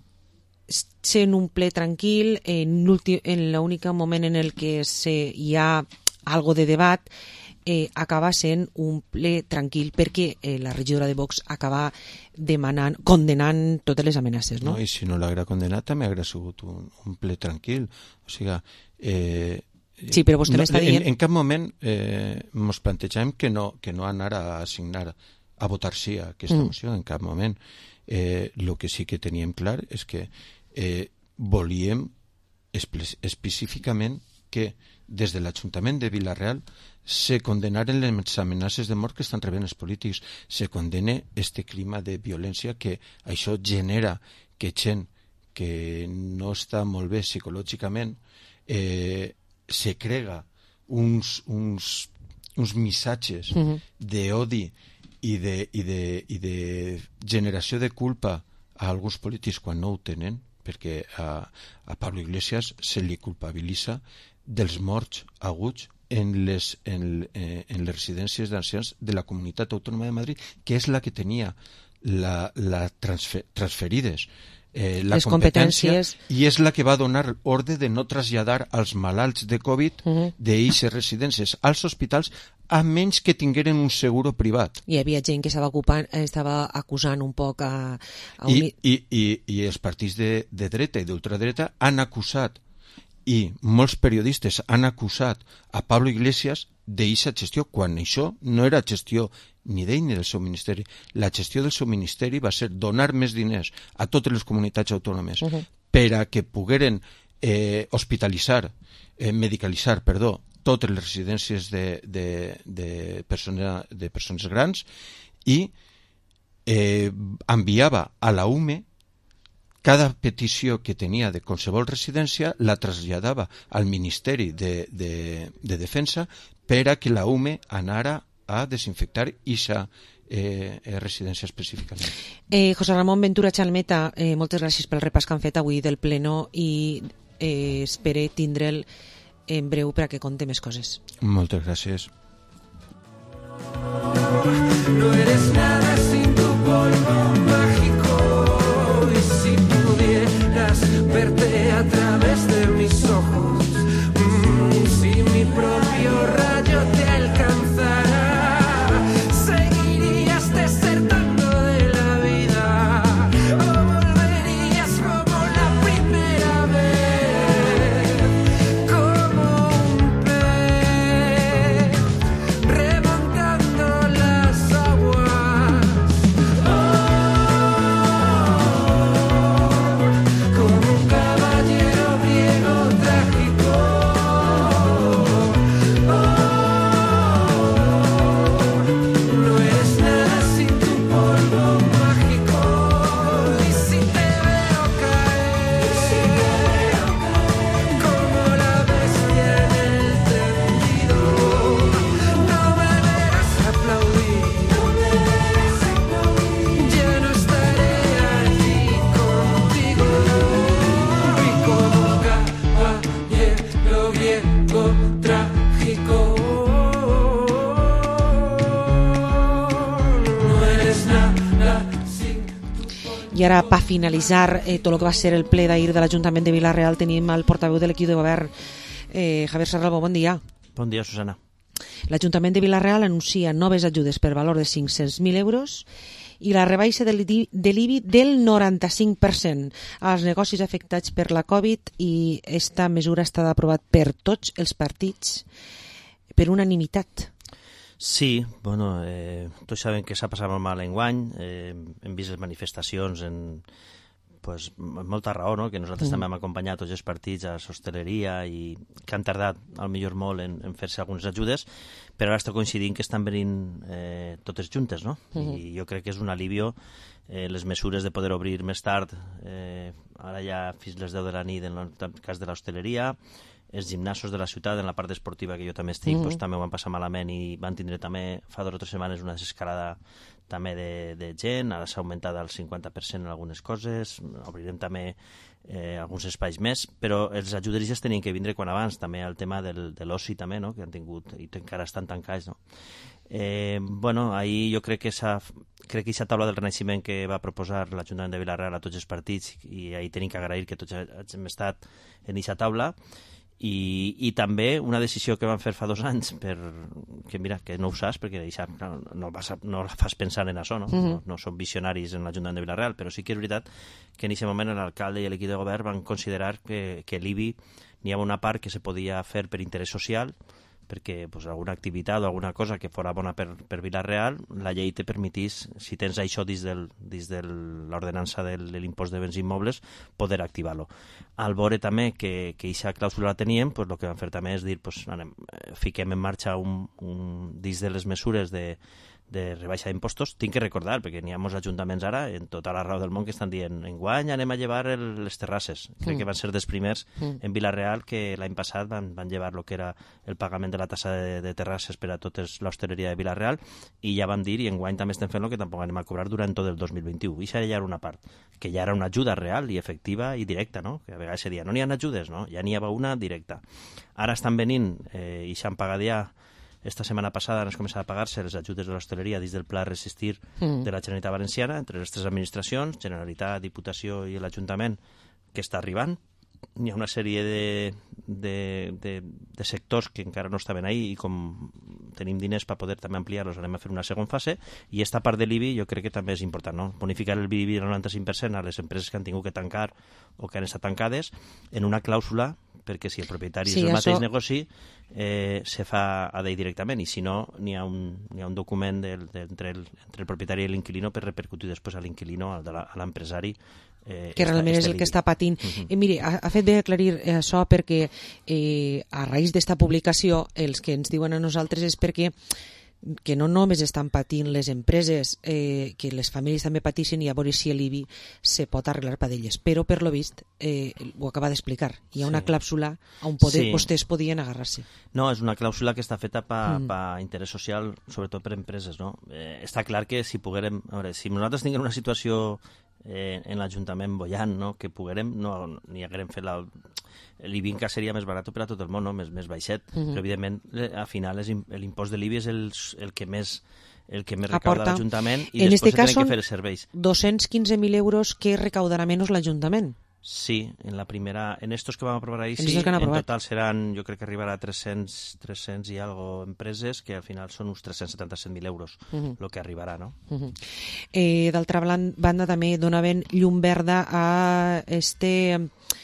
sent un ple tranquil, en l'únic moment en el que se, hi ha algo de debat, eh, acaba sent un ple tranquil perquè eh, la regidora de Vox acaba demanant, condenant totes les amenaces, no? No, i si no l'haguera condenat també haguera sigut un, un ple tranquil. O sigui, eh, sí, però vostè no, m'està dient... En, en cap moment eh, ens plantejàvem que no, que no anar a assignar, a votar sí a aquesta mm. moció, en cap moment. Eh, lo que sí que teníem clar és que eh, volíem espe- específicament que des de l'Ajuntament de Vila-real se condenaren les amenaces de mort que estan rebent els polítics, se condene este clima de violència que això genera que gent que no està molt bé psicològicament eh, se crega uns, uns, uns missatges uh-huh. d'odi i de, i, de, i de generació de culpa a alguns polítics quan no ho tenen, perquè a, a Pablo Iglesias se li culpabilitza dels morts aguts en les, en, eh, en les residències d'ancians de la Comunitat Autònoma de Madrid, que és la que tenia la, la transfer, transferides eh, la les competències, i és la que va donar ordre de no traslladar als malalts de Covid uh-huh. d'eixes residències als hospitals a menys que tingueren un seguro privat. Hi havia gent que estava ocupant, estava acusant un poc a... a un... I, i, i, i els partits de, de dreta i d'ultradreta han acusat, i molts periodistes han acusat a Pablo Iglesias d'eixa gestió, quan això no era gestió ni d'ell ni del seu ministeri. La gestió del seu ministeri va ser donar més diners a totes les comunitats autònomes uh-huh. per a que pogueren eh, hospitalitzar, eh, medicalitzar, perdó, totes les residències de, de, de, persona, de persones grans i eh, enviava a la U M E cada petició que tenia de qualsevol residència la traslladava al Ministeri de, de, de Defensa per a que la U M E anara a desinfectar ixa eh, residència específicament. Eh, José Ramón Ventura Chalmeta, eh, moltes gràcies pel repàs que han fet avui del pleno i eh, espere tindre'l en breu per a que conte més coses. Moltes gràcies. No eres nada sin tu polvo mágico y si pudieras verte a través de mis ojos, mm, si mi propio rayo te alcanzara, seguirías desertando de la vida o volverías como la primera vez, como un pez remontando las aguas. I ara, per finalitzar eh, tot el que va ser el ple d'ahir de l'Ajuntament de Vila-real, tenim el portaveu de l'equip de govern, eh, Javier Serralbo. Bon dia. Bon dia, Susana. L'Ajuntament de Vila-real anuncia noves ajudes per valor de cinc-cents mil euros i la rebaixa de l'I B I del noranta-cinc per cent als negocis afectats per la Covid, i esta mesura està aprovat per tots els partits per unanimitat. Sí, bueno, eh, tots sabem que s'ha passat molt mal enguany, eh, hem vist les manifestacions en, pues, amb molta raó, no? Que nosaltres mm. també hem acompanyat tots els partits a l'hostaleria i que han tardat al millor molt en, en fer-se algunes ajudes, però ara està coincidint que estan venint eh, totes juntes, no? Mm. I jo crec que és un alivio eh, les mesures de poder obrir més tard, eh, ara ja fins les deu de la nit en el cas de l'hostaleria, els gimnasos de la ciutat, en la part esportiva que jo també estic, mm-hmm. pues, també ho van passar malament i van tindre també fa dues o tres setmanes una desescalada també de, de gent, ara s'ha augmentat al cinquanta per cent en algunes coses, obrirem també eh, alguns espais més, però els ajuderistes tenien que vindre quan abans, també el tema del, de l'oci també, no? Que han tingut i encara estan tancats, no? Eh, bueno, ahir jo crec que s'ha crec que aquesta taula del Renaixement que va proposar l'Ajuntament de Vila-real a tots els partits, i ahir tenim que agrair que tots hem estat en aquesta taula. I, i també una decisió que van fer fa dos anys, per, que mira, que no ho saps, perquè això, no, no, vas a, no la fas pensant en això, no? Mm-hmm. no, no són visionaris en l'Ajuntament de Vila-real, però sí que és veritat que en aquest moment l'alcalde i l'equip de govern van considerar que, que l'I B I n'hi havia una part que se podia fer per interès social, perquè pues, alguna activitat o alguna cosa que fora bona per, per Vila-real, la llei te permetís, si tens això dins, del, dins de l'ordenança de l'impost de béns immobles, poder activar-lo. Al veure també que aquesta clàusula la teníem, pues, el que vam fer també és dir, pues, anem, fiquem en marxa un, un, dins de les mesures de, de rebaixa d'impostos. Tinc que recordar, perquè n'hi ha molts ajuntaments ara, en tota la raó del món, que estan dient enguany anem a llevar el, les terrasses. Crec mm. que van ser dels primers mm. en Vila-real que l'any passat van, van llevar el que era el pagament de la tassa de, de terrasses per a tota l'hostaleria de Vila-real, i ja van dir, i enguany també estem fent-lo, que tampoc anem a cobrar durant tot el dos mil vint-i-u. I això ja era una part, que ja era una ajuda real i efectiva i directa, no? Que a vegades se dia, no n'hi ha ajudes, no? Ja n'hi havia una directa. Ara estan venint, eh, i s'han pagat ja. Esta setmana passada han començat a pagar-se les ajudes de l'hostaleria dins del Pla Resistir mm. de la Generalitat Valenciana, entre les tres administracions, Generalitat, Diputació i l'Ajuntament, que està arribant. Hi ha una sèrie de, de, de, de sectors que encara no estaven ahí, i com tenim diners per poder també ampliar-los, anem a fer una segona fase, i esta part de l'I B I jo crec que també és important, no? Bonificar el I B I del noranta-cinc per cent a les empreses que han tingut que tancar o que han estat tancades en una clàusula, perquè si el propietari sí, és el mateix això... negoci, eh, se fa a d'ell directament, i si no, n'hi ha, ha un document de, de, entre, el, entre el propietari i l'inquilino per repercutir després a l'inquilino, a l'empresari. Eh, que realment és el que està patint. Uh-huh. eh, mire, ha, ha fet bé aclarir eh, això, perquè eh, a raïs d'esta publicació els que ens diuen a nosaltres és perquè que no només estan patint les empreses, eh, que les famílies també pateixen, i a veure si l'I B I se pot arreglar per d'elles. Però, per lo vist, eh, ho acaba d'explicar. Hi ha una sí. clàusula on poder, sí. vostès podien agarrar-se. No, és una clàusula que està feta per mm. pa interès social, sobretot per empreses, no? Eh, està clar que si poguérem... A veure, si nosaltres tinguem una situació eh, en l'Ajuntament bollant, no?, que poguérem, no, ni haguérem fet la... l'I B I encara seria més barat per a tot el món, no? més, més baixet, mm-hmm. però evidentment al final l'impost de l'I B I és el, el que més el que més recauda l'Ajuntament, i en després este cas tenen que fer els serveis. doscientos quince mil euros que recaudarà menys l'Ajuntament. Sí, en la primera, en estos que vam aprovar ahí, en sí, en total seran, jo crec que arribarà a tres-cents, tres-cents i algo empreses, que al final són uns tres-cents setanta-set mil euros, el uh-huh. que arribarà, no? Uh-huh. eh, D'altra banda, també donaven llum verda a este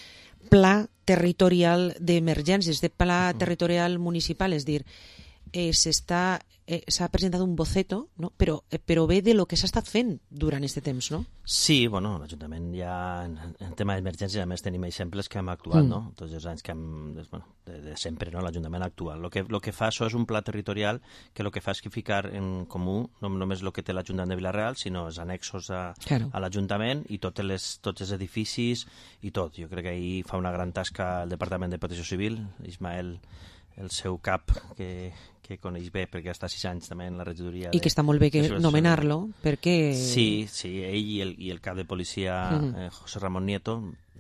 pla territorial d'emergències, de pla uh-huh. territorial municipal, és dir, eh, s'està eh, s'ha presentat un boceto, no? però, eh, però ve de lo que s'ha estat fent durant aquest temps, no? Sí, bueno, l'Ajuntament ja en, en tema d'emergència, a més tenim exemples que hem actuat, mm. no? Tots els anys que hem, bueno, de, de sempre, no? L'Ajuntament actua. Lo que, lo que fa això és un pla territorial que el que fa és que ficar en comú no només el que té l'Ajuntament de Vila-real, sinó els annexos a, claro. a l'Ajuntament i totes les, tots els edificis i tot. Jo crec que ahir fa una gran tasca el Departament de Protecció Civil, Ismael, el seu cap, que, que coneix bé perquè està sis anys també en la regidoria. I que està molt bé que nomenar-lo, perquè... Sí, sí, ell i el, i el cap de policia, uh-huh. eh, José Ramón Nieto, no?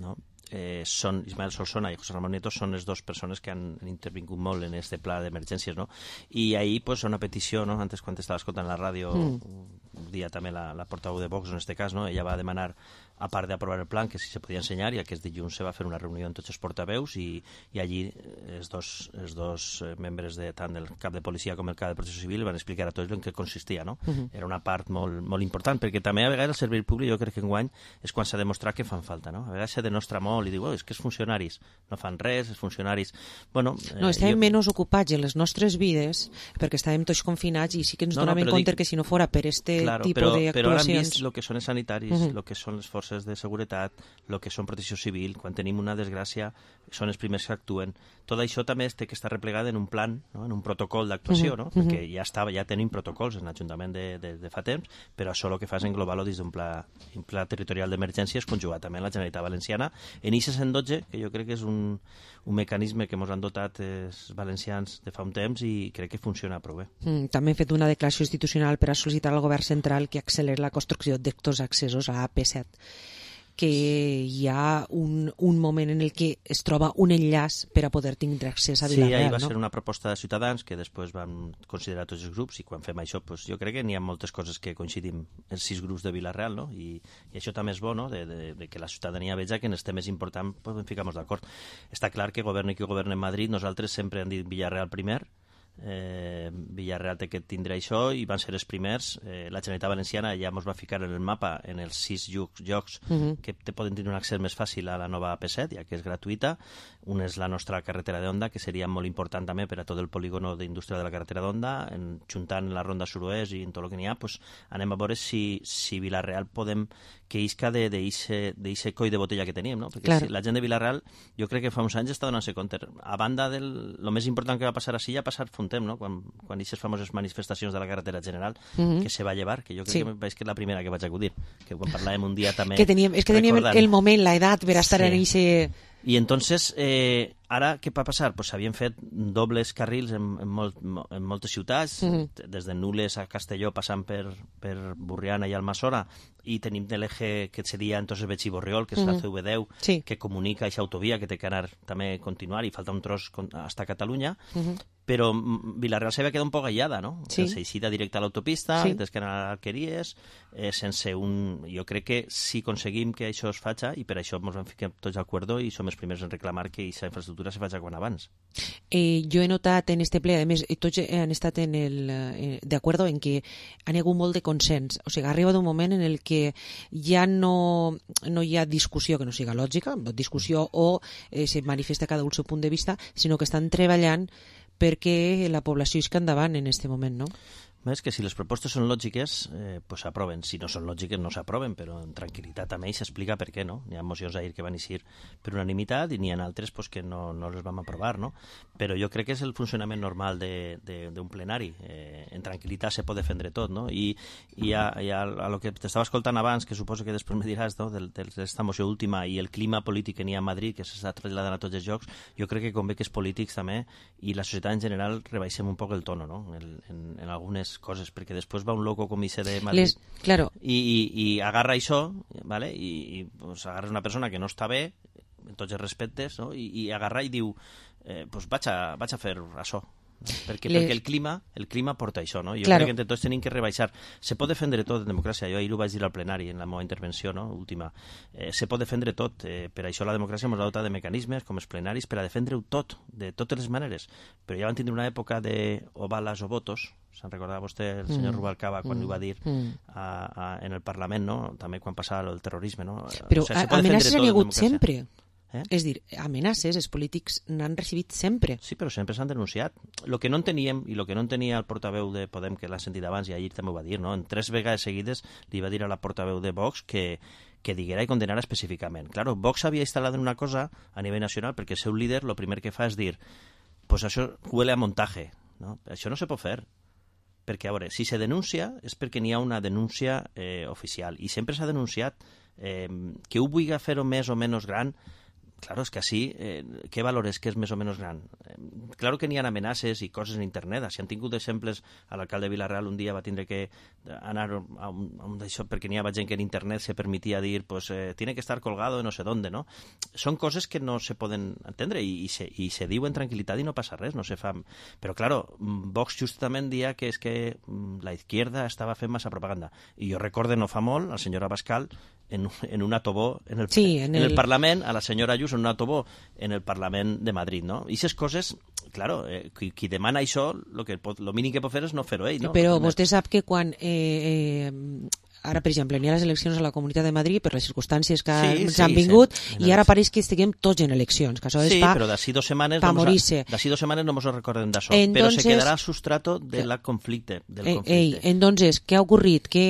eh, són Ismael Solsona i José Ramón Nieto són les dues persones que han intervingut molt en este pla d'emergències, no? I ahir, pues, una petició, no? Antes, quan estava escoltant la ràdio, mm. un dia també la, la portaveu de Vox, en este cas, no? Ella va demanar, a part d'aprovar el plan, que si se podia ensenyar, i aquest dilluns se va fer una reunió amb tots els portaveus i, i allí els dos, els dos membres de, tant del cap de policia com el cap de protecció civil van explicar a tots en què consistia, no? Uh-huh. Era una part molt, molt important, perquè també a vegades el servei públic jo crec que enguany és quan s'ha demostrat que fan falta, no? A vegades s'ha denostra molt i diu, oh, és que els funcionaris no fan res, els funcionaris... Bueno, eh, no, estàvem jo... menys ocupats en les nostres vides perquè estàvem tots confinats i sí que ens no, donàvem no, compte dic... que si no fora per este claro, tipus però, d'actuacions... Però ara hem vist el que són els sanitaris, el uh-huh. que són les forces de seguretat, el que són protecció civil, quan tenim una desgràcia són els primers que actuen. Tot això també té que estar replegat en un plan, no? En un protocol d'actuació, uh-huh. no? Perquè ja estava, ja tenim protocols en l'Ajuntament de, de, de fa temps, però això el que fa és englobar-lo dins d'un pla, un pla territorial d'emergències conjugat també amb la Generalitat Valenciana en I C cent dotze, que jo crec que és un, un mecanisme que ens han dotat els valencians de fa un temps i crec que funciona prou bé. Mm, també hem fet una declaració institucional per a sol·licitar al govern central que acceleri la construcció d'actors accessos a A P set, que hi ha un, un moment en el que es troba un enllaç per a poder tindre accés a Vilareal. Sí, ahir va no? ser una proposta de Ciutadans que després van considerar tots els grups i quan fem això pues, jo crec que n'hi ha moltes coses que coincidim els sis grups de Vilareal, no? I, i això també és bo, no? de, de, de que la ciutadania veja que en els temes importants pues, ens ficamos d'acord. Està clar que governi qui governi en Madrid, nosaltres sempre hem dit Vilareal primer, eh, Villarreal té que tindre això i van ser els primers. Eh, la Generalitat Valenciana ja ens va ficar en el mapa en els sis llocs, llocs uh-huh. que te poden tenir un accés més fàcil a la nova A P set, ja que és gratuïta. Un és la nostra carretera d'Onda, que seria molt important també per a tot el polígono d'indústria de la carretera d'Onda, en, juntant la ronda sud-oest i en tot el que n'hi ha, pues, anem a veure si, si Vilareal podem que isca d'aquest coll de botella que teníem, no? Perquè claro. Si la gent de Vilareal, jo crec que fa uns anys està donant-se compte. A banda del lo més important que va passar així, ja ha passat un temps, no? Quan, quan aquestes famoses manifestacions de la carretera general uh-huh. que se va llevar, que jo crec sí. que és que la primera que vaig acudir, que quan parlàvem un dia també... Que teníem, és que teníem recordant... el moment, la edat per estar sí. en ese... I entonces, eh, ara què va passar? Pues s'havien fet dobles carrils en, en, molt, en moltes ciutats, uh-huh. des de Nules a Castelló, passant per, per Burriana i Almassora, i tenim de l'eje que seria entonces Betxí Borriol, que és uh-huh. la C V deu, sí. que comunica aquesta autovia que té que anar també a continuar, i falta un tros hasta Catalunya, uh-huh. però Vilareal s'havia quedat un poc aïllada, no? Sí. S'eixida directe a l'autopista, sí. des que anar a Alqueries, eh, sense un... Jo crec que si aconseguim que això es faci, i per això ens vam ficar tots d'acord i som els primers en reclamar que aquesta infraestructura se faci quan abans. Eh, jo he notat en este ple, a més, tots han estat en el, eh, d'acord en que han hagut molt de consens. O sigui, ha arribat un moment en el que ja no, no hi ha discussió que no siga lògica, discussió o eh, se manifesta cada un el seu punt de vista, sinó que estan treballant perquè la població isca endavant en aquest moment, no? És que si les propostes són lògiques, eh, pues s'aproven. Si no són lògiques, no s'aproven, però en tranquil·litat també s'explica per què, no? N'hi ha mocions ahir que van eixir per unanimitat i n'hi ha altres pues, que no, no les vam aprovar, no? Però jo crec que és el funcionament normal d'un plenari. Eh, en tranquil·litat se pot defendre tot, no? I, i a, i a, a lo que t'estava escoltant abans, que suposo que després me diràs, no?, d'esta moció última i el clima polític que n'hi ha a Madrid, que s'està traslladant a tots els llocs, jo crec que convé que els polítics també i la societat en general rebaixem un poc el tono, no?, en, en, en algunes coses, perquè després va un loco com ese de Madrid Les, claro. i, i, i agarra això, ¿vale? i, i pues, agarra una persona que no està bé en tots els respectes, no? I, i agarra i diu eh, pues vaig a, vaig a fer això, no? Perquè, Les... perquè el clima el clima porta això, no? Jo claro. crec que entre tots tenim que rebaixar. Se pot defendre tot en democràcia, jo ahir ho vaig dir al plenari en la meva intervenció, no? Última. Eh, se pot defendre tot, eh, per això la democràcia ens ha dotat de mecanismes com els plenaris per a defendre-ho tot, de totes les maneres, però ja van tindre una època de o balas o votos. Se'n recordava vostè el senyor mm. Rubalcaba quan mm. ho va dir mm. a, a, en el Parlament, no? També quan passava el terrorisme, no? Però o sigui, amenaces n'hi ha hagut sempre. Eh? És dir, amenaces, els polítics n'han recibit sempre. Sí, però sempre s'han denunciat. El que no enteníem, i el que no entenia el portaveu de Podem, que l'ha sentit abans, i ahir també ho va dir, no? En tres vegades seguides li va dir a la portaveu de Vox que, que diguera i condenara específicament. Claro, Vox havia instal·lat en una cosa a nivell nacional perquè el seu líder el primer que fa és dir pues això huele a montaje, no? Això no se pot fer. Perquè, a veure, si se denuncia és perquè n'hi ha una denúncia eh, oficial, i sempre s'ha denunciat eh, que ho vulgui fer-ho més o menys gran. claro, és que així, eh, què valores que és més o menys gran? Eh, claro que n'hi ha amenaces i coses en internet. Si han tingut exemples, l'alcalde de Vila-real un dia va tindre que anar a un, a un d'això, perquè n'hi havia gent que en internet se permitia dir, pues, eh, tiene que estar colgado de no sé dónde, no? Són coses que no se poden entendre i, i, se, i se diu en tranquil·litat i no passa res, no se fa... Però, claro, Vox justament dia que és que la izquierda estava fent massa propaganda. I jo recorde no fa molt, la senyora Bascal, en, en un autobó en el, sí, en, en el... el Parlament, a la senyora Ayuso en un autobó en el Parlament de Madrid, no? I aquestes coses, claro, eh, qui, qui demana això, lo, que pot, lo mínim que pot fer és no fer-ho ell, no? Però vostè sap que quan... Eh, eh, ara, per exemple, n'hi ha les eleccions a la Comunitat de Madrid per les circumstàncies que sí, ens sí, han vingut sí, i ara pareix que estiguem tots en eleccions, que això és sí, pa, però d'ací dos setmanes pa no morir-se. D'ací dos setmanes no ens recordem d'això, Entonces, però se quedarà al sustrato del conflicte. Del eh, conflicte. Eh, entonces, què ha ocorrit? Que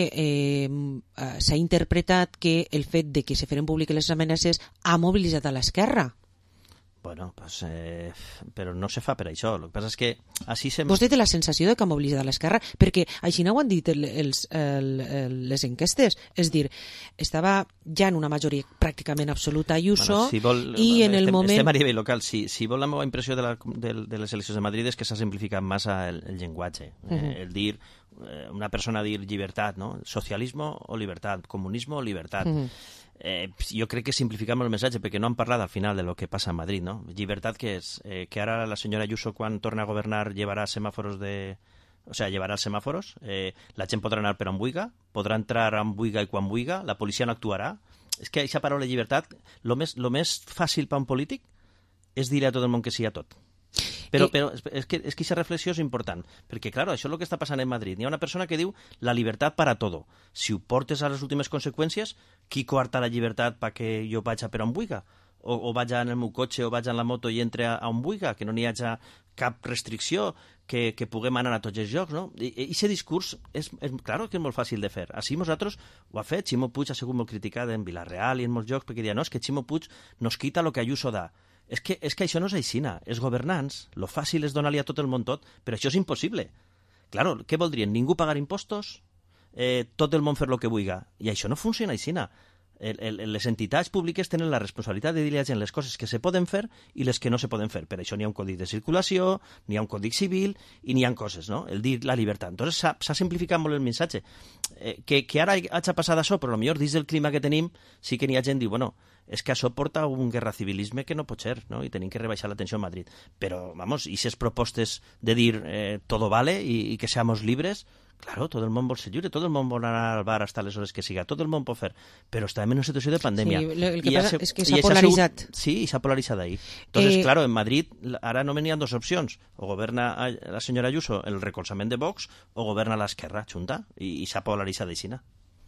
eh, s'ha interpretat que el fet de que se feren públiques les amenaces ha mobilitzat a l'esquerra. Bueno, pues, eh, però no se fa per això. El que passa és que així se... Vostè té la sensació de que ha mobilitzat a l'esquerra? Perquè així no ho han dit el, els, el, el, les enquestes. És dir, estava ja en una majoria pràcticament absoluta Ayuso, bueno, si vol, i en el estem, moment... Estem a nivell local. Si, si vol la meva impressió de, la, de, de les eleccions de Madrid és que s'ha simplificat massa el, el llenguatge. Uh -huh. eh, el dir, eh, una persona dir llibertat, no? Socialismo o libertad, comunismo o libertad. Uh -huh. Eh, jo crec que simplificam el missatge perquè no han parlat al final de lo que passa a Madrid, no? Llibertat que és eh, que ara la senyora Ayuso quan torna a governar llevarà semàforos de... O sea, llevarà els semàforos, eh, la gent podrà anar per on vulga, podrà entrar on vulga i quan vulga, la policia no actuarà. És que aquesta paraula llibertat, lo més, lo més fàcil per un polític és dir a tot el món que sí a tot. Però, però és que és que aquesta reflexió és important, perquè, clar, això és el que està passant en Madrid. Hi ha una persona que diu la llibertat para todo. Si ho portes a les últimes conseqüències, qui coarta la llibertat perquè jo vaig a per on vulga? O, o vaig en el meu cotxe o vaig en la moto i entre a, a on vulga, que no n'hi hagi cap restricció, que, que puguem anar a tots els llocs, no? I aquest discurs, és, és, clar que és molt fàcil de fer. Així nosaltres ho ha fet. Ximo Puig ha sigut molt criticat en Vila-real i en molts llocs perquè diuen, no, és que Ximo Puig nos quita lo que Ayuso da. És que, és que això no és aixina. Els governants, lo fàcil és donar-li a tot el món tot, però això és impossible. Claro, què voldrien? Ningú pagar impostos? Eh, tot el món fer lo que vulga? I això no funciona aixina. El, el, les entitats públiques tenen la responsabilitat de dir a la gent les coses que se poden fer i les que no se poden fer. Per això n'hi ha un codi de circulació, n'hi ha un codi civil i n'hi ha coses, no? El dir la llibertat. Entonces s'ha simplificat molt el missatge. Eh, que, que ara hagi passat això, però potser dins del clima que tenim sí que n'hi ha gent que diu, bueno, és que això porta a un guerracivilisme que no pot ser, no? I tenim que rebaixar la tensió a Madrid. Però, vamos, i aquestes propostes de dir eh, todo vale i, i que seamos libres, claro, tot el món vol ser lliure, tot el món vol anar al bar hasta les hores que siga, tot el món pot fer, però estem en una situació de pandèmia. Sí, el que I passa se, és que s'ha polaritzat. Sigut, sí, i s'ha polaritzat ahí. Entonces, eh... claro, en Madrid ara no venien dues opcions, o governa la senyora Ayuso el recolzament de Vox o governa l'esquerra junta, i, i s'ha polaritzat aixina.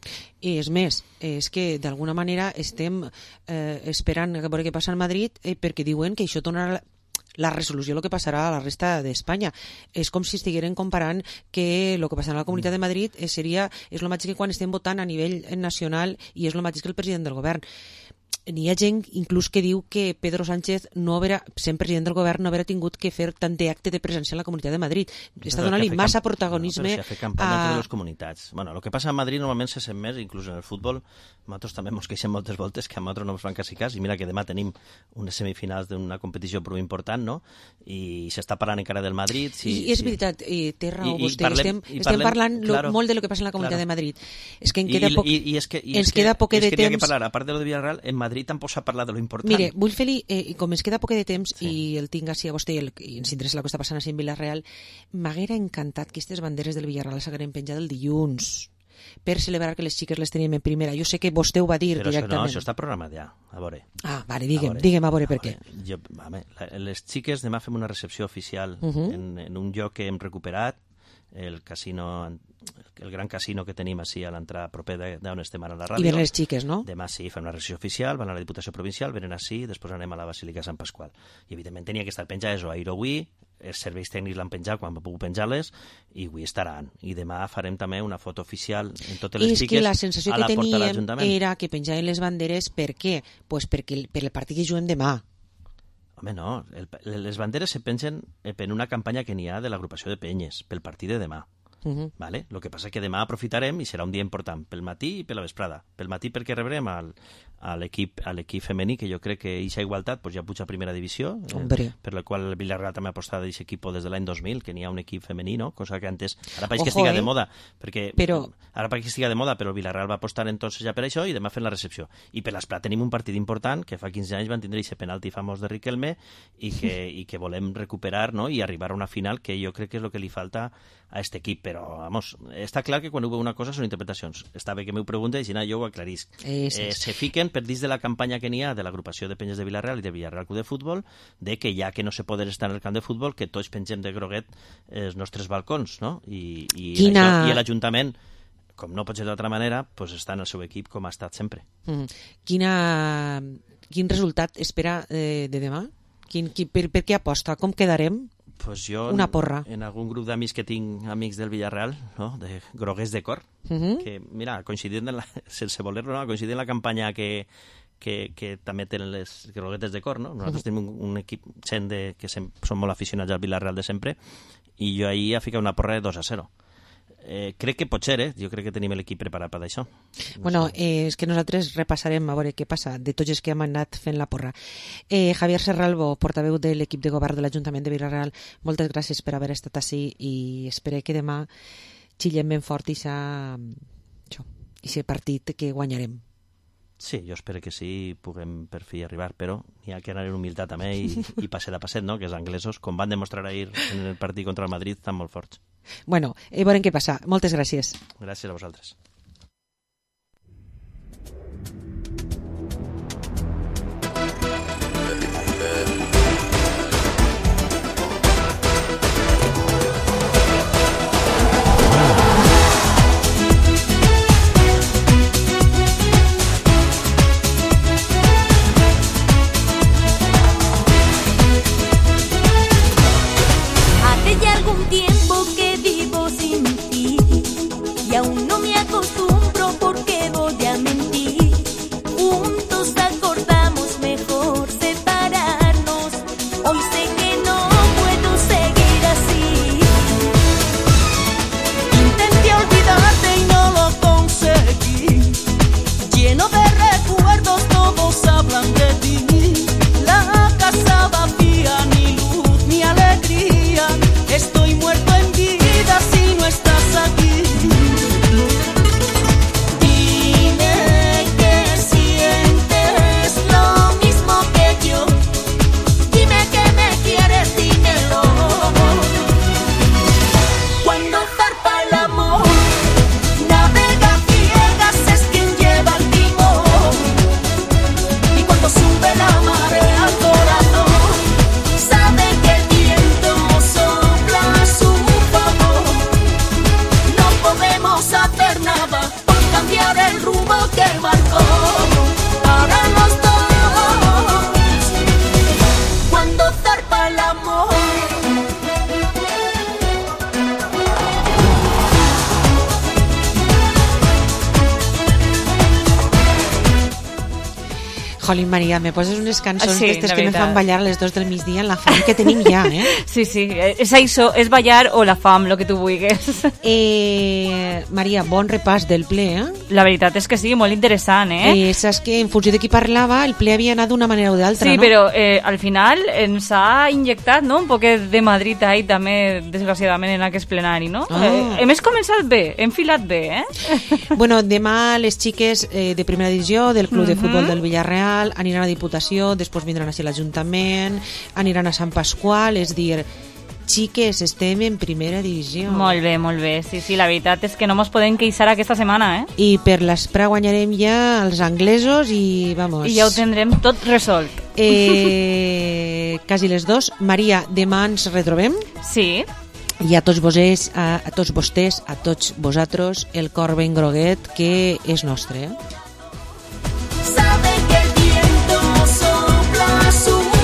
I és més, és que d'alguna manera estem eh, esperant a veure què passa a Madrid eh, perquè diuen que això donarà la, la resolució el que passarà a la resta d'Espanya. És com si estigueren comparant que el que passarà a la Comunitat de Madrid eh, seria, és el mateix que quan estem votant a nivell nacional i és el mateix que el president del govern. N'hi ha gent inclús que diu que Pedro Sánchez, no haverà, sent president del govern, no haurà tingut que fer tant d'acte de presència en la Comunitat de Madrid. Està donant-li massa protagonisme no, a... campanya a les comunitats. Bueno, el que passa a Madrid normalment se sent més, inclús en el futbol. Nosaltres també ens queixem moltes voltes que a nosaltres no ens fan quasi cas, i mira que demà tenim unes semifinals d'una competició prou important, no? I s'està parlant encara del Madrid. Si, I és si... veritat, i té raó I, vostè. I parlem, estem i estem parlem, parlant claro, molt de lo que passa en la Comunitat claro. de Madrid. És que en queda I, poc, i, i és que, i ens és queda que, poc de és que temps. Que parlar, a part de lo de Villarreal, en Madrid tampoc s'ha parlat de lo important. Mire, vull fer-li, eh, com ens queda poc de temps sí. i el tinc així a vostè i, el, i ens interessa el que està passant així en Villarreal, m'haguera encantat que aquestes banderes del Villarreal s'hagueren penjat el dilluns per celebrar que les xiques les teníem en primera. Jo sé que vostè ho va dir però directament. Però no, això està programat ja, a veure. Ah, vale, digue'm, a veure. digue'm a veure per què. Jo, home, les xiques demà fem una recepció oficial uh -huh. en, en un lloc que hem recuperat, el casino, el gran casino que tenim així a l'entrada propera d'on estem ara a la ràdio. I venen les xiques, no? Demà sí, fem una recepció oficial, van a la Diputació Provincial, venen així, després anem a la Basílica de Sant Pasqual. I evidentment tenia que estar penjades o ahir o avui, els serveis tècnics l'han penjat quan va poder penjar-les, i avui estaran. I demà farem també una foto oficial en totes les és xiques que la sensació a que la porta de teníem l'Ajuntament. era que penjaven les banderes, per què? Pues perquè per el partit que juguem demà. Home, no, el, les banderes se pengen per una campanya que n'hi ha de l'agrupació de penyes, pel partit de demà. Uh -huh. Vale? Lo que passa és que demà aprofitarem i serà un dia important, pel matí i per la vesprada. Pel matí perquè rebrem al, a l'equip a l'equip femení, que jo crec que aquesta igualtat pues, ja puja a primera divisió, eh, per la qual el Villarreal també ha apostat d'aquest equip des de l'any dos mil, que n'hi ha un equip femení, no? Cosa que antes, ara pareix que estiga eh? de moda, perquè però... ara pareix que estiga de moda, però el Villarreal va apostar entonces ja per això i demà fent la recepció. I per l'Esplat tenim un partit important, que fa quinze anys van tindre aquest penalti famós de Riquelme i que, i que volem recuperar, no? I arribar a una final que jo crec que és el que li falta a este equip, però, vamos, està clar que quan ho veu una cosa són interpretacions. Està bé que m'ho pregunte i si no, jo ho aclarisc. Eh, se fiquen per dins de la campanya que n'hi ha de l'agrupació de penyes de Villarreal i de Villarreal Club de Futbol, de que ja que no se poden estar en el camp de futbol, que tots pengem de groguet els nostres balcons, no? I, i, Quina... i l'Ajuntament, com no pot ser d'altra manera, pues està en el seu equip com ha estat sempre. Mm. Quina... Quin resultat espera eh, de demà? Quin, qui, per, per què aposta? Com quedarem? Pues jo, una porra. En, en algun grup d'amics que tinc, amics del Villarreal, no? De groguers de cor, uh -huh. que, mira, coincidint en la, sense voler-lo, no? coincidint en la campanya que, que, que també tenen les groguetes de cor, no? Nosaltres uh -huh. tenim un, un equip gent de, que sem, són molt aficionats al Villarreal de sempre, i jo ahir he ficat una porra de dos a zero. Eh, crec que pot ser, eh? Jo crec que tenim l'equip preparat per això. No bueno, sé. eh, és que nosaltres repassarem a veure què passa de tots els que hem anat fent la porra. Eh, Javier Serralbo, portaveu de l'equip de govern de l'Ajuntament de Villarreal, moltes gràcies per haver estat ací i espero que demà xillem ben fort i aquest partit que guanyarem. Sí, jo espero que sí, puguem per fi arribar, però n'hi ha que anar en humilitat també i, i passet a passet, no? Que els anglesos, com van demostrar ahir en el partit contra el Madrid, estan molt forts. Bueno, eh, veurem què passa. Moltes gràcies. Gràcies a vosaltres. Hace ya algún tiempo que vivo sin ti y aún no me acostumbro porque voy a mentir. Juntos acordamos mejor separarnos. Hoy sé que no puedo seguir así. Intenté olvidarte y no lo conseguí. Lleno de recuerdos todos hablan de ti. La casa vacía, ni luz ni alegría. Estoy muerto en vida si no estás aquí. Dime que sientes lo mismo que yo. Dime que me quieres, dímelo. Cuando zarpa el amor, navega ciegas, es quien lleva el timón. Y cuando sube la marea al corazón, sabe que el viento sopla a su favor. No podemos hacer nada por cambiar el rumbo que marcó para los dos. Cuando zarpa el amor. Jolín, Maria, me poses unes cançons Sí, d'aquestes la que me veritat. fan ballar a les dos del migdia en la fam que tenim ja, eh? Sí, sí, és això, és ballar o la fam, el que tu vulguis. Eh, Maria, bon repàs del ple, eh? La veritat és que sí, molt interessant, eh? Eh, saps que en funció de qui parlava, el ple havia anat d'una manera o d'altra, Sí, no? però eh, al final ens ha inyectat, no?, un poquet de Madrid ahí també, desgraciadament, en aquest plenari, no? Ah. Eh, hem començat bé, hem filat bé, eh? Bueno, demà les xiques eh, de primera divisió del Club de Mhm. Futbol del Villarreal aniran a Diputació, després vindran a ser l'Ajuntament, aniran a Sant Pasqual, és dir, xiques, estem en primera divisió. Molt bé, molt bé. Sí, sí, la veritat és que no mos podem queixar aquesta setmana, eh? I per l'Espra guanyarem ja els anglesos i, vamos... I ja ho tindrem tot resolt. Eh, quasi les dos. Maria, demà ens retrobem. Sí. I a tots vosès, a, a tots vostès, a tots vosaltres, el cor ben groguet, que és nostre, eh? Sabe que el viento sopla a su